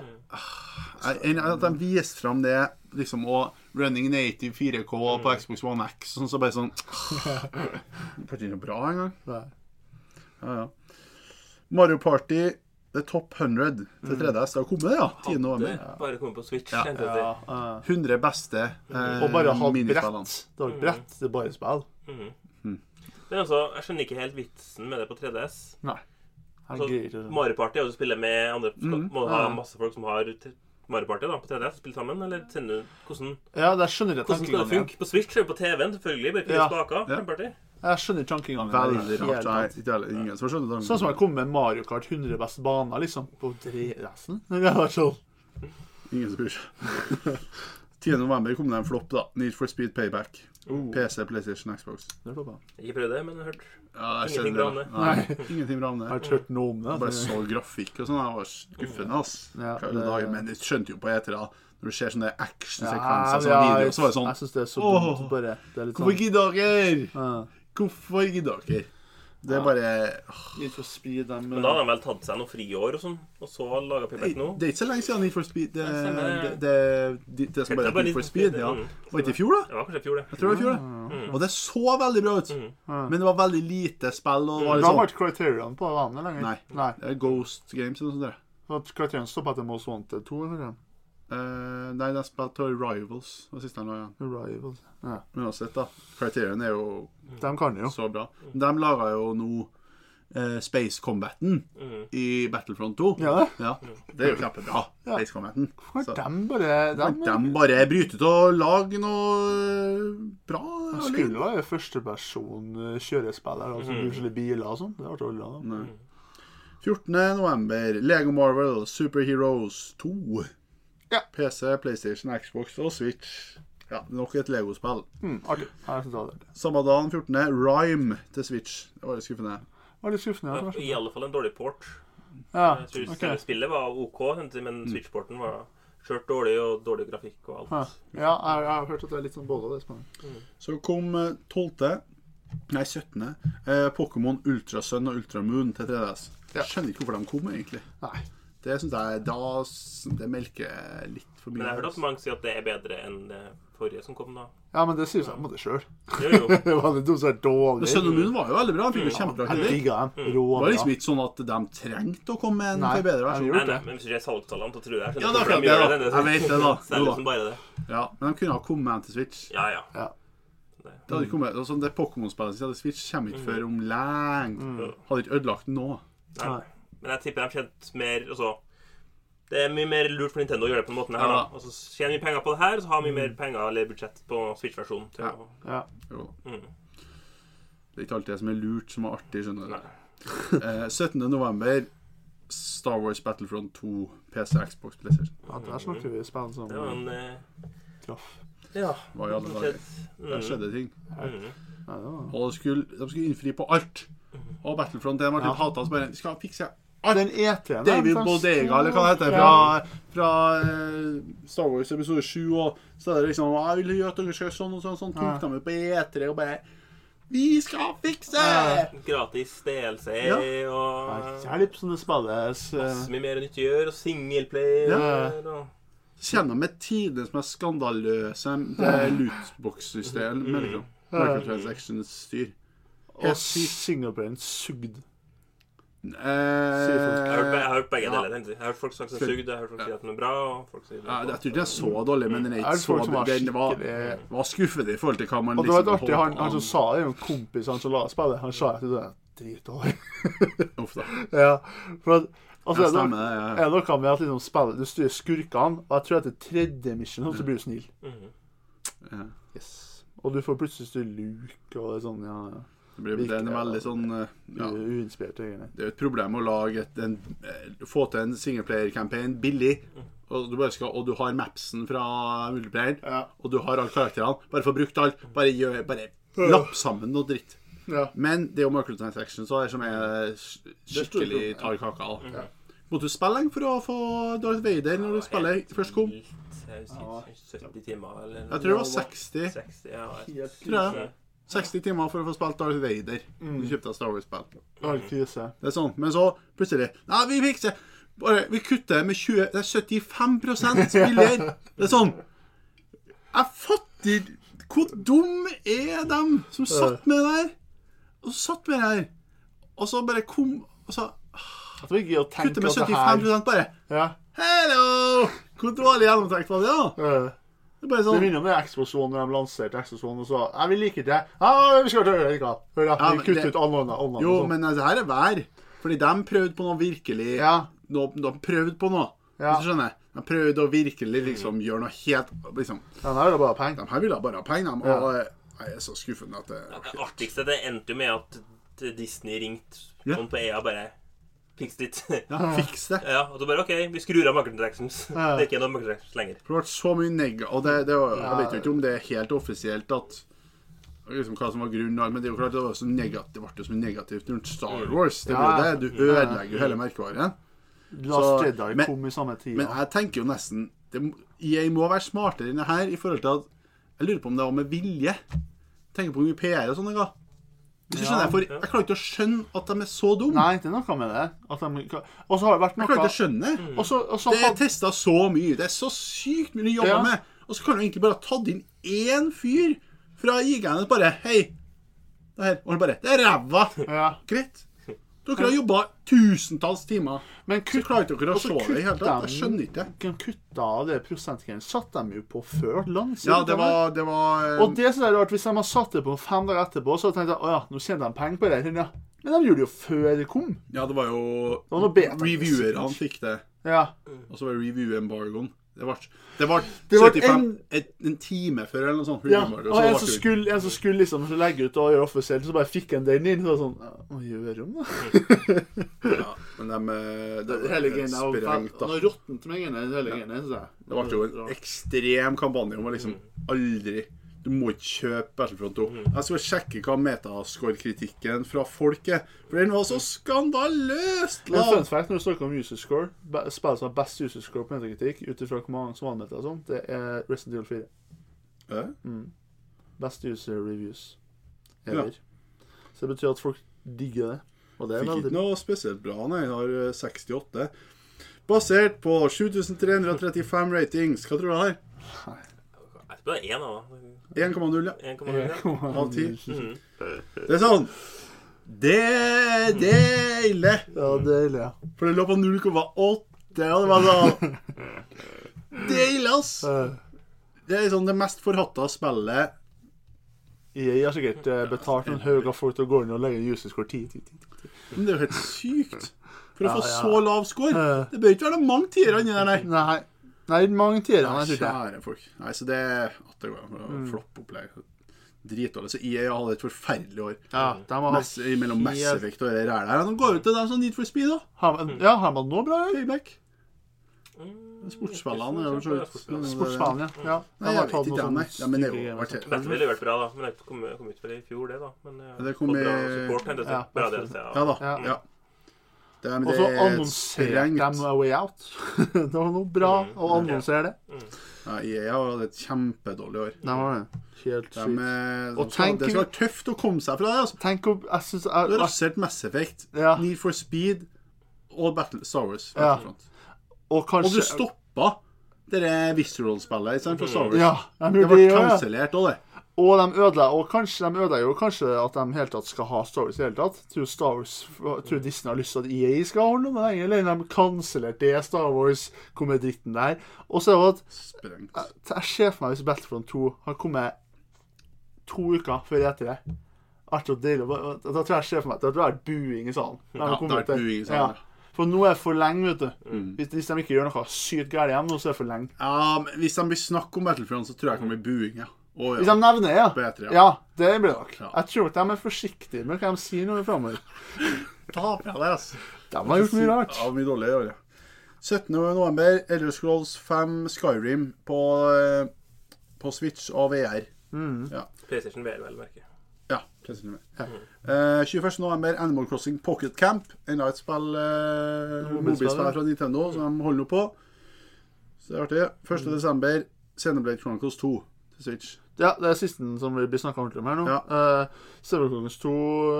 Jeg, at de viste frem det, liksom, og running native fire K mm. på Xbox One X, sånn, så bare sånn det var ikke noe bra en gang. Nei. Ja, ja. Mario Party The Top hundre til tre D S. Det har kommet det, ja. tiende november. Ja. Bare kommet på Switch. Ja. Ja. Ja. hundre beste eh, og bare ha brett. Det var brett, det er bare spill. Mm. Mm. Men altså, jeg skjønner ikke helt vitsen med det på tre D S. Nei. Altså, Mario Party er jo å spille med andre. Mm. Må ha masse folk som har Mario Party da, på tre D S, spille sammen, eller sender du hvordan... Ja, det skjønner jeg hvordan skal det funke? På Switch er jo på T V-en, selvfølgelig, bare ikke spaka, ja. Party. Jeg skjønner tankegangen. Veldig rart, nei, ikke alle, ingen som skjønner det. Sånn som jeg kom med Mario Kart hundre beste baner, liksom, på tre D S-en. Det var sånn. Ingen som bryr seg. tiende november kom det en flopp da, Need for Speed Payback. Uh. P C, PlayStation, Xbox. Det er floppa. Ikke prøvd det, men jeg har hørt ja, jeg ingenting bra om det. Nei, ingenting bra om det. Jeg har ikke hørt noe om det. Bare så grafikk og sånn, det var skuffende, ass. Ja, det... Men jeg skjønte jo på etter da, når du ser sånne action-sekvenser ja, ja, video, så var det sånn jeg synes det er så dumt, bare det er litt hvorfor gidder dere? Ja. Hvorfor gidder dere? Det er bare Need for Speed dem, men da har de vel tatt seg noen friår og sånn, og så laget Payback nå. Det er ikke så lenge siden Need for Speed det, det, det, det, det som bare er Need for Speed, ja. Var det ikke i fjor da? Det var kanskje i fjor det. Jeg tror det var i fjor det. Mm. Og det så veldig bra ut, mm. men det var veldig lite spill og var det sånn. Da var ikke Criterion på vannet lenger. Nei, Nei. Det er Ghost Games eller noe sånt der. Så Criterion stoppet etter Most Wanted to, eller? Uh, nei, de spilte Rivals var siste han la igjen. Rivals, ja. Men uansett da, Criterion er jo de kan jo så bra. De laget jo nå uh, Space Combaten mm. i Battlefront to. Ja. Ja, det er jo kjempebra, ja. Space Combaten. Hvorfor de bare... De, de bare bryter ut og lager noe bra. Det skulle være første person kjørespiller, altså mm. forskjellige biler og sånn. Det har vært olja da. Nei. fjortende november, Lego Marvel Super Heroes to. Ja. P C, PlayStation, Xbox og Switch. Ja, nok et Lego-spill. Mm, artig. Ja, samme dagen, fjortende Rime til Switch. Det var litt skuffende. Var litt skuffende, ja. I alle fall en dårlig port. Ja, jeg tror okay. Spillet var ok, men Switch-porten var kjørt dårlig, og dårlig grafikk og alt. Ja, ja jeg, jeg har hørt at det er litt sånn både av det spillet. Mm. Så kom tolvte Nei, syttende eh, Pokémon Ultra Sun og Ultra Moon til tre D S. Jeg skjønner ikke hvorfor de kom, egentlig. Nei. Det synes jeg da det melker litt for mye. Men jeg har hørt at mange sier at det er bedre enn det forrige som kom da. Ja, men det sier seg på det selv. Jo, jo. Det var det som er dårlig. Sun og Moon var jo veldig bra. Han fikk jo kjempebra heller. Mm. Det var liksom ikke sånn at de trengte å komme med en forbedret versjon. Nei, nei, men hvis du ser salgstallene, så tror jeg ja, da, de gjør det, da. Jeg vet det da. Selv som bare det. Ja, men de kunne ha kommet med en til Switch. Ja, ja. Ja. Det hadde ikke kommet, altså det Pokémon-spillet til Switch kommer ikke før om lenge. Hadde ikke ødelagt nå. Nei, men jeg tipper de kjent mer, altså det er mye mer lurt for Nintendo å gjøre det på den måten her da. Og så tjener mye penger på det her, så har vi mye mer penger eller budsjett på Switch-versjonen. Ja. Ja. Jo. Mm. Det er ikke alltid det som er lurt som er artig, skjønner du. eh, syttende november Star Wars Battlefront to, P C, Xbox, PlayStation. Ja, der snakker vi spennende som... Det var en... Eh... Traff. Ja. Hva i alle dager? Mm. Der skjedde ting. Mm. Ja, det var... Og de skulle, de skulle innfri på alt. Og Battlefront, det var litt Ja. hatet, så bare, de skal fikse alt. Den E T-en... David Bodega, eller hva det heter, fra, fra uh, Star Wars episode sju, og så er det liksom, jeg vil gjøre at dere skal sånn og sånn, sånn, tok dem ut på E tre, og bare, vi skal fikse! Gratis D L C, Ja. og... Jeg er litt som det spilles... Masse mye mer nytt å gjøre, og singleplayer, Ja. og... Så kjenner de med tider som er skandaløse, det er lootbox-system, med liksom, microtransactions-styr. Og singleplayeren sugd. Eh, Jeg har hørt, be- jeg har hørt begge ja. deler, tenkte jeg. Jeg har hørt folk sagt den sugd, jeg har hørt folk si at den er bra, og folk sier den Ja, er jeg tror ikke den er så dårlig, men den er Er ikke det så folk som var den var, skikkelig... var skuffende i forhold til hva man Og det var liksom et artig, han, holdt han som an. sa det, en kompis han som la spille, han sa at det er dritdårlig. Uff da. Ja, for at... Altså, Ja, er det stemmer noe- det, ja. er det noe med at liksom spillet, du styrer skurkene, og jeg tror at det er tredje mission, så blir du snill. Mhm. Ja. Yes. Og du får plutselig styre Luke, og det er sånn, ja, ja. Det blir det er en veldig sånn eh, ja. U- Uinspirert, egentlig. Det er jo et problem å lage et, en, eh, få til en singleplayer-campaign billig, og du, bare skal, og du har mapsen fra multiplayer, Ja. og du har alle karakterene, bare få brukt alt, bare, gjør, bare lapp sammen noe dritt. Ja. Men det er jo microtransactions så er som er sk- skikkelig tar kaka. Ja. Måtte du spille lenge for å få Darth Vader når du spiller først kom? sytti timer, eller... Jeg tror det var seksti, seksti, ja. Helt tror jeg. seksti timer for å få spilt Darth Vader. Du kjøpte Star Wars-spill. Helt krise. Det er sånn, men så plutselig Nei, vi fikser bare, vi kutter med tjue Det er syttifem prosent billigere. Det er sånn Jeg fatter hvor dum er dem som satt med det her og så satt med det her og så bare kom og så Jeg tror ikke å tenke kutter med at det syttifem her... prosent bare Ja. Hello! Hvor dårlig gjennomtenkt var det da? Eh, Det er bare Det sånn minner om det Xbox One når de lanserte Xbox One og sa ja, vi liker det. Ja, vi skal gjøre det likevel. Hør da, Ja, vi men kutter det- ut alle åndene. åndene Jo, og sånn. men det her er vær fordi de prøvde på noe virkelig Ja. noe, De prøvde på noe Ja. Hvis du skjønner De prøvde å virkelig liksom gjøre noe helt liksom, Ja, nå er det bare penger. De her ville bare ha penger de, Ja. og eh, jeg er så skuffende at det Det artigste, det endte jo med at Disney ringte Ja. sånn på E A bare fiks litt. Ja, fiks det. Ja, og så bare, ok, vi skrur av microtransactions. Ja. Det er ikke noe microtransactions lenger. For det har vært så mye nega, og det, det var, jeg vet jo ikke om det er helt offisielt at liksom hva som var grunnen, men det er jo klart det var så negativt, det ble jo så mye negativt rundt Star Wars. Det blir jo det, du ødelegger jo hele merkevaren. Last Så- Jedi men- kom i samme tid. Men jeg tenker jo nesten det, må- jeg må være smartere enn det her i forhold til at jeg lurer på om det var med vilje. Tenker på mye P R og sånne ga. Hvis du Ja, skjønner, for jeg klarer ikke å skjønne at de er så dumme. Nei, det er noe med det. At de... Og så har det vært Jeg klarer noe... ikke å skjønne det. Og så, og så Det er had- testet så mye. Det er så sykt mye å jobbe Ja. med. Og så kan du egentlig bare ha tatt inn én fyr fra I G N bare hei, det her. Og han bare det er ræva. Ja. Greit. Dere har jobbet tusentalls timer. Men Så klarer ikke dere å og så se det i hele tatt. kutta Jeg skjønner ikke det. de- De kutta av det prosentgreiene. Satt de jo på før langt Ja, det var, det var eh, Og det som er rart, hvis de har satt det på fem dager etterpå, så tenkte jeg, åja, nå tjener de penger på det. Ja. Men de gjorde det jo før det kom. Ja, det var jo var noe beta. reviewerne fikk det. Ja. Og så var det review-embargoen. Det var, det var, Det var syttifem en- et, en time før eller noe sånt. Ja, review-embargo, og så en ble som, det- skulle, en som skulle liksom legge ut og gjøre offisielt, så bare fikk en den inn. Så var det sånn, ja, hva gjør de da? Ja, men de, eh, det var Hele greien er jo sprengt, da. noe råttent med greiene, hele greiene, synes jeg. Det ble jo en ekstrem kampanje om å liksom aldri Du må ikke kjøpe Battlefront to. Jeg skal sjekke hva metascore-kritikken fra folk er. For den var så skandaløst Men fun lav. fact, når du snakker om user score, be- spillet som har best user score på metakritikk, ut ifra hvor mange som anmeldte og sånt, det er Resident Evil fire. Ja. Best user reviews ever. Så det betyr at folk digger det. Og det er Fikk veldig ikke noe spesielt bra, nei. Jeg har eh, sekstiåtte. Basert på sju tusen tre hundre trettifem ratings. Hva tror du jeg har? Jeg tror det er én av dem. én komma null, ja. En komma null. Av ti. Mhm. Det er sånn. Det, det er ille. Ja, deilig, ja. For det lå på null komma åtte, og det var sånn. Det er ille, ass. Eh, Det er sånn det mest forhatta spillet. E A har sikkert eh, betalt noen haug av folk til å gå inn og legge user score ti. ti, ti, ti. Men det er jo helt sykt. For å Ja, få ja. så lav score. Eh. Det bør ikke være noe mange tiere inni der, nei. Nei, nei, mange tider. Nei, Jeg tror ikke. kjære folk. Nei, så det at det går an å floppe opplegg. dritdårlig. Så E A hadde et forferdelig år. Ja, de har Mass, mellom Mass Effect og det ræl der. De går ut til dem som Need for Speed, da. Har, ja, har man noe bra? Payback. Sportsspillene er jo så ut. Sportsspillene, ja. ja. Nei, jeg vet ikke, nei. Ja, men det har vært helt... Dette ville vært bra, da. Men det kom, kom ut vel i fjor, det, da. Men det kom i... bra support, hentet seg. Bra D L C, ja. Ja da, ja. ja. Det, og så annonserte de A Way Out. Det var noe bra mm. å annonsere det. Mm. Ja, jeg har hatt et kjempedårlig år. Det var det. Helt sykt. De, de skal, det skal være tøft å komme seg fra det, altså. Tenk om, jeg synes... Jeg, du har rasert Mass Effect, ja. Need for Speed og Battle, Star Wars. Ja. Og, kanskje, og du stoppa det Visceral-spillet, ikke sant, fra Star Wars. Ja, de det var kansellert også, det. Og de ødela, og kanskje de ødela jo kanskje at de helt tatt skal ha Star Wars i hele tatt. Tror Star Wars, tror Disney har lyst til at E A skal holde noe med det, eller de kansellerte det Star Wars, kom med dritten der. Og så er det at, jeg, jeg ser for meg hvis Battlefront to har kommet to uker før etter det. Artig og deilig, da tror jeg ser for meg at det har vært buing i salen. Ja, det har vært buing i salen, ja. For nå er det for lenge, vet du. Mm. Hvis, hvis de ikke gjør noe sykt gærlig hjemme, så er det for lenge. Ja, men hvis de vil snakke om Battlefront, så tror jeg det kan bli buing, ja. Oh, ja. Hvis de nevner, ja. Bedre, ja. Ja, det blir nok. Ja. Jeg tror at de er forsiktige med hva de sier når vi fremover. Ja, det er altså. De har gjort mye rart. Ja, mye dårlig i år, ja. syttende november, Elder Scrolls fem Skyrim på, på Switch og V R. Mm. Ja. PlayStation V R, vel, merker. Ja, PlayStation V R. Ja. Mm. Uh, tjueførste november, Animal Crossing Pocket Camp. Enda et spill, uh, mobilspill fra Nintendo, som de holder på. Så det er artig. første desember, Xenoblade Chronicles to til Switch. Ja, det er siste som vi blir snakket ordentlig om her nå. Ja. Uh, Xenoblade Chronicles to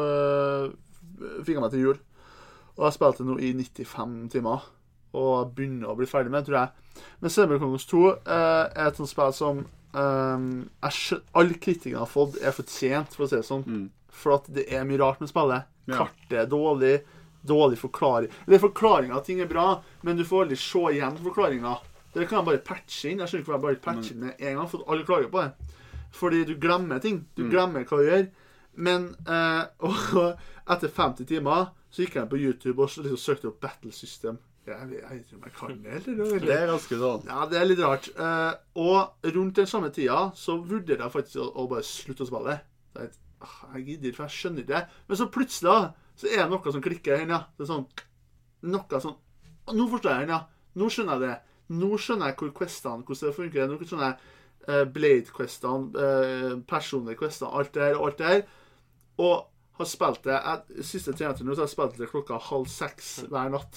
uh, fikk jeg meg til jul. Og jeg spilte nå i nittifem timer. Og begynner å bli ferdig med, tror jeg. Men Xenoblade Chronicles to uh, er et sånt spill som um, alle kritikerne har fått er fortjent, for å si det sånn. Mm. For at det er mye rart med spillet. Ja. Kartet er dårlig, dårlig forklaring. Det er forklaringen at ting er bra, men du får aldri se igjen forklaringen. Det kan jeg bare patche inn. Jeg skjønner ikke hva jeg bare patcher inn en gang, for alle klager på det. Fordi du glemmer ting. Du mm. glemmer hva du gjør. Men eh, og etter femti timer så gikk jeg på YouTube og liksom søkte opp Battle System. Jeg vet ikke om jeg kan det, eller? Det er ganske sånn. Ja, det er litt rart. Eh, og rundt den samme tida så vurderer jeg faktisk å, å bare slutte å spille. Det er, ah, jeg gidder, for jeg skjønner det. Men så plutselig så er det noe som klikker her, ja. Det er sånn, noe sånn, nå forstår jeg den, ja. Nå skjønner jeg det. Nå skjønner jeg hvor questene, hvordan det funker. Nå skjønner jeg uh, Blade-questene, uh, personlige questene, alt det her og alt det her. Og har spilt det, jeg, siste tjeneste nå, så har jeg spilt det klokka halv seks hver natt.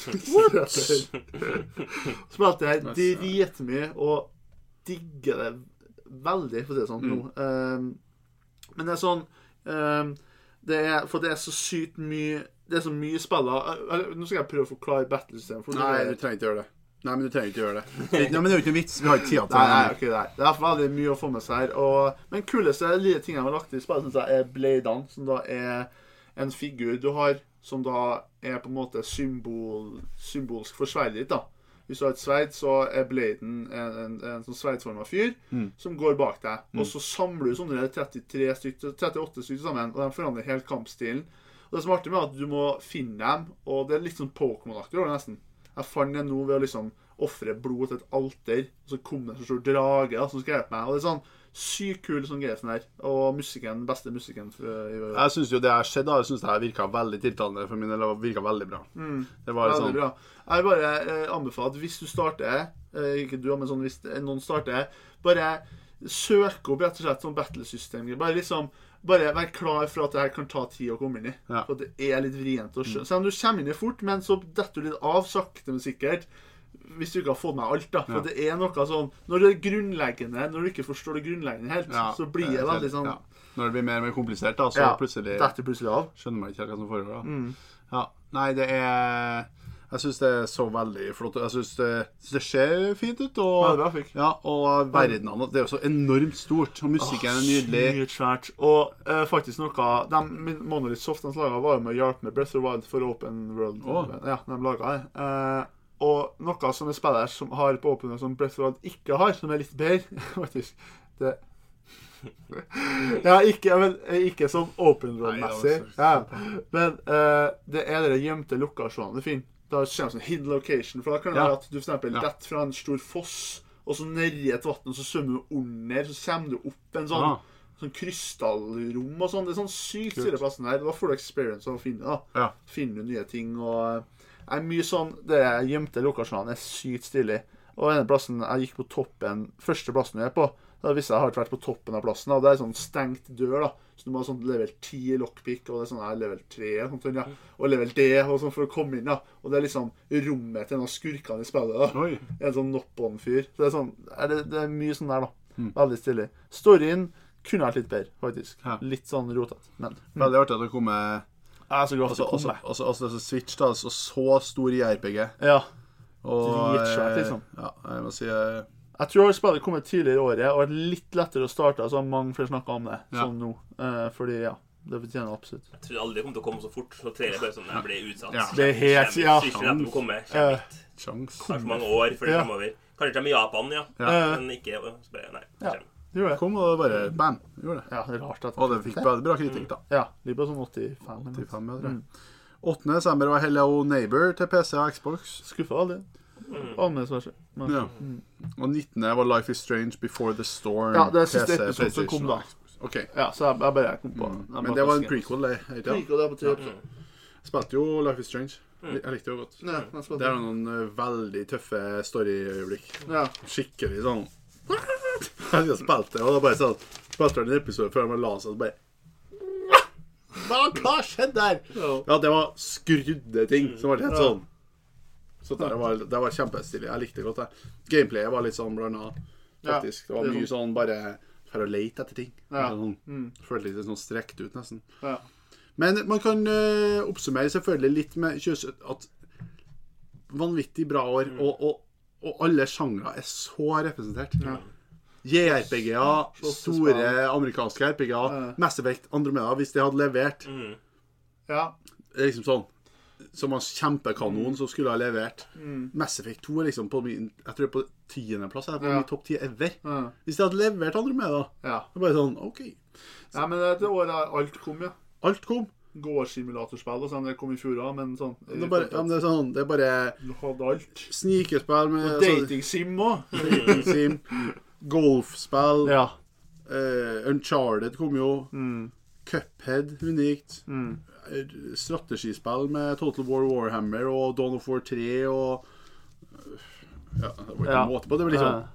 Spilt det her dritmye, og digger det veldig, for å si det sånn, nå. Um, men det er sånn, um, det er, for det er så sykt mye, det er så mye spiller. Nå skal jeg prøve å forklare battle-systemet. Nei, du trenger ikke gjøre det. Nei, men du trenger ikke gjøre det. Nei, men det er jo ikke en vits. Vi har ikke tid til det. Nei, nei, okay, nei. Det er veldig mye å få med seg her. Og, men kuleste lille ting jeg har lagt i spillet, synes jeg, er Bladene, som da er en figur du har, som da er på en måte symbol, symbolsk for sverdet ditt, da. Hvis du har et sverd, så er Bladen en, en, en sånn sverdformet fyr mm. som går bak deg. Mm. Og så samler du sånne trettitre stykker, trettiåtte stykker sammen, og de forandrer helt kampstilen. Og det som er artig med at du må finne dem, og det er litt sånn Pokémon-aktig, nesten. Jeg fant det nå ved å liksom offre blod til et alter, og så kom det en så stor drage da, som skal hjelpe meg. Og det er sånn sykt kul sånn greie sånn her. Og musikken, beste musikken. For, jeg synes jo det har skjedd da, jeg synes det her virket veldig tiltalende for min del, og virket veldig bra. Mm, det var veldig sånn... bra. Jeg bare eh, anbefaler at hvis du starter, eh, ikke du, men sånn hvis noen starter, bare søk opp rett og slett sånn battle-system. Bare liksom, bare vær klar for at det her kan ta tid å komme inn i. Ja. For det er litt vrient å skjønne. Selv om du kommer inn i fort, men så detter du litt av, sakte men sikkert. Hvis du ikke har fått med alt da. For ja. Det er noe sånn, når det er grunnleggende, når du ikke forstår det grunnleggende helt, ja, så blir det veldig sånn... Ja. Når det blir mer og mer komplisert da, så ja, plutselig... detter plutselig av. Skjønner man ikke hva som foregår da. Mm. Ja, nei, det er... Jeg synes det er så veldig flott. Jeg synes det, det ser fint ut. Og, ja, det er bra, ja, og verdenene, det er jo så enormt stort. Og musikken er nydelig. Sykt svært. Og uh, faktisk noe, de Monolith Soft de laget var jo med å hjelpe med Breath of the Wild for Open World. Oh. Ja, de laget det. Uh, og noe som er spiller som har på Open World som Breath of the Wild ikke har, som er litt bedre, faktisk. Det... ja, ikke, men, ikke sånn Open World-messig. Ja. Men uh, det er det gjemte lokasjonen du finner. Da kommer sånn hidden location, for da kan det ja. være at du for eksempel ja. detter fra en stor foss, og så nedi et vatten, og så svømmer du under, så kommer du opp en sånn, ah. sånn krystallrom og sånn. Det er sånn sykt stille plassen her. Da får du experience av å finne, da. Ja. Finner du nye ting, og er mye sånn, det gjemte lokasjonene er sykt stilig. Og denne plassen, jeg gikk på toppen, første plassen jeg er på, da visste jeg har ikke vært på toppen av plassen, og det er sånn stengt dør da, så du må ha sånn level ti lockpick, og det er sånn her level tre, og, sånt, ja. Og level D, og sånn for å komme inn da, og det er liksom rommet til en av skurkene i spillet da, Oi. en sånn knock-on-fyr, så det er sånn, er det, det er mye sånn der da, mm. veldig stilig. Storyen kunne vært litt bedre, faktisk, ja. Litt sånn rotet, men mm. Veldig artig at det kommer, jeg er så glad at det kommer. Altså, altså, altså Switch da, så, så stor i R P G. Ja, og, dritsvært liksom. Ja, jeg må si... Jeg, Jeg tror spillet kom tidligere i året, og er litt lettere å starte, så har mange flere snakket om det, ja. Som nå. Eh, fordi, ja, det fortjener absolutt. Jeg tror aldri det kommer til å komme så fort, så tre er bare sånn, jeg blir utsatt. Ja. Det er helt, ja. Sykler etter å komme, kommer hit. Sjans. Det er så mange år før det ja. Fremover. Kanskje kommer i Japan, ja. ja. Men ikke, så bare, nei, ja. Gjorde det. Kom og bare, bam, gjorde det. Ja, det er rart at og det fikk bare bra kritikk da. Ja, det ble sånn åttifem. åttifem, jeg tror. Mm. åttende desember var Hello Neighbor til P C og Xbox. Skuffa aldri. Mm. Men, ja. mm. Og nittende var Life is Strange Before the Storm. Ja, det er siste episode som kom da. Ok. Ja, så jeg, jeg bare kom på mm. Men det var en prequel, det. Prequel, det er på tre episoder. Jeg spilte jo Life is Strange. Jeg likte det jo godt. Ja, det er noen uh, veldig tøffe story-øyeblikk. Ja. Skikkelig sånn. Jeg spilte det, og da bare sånn spilte en episode før man la seg, og bare hva, hva skjedde der? Ja, det var skrudde ting som var helt sånn. Så det var, det var kjempestilig. Jeg likte det godt det. Gameplayet var litt sånn blandet, faktisk. Det var mye sånn bare for å lete etter ting. Ja. Sånn, mm. følte litt sånn strekt ut nesten. Ja. Men man kan uh, oppsummere selvfølgelig litt med at vanvittig bra år, mm. og, og, og alle sjangre er så representert. Ja. J R P G-er, store amerikanske R P G-er, ja. Mass Effect, Andromeda, hvis de hadde levert. Mm. Ja. Det er liksom sånn. Som en kjempekanon mm. som skulle ha levert. Mm. Mass Effect to er liksom på min, jeg tror på tiende plass, på ja. min topp ti ever. Ja. Hvis de hadde levert Andromeda, ja. det var bare sånn, ok. Så. Ja, men det året alt kom, ja. Alt kom. Gårdsimulatorspill og sånn, det kom i fjor, men sånn. Det er bare, ja, men det er sånn, det er bare... Du hadde alt. Snikespill med... Og dating-sim også. Dating-sim. Golfspill. Ja. Uh, Uncharted kom jo. Mm. Cuphead, unikt. Mm. Strategispill med Total War Warhammer og Dawn of War tre og ja, det var ikke ja. en måte på det, men liksom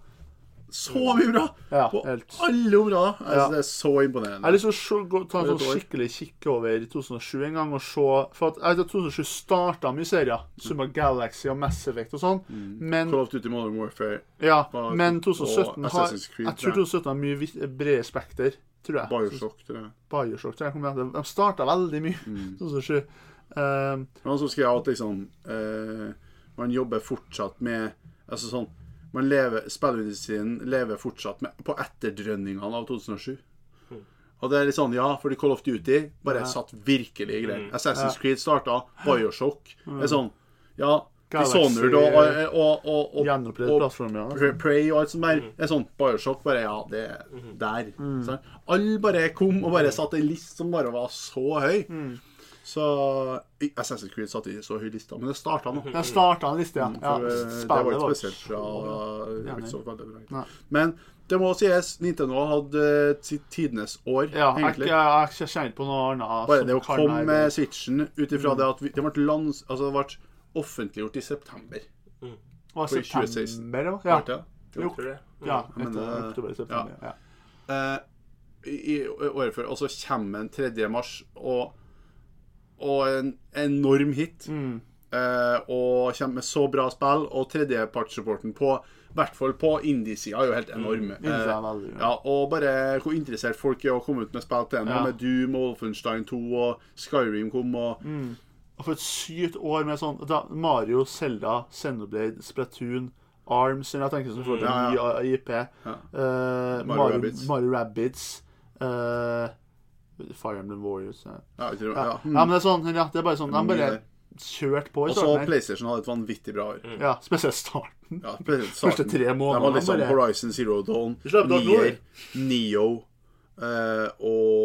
så mye bra ja, på helt. alle områder. Altså, ja. det er så imponerende. Jeg har lyst til å ta en sånn skikkelig kikk over to tusen og sju en gang og se, for at jeg, to tusen og sju startet mye serier, Summa Galaxy og Mass Effect og sånn, mm. men Call of Duty Modern Warfare ja, men to tusen og sytten har, Creed, jeg tror to tusen og sytten har mye bredere spekter, tror jeg. Bioshock, tror jeg. Bioshock, tror jeg. De startet veldig mye, mm. to tusen og sju. Um, men så skrev jeg at liksom, uh, man jobber fortsatt med, altså sånn, man lever, spillindustrien lever fortsatt med, på etterdrønningene av to tusen og sju. Mm. Og det er litt sånn, ja, fordi Call of Duty bare ja. satt virkelig i greier. Mm. Assassin's ja. Creed startet, Bioshock, mm. det er sånn, ja, Dishonored og, og, og, og, og, og Prey og alt sånt der, det er sånn, Bioshock bare, ja, det er der. Mm. Sånn. Alle bare kom og bare satt en list som bare var så høy. Mm. Så Assassin's Creed satt i så høy lista, men det startet nå. Det startet en liste, ja. For, ja det var ikke spesielt fra, ja, ikke så veldig bra. Men det må sies, Nintendo hadde sitt tidenes år, ja, egentlig. Ja, jeg har ikke kjent på noe annet. Bare det å komme med Switchen utifra mm. det at vi, det ble lands, altså det ble offentliggjort i september. Mm. Og september, ja. Ja, jo. Ja, etter oktober, september, ja. Uh, i, I året før, og så kommer en tredje mars, og og en enorm hit mm. uh, og kommer med så bra spill, og tredjepartsrapporten på, i hvert fall på indie-siden er jo helt enorm. Mm. Uh, veldig, ja. Ja, og bare hvor interessert folk er å komme ut med spill til en, ja. Med Doom, Wolfenstein to og Skyrim kom og... Mm. Og for et sykt år med sånn, da, Mario, Zelda, Xenoblade, Splatoon, ARMS, jeg tenker som for ja, ja. I P, ja. uh, Mario, Mario Rabbids, Mario Rabbids uh, Fire Emblem Warriors ja. Ja, ja. Ja. Mm. Ja, men det er sånn, ja, det er bare sånn de bare kjørt på i starten. Og så PlayStation hadde et vanvittig bra år. Mm. Ja, spesielt starten. Ja, spesielt starten. Første tre måneder. De var liksom bare... Horizon Zero Dawn, Nier, Neo uh,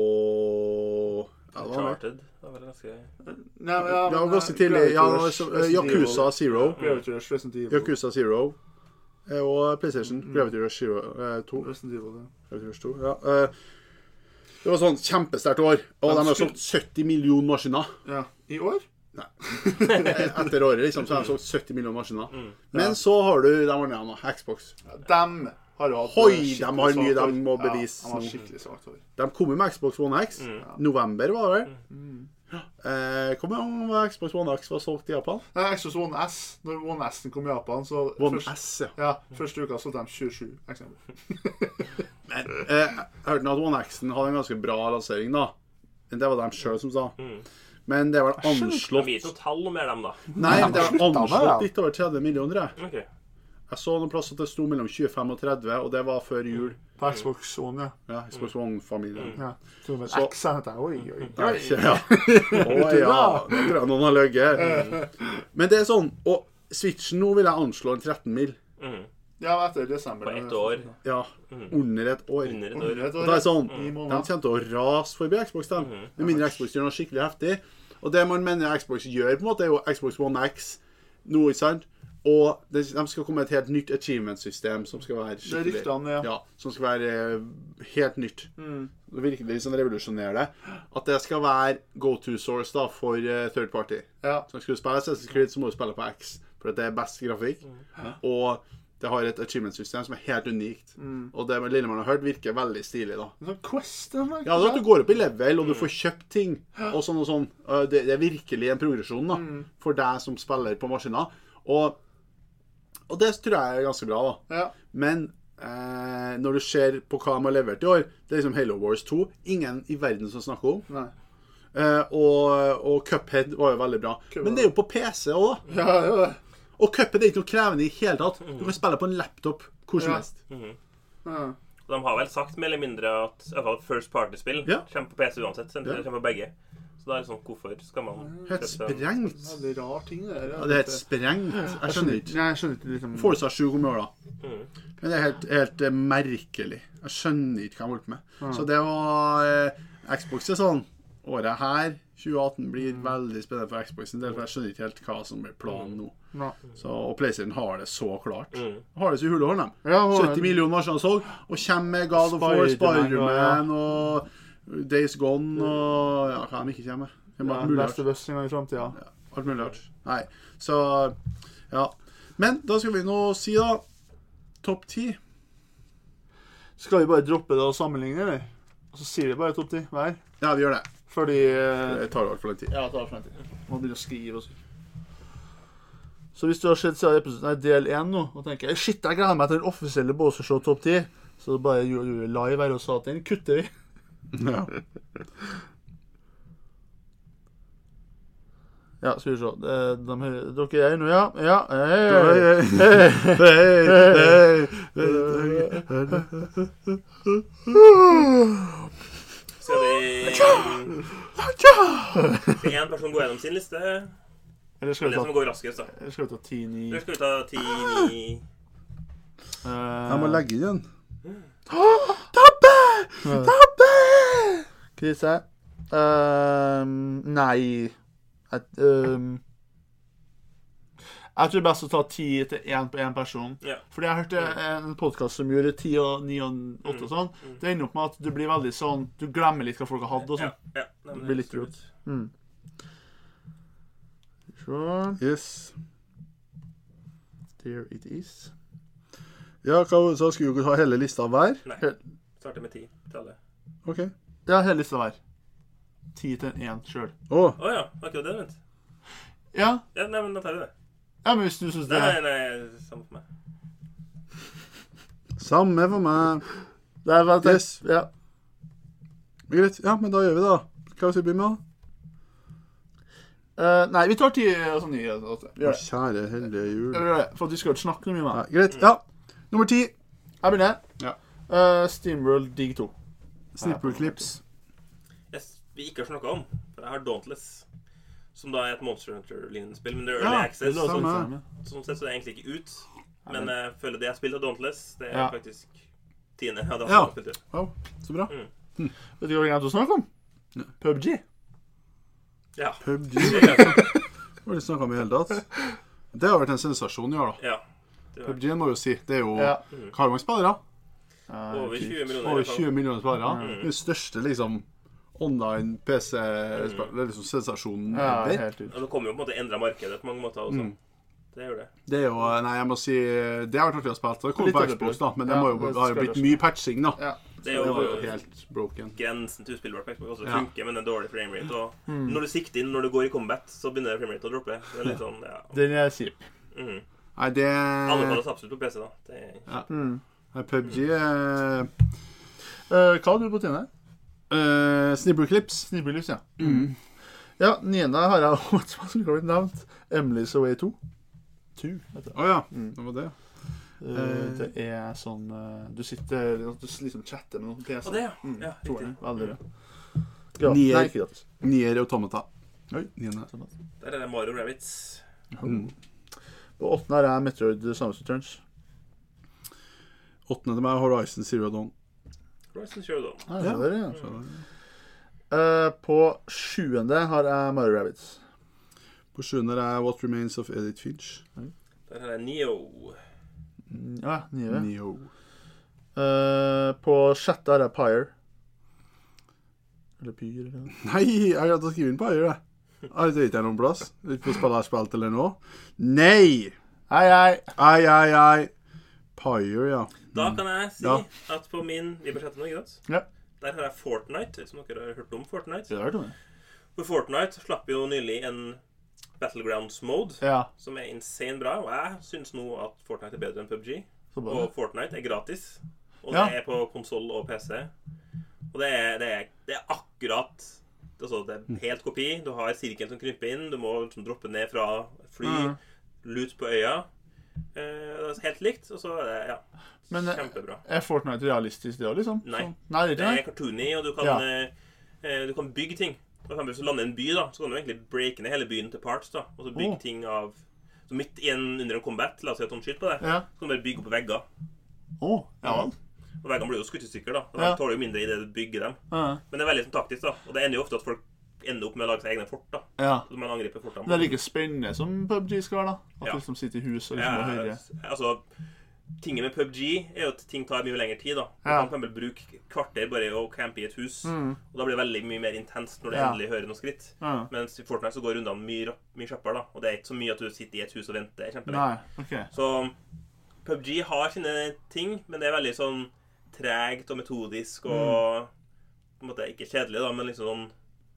og ja, Uncharted. Det var ganske... Nei, ja, ja, ganske tidlig. Ja, så, uh, Yakuza Zero. Gravity Rush, Resident Evil. Yakuza Zero. Og PlayStation. Mm. Gravity Rush Zero uh, to. Resident Evil, ja. Gravity Rush to, ja. Uh, Det var sånn kjempesterkt år, og de har solgt sytti millioner maskiner. Ja, i år? Nei. Etter året, liksom, så har de solgt sytti millioner maskiner. Mm. Men så har du de andre igjen, Xbox. Ja, dem har jo hatt... Hoi, de har mye de må bevise. Ja, de har skikkelig svagt år. De kommer med Xbox One X. Mm. November var det. Mm. Eh, Hvor mange Xbox One X var solgt i Japan? Nei, Xbox One S. Når One S kom i Japan, så... One først, S, ja. Ja, første uka solgte de tjuesju, eksempel. Men eh, jeg hørte at One X-en hadde en ganske bra lansering, da. Det var dem selv som sa. Mm. Men det var anslått... Det er noe tall mer dem, da. Nei, det var anslått litt over tretti millioner, jeg. Okay. Jeg så noen plass at det sto mellom tjuefem og tretti, og det var før jul. På Xbox One, ja. Ja, Xbox One-familien. Ja. Så det var X-en heter jeg. Oi, oi, oi. Ja. Å ja, det tror jeg noen har løgget. Men det er sånn, og Switchen nå vil jeg anslå en tretten mil. Mm. Ja, etter desember. På ett år. Ja, under et år. Under et år. Og det er sånn, de kommer til å rase forbi Xbox, dem. Med mindre Xbox gjør noe skikkelig heftig. Og det man mener Xbox gjør, på en måte, er jo Xbox One X. Nå, ikke sant? Og de skal komme med et helt nytt achievement-system som skal være skikkelig... Det er ryktene, ja. Ja, som skal være helt nytt. Mm. Det virkelig sånn revolusjonerer det. At det skal være go-to-source da, for uh, third party. Ja. Så skal du spille Assassin's Creed, så må du spille på X, for det er best grafikk. Mm. Og det har et achievement-system som er helt unikt. Mm. Og det lille man har hørt virker veldig stilig da. Det er quest, det er ja, det er at du går opp i level, og du får kjøpt ting, og sånn og sånn. Det, det er virkelig en progresjon da, mm. for deg som spiller på maskiner. Og Og det tror jeg er ganske bra da. Ja. Men eh, når du ser på hva de har levert i år, det er liksom Halo Wars to. Ingen i verden som snakker om. Nei. Eh, og, og Cuphead var jo veldig bra. Cuphead. Men det er jo på P C også da. Ja, ja. Og Cuphead er ikke noe krevende i hele tatt. Du kan spille på en laptop hvor som helst. Ja. Mm-hmm. Ja. De har vel sagt mer eller mindre at i hvert fall first party-spill ja. kommer på P C uansett. Det ja. kommer på begge. Så det er sånn, hvorfor skal man... Helt sprengt. Ja, det er rar ting det der. Ja, det er helt sprengt. Jeg skjønner ikke. Nei, jeg skjønner ikke liksom... Forza sju kommer i år da. Mm. Men det er helt, helt uh, merkelig. Jeg skjønner ikke hva jeg har holdt med. Ja. Så det var... Uh, Xbox er sånn. Året her, tjue atten, blir mm. veldig spennende for Xbox en del, for jeg skjønner ikke helt hva som blir planen nå. Ja. Så, og PlayStation har det så klart. Mm. Har det så i hulehånd dem. Ja, sytti millioner maskiner så, og kommer med God of War, Spider-Man og... Days Gone og ja, hva de ikke kommer med. Ja, beste bøssinga i fremtiden. Ja, alt mulig rart. Nei, så ja. Men da skal vi nå si da topp ti. Skal vi bare droppe det og sammenligne, eller? Og så sier vi bare topp ti hver? Ja, vi gjør det. Fordi... Det tar alt for lang tid. Ja, det tar alt for lang tid. Man begynner å skrive og så. Så hvis du har sett siden episoden er del én nå, og tenker jeg, shit, jeg gleder meg til den offisielle Båsershow topp ti, så bare gjør du live her og sa at den kutter vi. Ja. Ja, skal vi se. De, de, dere er nå, ja. Ja. Skal vi... Skal en person gå gjennom sin liste? Eller skal vi ta... Det som går raskest, da. Eller skal vi ta ti ni... Eller skal vi ta ti ni... Jeg må legge inn den. Tabbe! Tabbe! Krise. Um, nei. Et, um, jeg tror det er best å ta ti til én på én person. Ja. Fordi jeg hørte en podcast som gjorde ti og ni og åtte og sånn. Mm. Mm. Det ender opp med at du blir veldig sånn, du glemmer litt hva folk har hatt og sånn. Ja, ja. Det blir litt rot. Mm. Sure. Yes. There it is. Ja, hva så skulle du ha hele lista hver? Nei, starter med ti til alle. Ok. Ja, hele lista hver. ti til én selv. Åh. Åh ja, akkurat det, vent. Ja. Ja, nei, men da tar vi det. Ja, men hvis du synes det er... Nei, nei, samme for meg. Samme for meg. Det er vel det. Yes. Ja. Greit, ja, men da gjør vi det da. Hva skal vi begynne med da? Uh, nei, vi tar ti og sånn nye. Kjære heldige jul. Ja, vi gjør det, for at vi skal ikke snakke noe mye med. Ja, greit, ja. Nummer ti. Jeg begynner. Ja. Uh, Steamworld Dig to. Snipper Clips. Yes, vi ikke har snakket om. For jeg har Dauntless. Som da er et Monster Hunter-lignende spill. Men det er early ja, access. Ja, sånn, sånn sett så er det egentlig ikke ut. Men jeg føler det jeg spiller Dauntless, det er ja. faktisk tiende. Ja, det ja. Wow, så bra. Mm. Hm. Vet du hva jeg glemte å snakke om? Ja. P U B G. Ja. P U B G. Hva har de snakket om i hele tatt? Det har vært en sensasjon i år da. Ja. P U B G må jo si. Det er jo... Ja. Hva har mange spillere? Over tjue millioner. Over tjue millioner spillere. Mm. Den største, liksom, online-P C-spill, mm. liksom sensasjonen. Ja, helt ut. Ja, det kommer jo på en måte endret markedet på mange måter også. Mm. Det gjør det. Det er jo, nei, jeg må si, det har vært artig å spille. Det kommer på Xbox da, men det, må jo, det har jo blitt mye patching da. Ja. Det er jo, det var jo helt broken. Grensen til spillbart på Xbox også ja. funker, men det er dårlig framerate. Og mm. når du sikter inn, når du går i combat, så begynner framerate å droppe. Det er litt sånn, ja. Den er kjip. Mm. Nei, det... Alle tar det absolutt på P C da. Det... Ja. Mm. P U B G er... Uh, hva har du på tiden her? Uh, Snibberclips. Snibberclips, ja. Mm. Ja, niende har jeg hva som har blitt nevnt. Emily's Away to. to, vet du. Åja, mm. det var det. Uh, det er sånn uh, du sitter du liksom chatter med noen P C. Og det, ja. Mm, ja riktig. Veldig bra. Nier, Nei, ikke gratis. Nier Automata. Oi. Der er det Mario Rabbids. Mm. På åttende er jeg Metroid Samus Returns. Åttende til meg Horizon Zero Dawn. Horizon Zero Dawn. Ah, ja, det er det, ja. Uh, på sjuende har jeg Mario Rabbids. På sjuende er jeg What Remains of Edith Finch. Mm. Der er det Neo. Ja, Neo. Neo. Uh, på sjette er jeg Pyre. Eller Pyre, eller? Nei, jeg har hatt å skrive inn Pyre, det. Jeg vet ikke noen plass. Ikke på spillet jeg har spilt eller noe. Nei! Ei, ei. Ei, ei, ei. Pyre, ja. Da kan jeg si ja. at på min vi budsjettet nå, ikke sant? Ja. Der har jeg Fortnite, som dere har hørt om Fortnite. Jeg har hørt om det. For Fortnite slapp jo nylig en Battlegrounds mode, ja. som er insane bra, og jeg synes nå at Fortnite er bedre enn P U B G. Og Fortnite er gratis, og ja. det er på konsol og P C. Og det er, det er, det er akkurat, altså det er helt kopi. Du har sirkelen som krymper inn, du må liksom droppe ned fra fly, mm. lut på øya. Eh, det er helt likt, og så er det, ja, men, kjempebra. Er Fortnite realistisk det, liksom? Nei, så, nei det, er det er cartoony, og du kan, ja. eh, du kan bygge ting. For eksempel, hvis du lander en by, da, så kan du egentlig breake ned hele byen til parts, da, og så bygge oh. ting av, så midt i en, under en combat, la oss si at noen skyter på det, ja. så kan du bare bygge opp vegger. Åh, oh, ja vel. Og veggene blir jo skutt i stykker, da, og ja. de tåler jo mindre i det du bygger dem. Ja. Men det er veldig sånn taktisk, da, og det ender jo ofte at folk ender opp med å lage seg egne fort, da. Ja. Så man angriper fortene. Men det er like spennende som P U B G skal være, da. At ja. du liksom sitter i hus og liksom ja, hører. Altså, tingen med P U B G er jo at ting tar mye lengre tid, da. Du ja. kan for eksempel bruke kvarter bare å campe i et hus, mm. og da blir det veldig mye mer intenst når du ja. endelig hører noe skritt. Ja. Mens i Fortnite så går rundene mye, mye kjappere, da. Og det er ikke så mye at du sitter i et hus og venter kjempelenge. Nei, okay. Så P U B G har sine ting, men det er veldig sånn tregt og metodisk og mm. på en måte ikke kjedelig, da, men liksom sånn,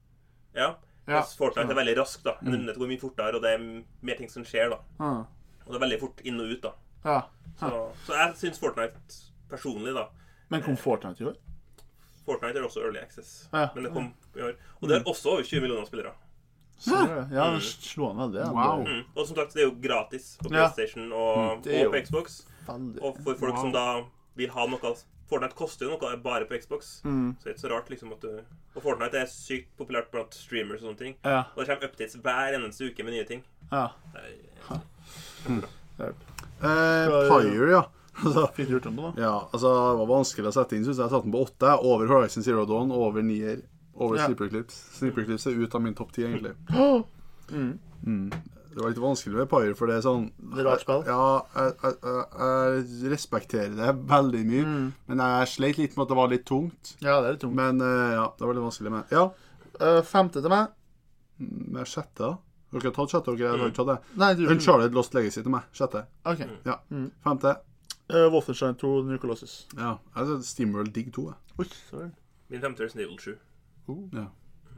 ja. Ja. Fortnite er veldig raskt, da. Mm. Det går mye fortere, og det er mer ting som skjer, da. Mm. Og det er veldig fort inn og ut, da. Ja. Så, så jeg synes Fortnite personlig, da. Men kom Fortnite i år? Fortnite er også Early Access. Ja. Men det kom i år. Og det er også over tjue millioner spillere. Så, ja, det slår an veldig. Wow. Mm. Og som sagt, det er jo gratis på PlayStation og, mm. og på Xbox. Veldig. Og for folk wow. som da vil ha noe... Fortnite koster jo noe bare på Xbox, mm. så det er ikke så rart liksom at du... Og Fortnite er sykt populært blant streamers og sånne ting. Ja. Og det kommer updates hver eneste uke med nye ting. Ja. Det er, ja. Mm. Eh, Pyre, ja. Altså, Fikk du gjort den på da? Ja, altså, det var vanskelig å sette inn, synes jeg. Jeg satt den på åtte, over Horizon Zero Dawn, over Nier, over ja. Snipperclips. Snipperclips er ut av min topp ti, egentlig. mm. Mm. Det var litt vanskelig med Pyre, for det er sånn... Det er rart spill. Ja, jeg, jeg, jeg, jeg respekterer det veldig mye, mm. men jeg sleit litt med at det var litt tungt. Ja, det er litt tungt. Men uh, ja, det var litt vanskelig med. Ja. Uh, femte til meg. Med sjette da? Dere har tatt sjette, dere har ikke tatt det? Nei, du... Uncharted Lost Legacy til meg, sjette. Ok. Ja, mm. femte. Uh, Wolfenstein to, New Colossus. Ja, jeg synes SteamWorld Dig to. Oi, sorry. Min femte er Resident Evil sju. Uh. Ja.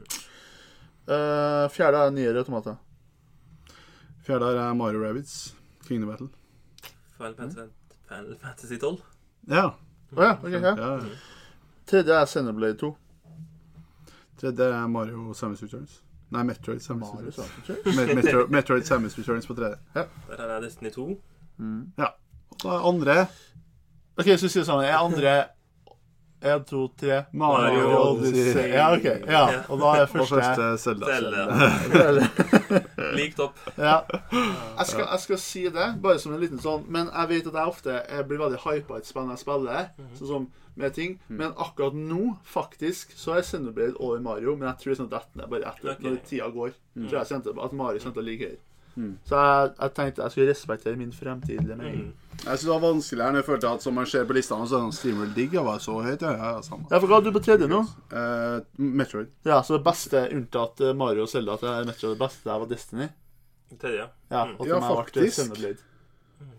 Uh, fjerde er Nier Automata. Fjerde er Mario Rabbids, Kingdom Battle. Final Fantasy, Final Fantasy tolv. Ja. Åh oh, ja, ok, ja. ja. Tredje er Xenoblade to. Tredje er Mario Samus Returns. Nei, Metroid Samus Mario Returns. Met Metro Metroid Samus Returns på tredje. Ja. Der er det Destiny to. Mm. Ja. Og da er andre... Ok, så sier jeg sånn, er andre... en, to, tre Mario Odyssey. Ja, ok. Ja, og da er første... Og første Zelda. Zelda. Likt opp. Ja. Jeg skal, jeg skal si det, bare som en liten sånn, men jeg vet at jeg ofte jeg blir veldig hypet i et spill når jeg spiller, mm -hmm. sånn som med ting. Mm. Men akkurat nå, faktisk, så er Xenoblade over Mario, men jeg tror jeg sånn at det er bare etter, okay. når tida går. Mm. Så jeg kjente at Mario kjente å ligge her. Mm. Så jeg, jeg tenkte jeg skulle respektere min fremtidige mening. Mm. Jeg synes det var vanskelig her når jeg følte at som man ser på listene, så er det Steamworld Dig, jeg var så høyt, ja, ja, samme. Ja, for hva hadde du på tredje nå? Uh, Metroid. Ja, så det beste unntatt Mario og Zelda, at det er Metroid det beste var Destiny. Tredje, ja. Mm. Og ja, faktisk. Mm.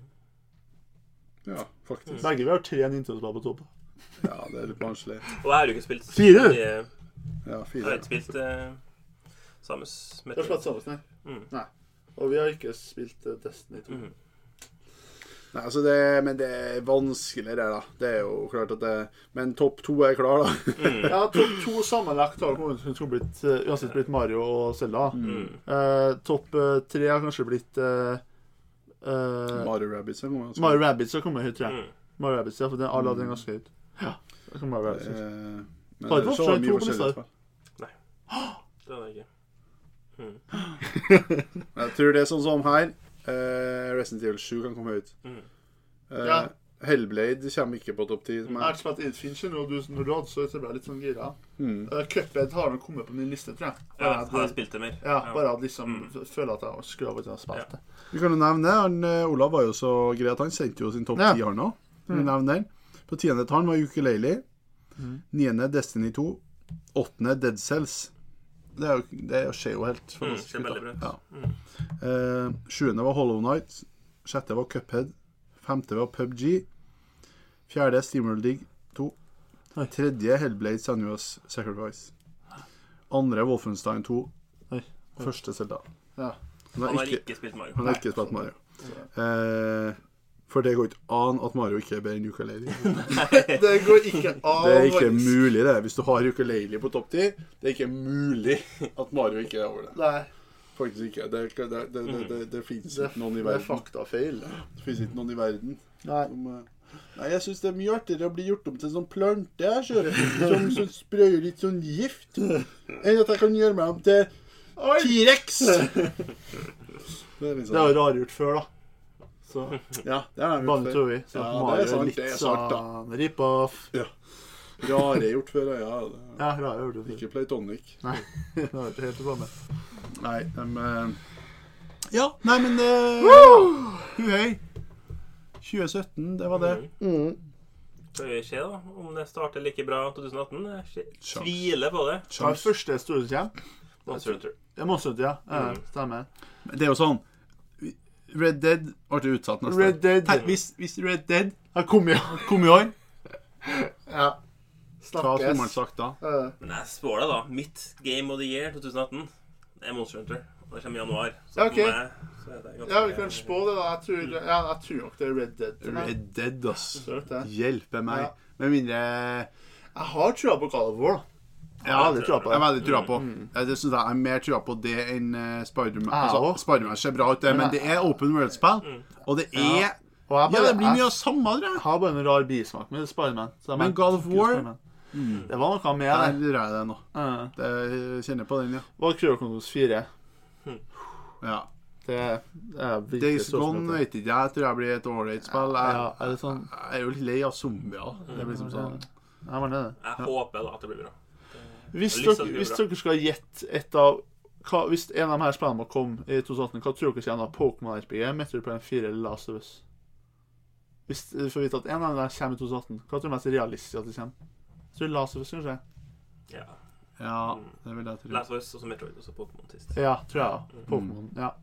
Ja, faktisk. Begge vi har tre Nintendo-spill på topp. Ja, det er litt vanskelig. Og jeg har jo ikke spilt... Fire? Jeg, ja, fire. Jeg har ikke spilt uh, Samus Metroid. Jeg har spilt Samus, nei. Mm. Nei. Og vi har ikke spilt uh, Destiny to. Mm. Nei, altså det, men det er vanskeligere da. Det er jo klart at det... Men topp to er klar da. Mm. Ja, topp to sammenlagt har kanskje blitt, uh, uansett blitt Mario og Zelda. Mm. Uh, topp uh, tre har kanskje blitt... Uh, uh, Mario Rabbids har kommet. Mario Rabbids har kommet høyt, tror jeg. Mm. Mario Rabbids, ja, for den, alle hadde den ganske høyt. Ja, det kan Mario Rabbids. Uh, men det er så mye forskjellig spill. Nei, det er det ikke. Mm. Jeg tror det er sånn som her. Uh, Resident Evil sju kan komme ut. Mm. Uh, ja. Hellblade kommer ikke på topp ti. Jeg har ikke spilt Infinch når du, når du hadde så jeg ble litt sånn gira. Mm. Uh, Cuphead har nok kommet på min liste, tror jeg. Bare ja, har jeg spilt det mer. Ja, bare at liksom mm. føler at jeg skulle ha spilt det. Ja. Vi kan jo nevne, han, Olav var jo så grei at han sendte jo sin topp ti ja. Her nå. Vi mm. nevner den. På tiende tall var Ukulele. Mm. Niende Destiny to. Åttende Dead Cells. Det, er jo, det skjer jo helt fantastisk. Mm, veldig bra. Ja. Mm. Uh, sjuende var Hollow Knight. Sjette var Cuphead. Femte var P U B G. Fjerde Steamworld Dig to. Oi. Tredje Hellblade Senua's Sacrifice. Andre Wolfenstein to. Oi. Første Zelda. Ja. Han har ikke, ikke spilt Mario. Han har ikke spilt Mario. Uh, For det går ikke an at Mario ikke er bedre enn Ukulele. Det går ikke an. Det er ikke mulig det. Hvis du har Ukulele på topp ti, det er ikke mulig at Mario ikke er over det. Nei. Faktisk ikke. Det, det, det, det, det, det, det finnes ikke noen i verden. Det er faktafeil. Det finnes ikke noen i verden. Nei. Som, nei, jeg synes det er mye artigere å bli gjort om til en sånn plante her, som, som sprøyer litt sånn gift, enn at jeg kan gjøre meg om til T-Rex. Det er liksom... jo rargjort før, da. Så. Ja, det er det gjort før. Så ja, det er sant, det er sant da. Rip-off. Ja. Rare gjort før, ja. Det, ja, rare gjort før. Ikke Playtonic. Nei, det var ikke helt det samme. Nei, de... Ja, nei, men... Uh, Huhei. tjue sytten, det var det. Mm. Så vi ser da, om det starter like bra tjue atten. Jeg tviler på det. Hva er første store som kommer? Monster Hunter. Ja, Monster Hunter, ja. Mm. Stemmer. Det er jo sånn... Red Dead ble utsatt neste. Red Dead. Tenk, hvis, hvis Red Dead har kommet kom i år. Ja. Snakkes. Hva skulle man sagt da? Uh. Men jeg spår det da. Mitt Game of the Year tjue atten, det er Monster Hunter. Og det kommer i januar. Så ja, ok. Meg, så er det ganske... Ja, vi kan spå det da. Jeg tror, ja, jeg tror nok det er Red Dead. Red Dead, ass. Hjelpe meg. Ja. Med mindre... Jeg har trua på God of War, da. Ja, jeg veldig trua på det. Jeg veldig trua på. Mm. Jeg synes jeg er mer trua på det enn uh, Spider-Man. Altså, Spider-Man ser bra ut, det, men det er open world-spill. Mm. Og det er... Ja, bare, ja det blir mye av samme, tror jeg. Jeg har bare en rar bismak med Spider-Man. Men God of War... Mm. Det var noe med det. Der lurer jeg det nå. Uh. Det kjenner på den, ja. Hva Cruel Chronicles fire? Mm. Ja. Det er, det er virkelig Days Gone, vet ikke jeg. Jeg tror jeg blir et ålreit spill. Jeg, ja, er det sånn? Jeg er jo litt lei av zombier. Det blir liksom sånn... Ja, men det er det. Jeg håper da at det blir bra. Hvis dere, hvis dere skal gjette et av hva, hvis en av de her spillene må komme i tjue atten, hva tror dere kommer av Pokémon R P G, Metroid Prime fire eller Last of Us? Hvis du får vite at en av dem kommer i tjue atten, hva tror du mest realistisk at det kommer? Jeg tror Last of Us, kanskje? Ja. Ja, det vil jeg tro. Last of Us, og så Metroid, og så Pokémon sist. Ja, tror jeg. Mm. Pokémon, ja.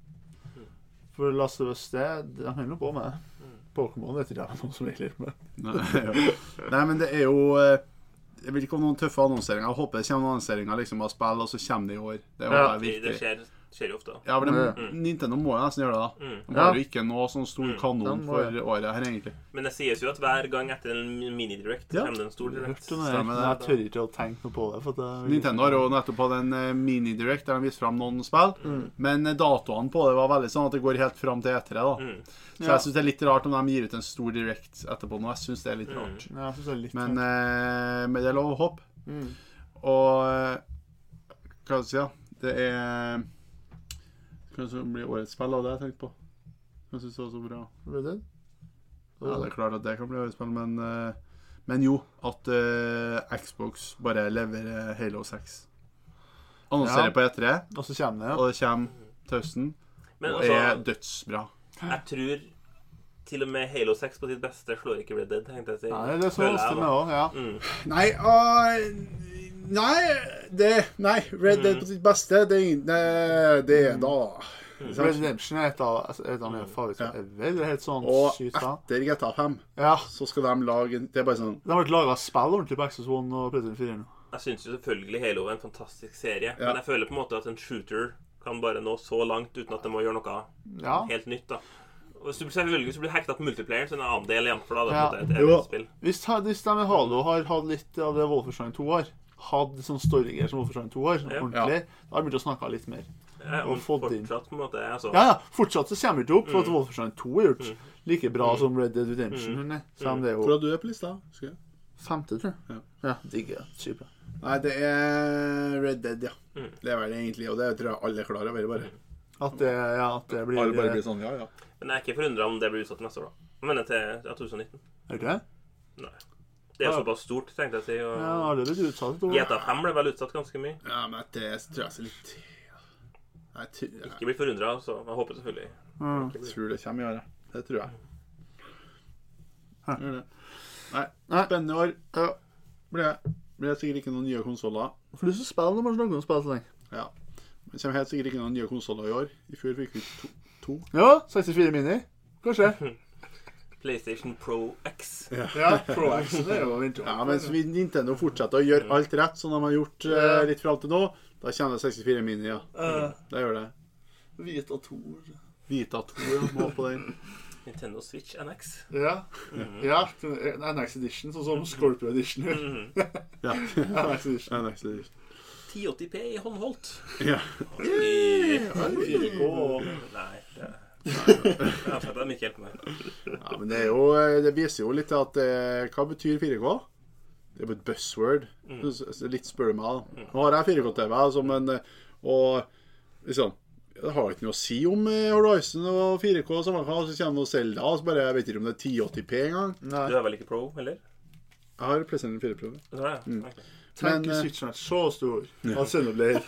For Last of Us, det, de holder noe på med det. Pokémon vet ikke jeg noen som virkelig med. Nei, ja. Nei, men det er jo... Jeg vil ikke ha noen tøffe annonseringer. Jeg håper det kommer noen annonseringer liksom, av spill, og så kommer det i år. Det, ja, det skjer, skjer jo ofte. Ja, men det, mm. Nintendo må jo nesten gjøre det da. Mm. De har jo ikke noe sånn stor kanon mm. for året her, egentlig. Men det sies jo at hver gang etter en mini-direct ja. kommer det en stor direct. Stemmer det. Jeg tør ikke å tenke noe på det. For det Nintendo har jo nettopp hatt en mini-direct der de viste frem noen spill, mm. men datoene på det var veldig sånn at det går helt frem til etter det da. Mm. Så jeg synes det er litt rart om de gir ut en stor direct etterpå nå. Jeg synes det er litt rart. Mm. Ja, jeg synes det er litt men, eh, men det er lov å håpe. Mm. Og hva skal jeg si da? Det er kanskje det blir årets spill av det jeg tenkte på. Jeg synes det var så bra. Ble det? Ja, det er klart at det kan bli årets spill, men, men jo, at uh, Xbox bare leverer Halo seks. Annonserer ja. På E tre, og så kommer det, ja. Og det kommer til høsten. Men, og altså, er dødsbra. Jeg tror til og med Halo seks på sitt beste slår ikke Red Dead, tenkte jeg å si. Nei, det er så ofte med også, ja. Mm. Nei, uh, nei, det, nei, Red Dead mm. på sitt beste, det, det, det er da... Mm. Redemption er et av, et av mine favoritter. Ja. Det er helt sånn og sykt da. Etter G T A fem, ja. Så skal de lage, det er bare sånn... De har vært laget spill ordentlig på Xbox One og PlayStation fire nå. Jeg synes jo selvfølgelig Halo er en fantastisk serie, ja. Men jeg føler på en måte at en shooter kan bare nå så langt uten at det må gjøre noe ja. Helt nytt da. Og hvis du selvfølgelig blir hektet på multiplayer, så er det en annen del igjen for da, det er et evig spill. Hvis, hvis de med Halo har hatt litt av det Wolfenstein to har, hadde sånn storygreier som Wolfenstein to har, ja. Ordentlig, ja. Da har de begynt å snakke litt mer. Ja, og fortsatt på en måte, altså. Ja, ja, fortsatt så kommer det ikke opp, for at Wolfenstein to har gjort mm. like bra mm. som Red Dead Redemption. Mm. Mm. Det jo... Hvor har du det på lista? Skal jeg? Femte, tror jeg. Ja, ja digger, super. Nei, det er Red Dead, ja. Mm. Det er vel det egentlig, og det tror jeg alle er klare over, bare. At det, ja, at det blir... Alle bare blir sånn, ja, ja. Men jeg er ikke forundret om det blir utsatt neste år da. Jeg mener til ja, tjue nitten. Er det? Nei. Det er ja. Såpass stort, tenkte jeg å si. Og... Ja, det er litt utsatt. G T A fem ble vel utsatt ganske mye. Ja, men det tror jeg så litt... Jeg tror... Ikke bli forundret, så jeg håper selvfølgelig. Mm. Jeg tror det kommer i året. Det tror jeg. Hæ. Gjør det. Nei, spennende år. Ja. Blir det. Blir det sikkert ikke noen nye konsoler. For du så spiller når man snakker om spill så lenge. Ja. Det kommer helt sikkert ikke noen nye konsoler i år. I fjor fikk vi to. to. Ja, sekstifire mini. Kanskje. PlayStation Pro X. Ja, ja Pro X, det er jo vinter. Ja, mens vi Nintendo fortsetter å gjøre alt rett, sånn de har gjort uh, litt fra alt til nå, da kommer det sekstifire mini, ja. Uh, det gjør det. Vita to. Vita to, ja, må på den. Nintendo Switch N X. Ja, mm-hmm. Ja, N X Edition, sånn som Scorpio Edition. Mm-hmm. Ja, N X Edition. N X Edition. ti åtti p i håndholdt. Ja. fire K. Nei, det er... Jeg har sett det mye helt med. Ja, men det er jo, det viser jo litt at, eh, hva betyr fire K? Det er jo et buzzword. Mm. Litt spør meg. Nå har jeg fire K T V som en, og liksom, det har ikke noe å si om Horizon og fire K, som man kan, så kommer noe Zelda, og så bare, jeg vet ikke om det er ti åtti p en gang. Nei. Du har vel ikke Pro, eller? Jeg har PlayStation fire Pro. Det har jeg, mm. Okay. Tenk i Switchen er så stor. Ja. Xenoblade.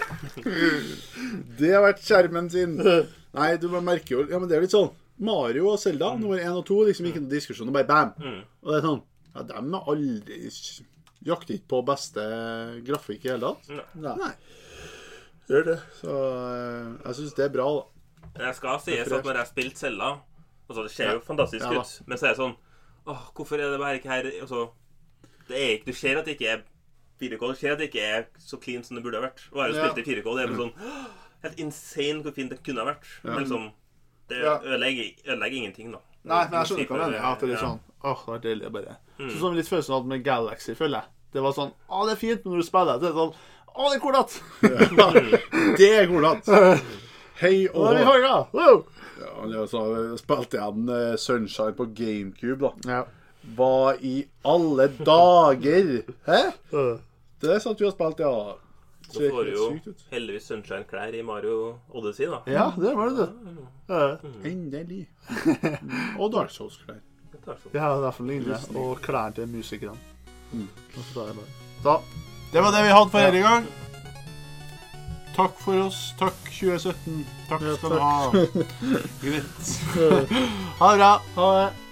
Det har vært skjermen sin. Nei, du merker jo, ja, men det er litt sånn Mario og Zelda, mm. nummer en og to, liksom ikke noen diskusjon, og bare bam. Mm. Og det er sånn, ja, de er aldri jaktet ikke på beste grafikk i hele tatt. Nei. Nei. Gjør det. Så jeg synes det er bra, da. Jeg skal sies at når jeg har spilt Zelda, altså det ser jo fantastisk ja, ut, men så er det sånn, åh, hvorfor er det bare ikke her, altså, det er ikke, du ser at det ikke er fire K, du ser at det ikke er så clean som det burde ha vært. Og jeg har jo spilt i fire K, det er sånn, helt insane hvor fint det kunne ha vært. Ja. Men liksom, det ødelegger, ødelegger ingenting da. Nei, men jeg skjønner ikke hva det er, at det er sånn, åh, det var deilig bare. Mm. Så sånn litt følelsen av med Galaxy, føler jeg. Det var sånn, åh, det er fint, men når du spiller det, det er sånn, åh, det er kordatt. Det er kordatt. Hei og... Hva er vi har da? Wow! Ja, så spilte jeg den uh, Sunshine på GameCube, da. Ja. Hva i alle dager? Hæ? Det er sånn at vi har spilt, ja. Så får du jo heldigvis Sunshine-klær i Mario Odyssey, da. Ja, det var det. Ja. Endelig. Og Dark Souls-klær. Ja, det er for lignende. Og klær til musikerne. Mm. Så, så, det var det vi hadde for denne gang. Takk for oss. Takk tjue sytten. Takk skal du ha. Greit. Ha det bra. Ha det.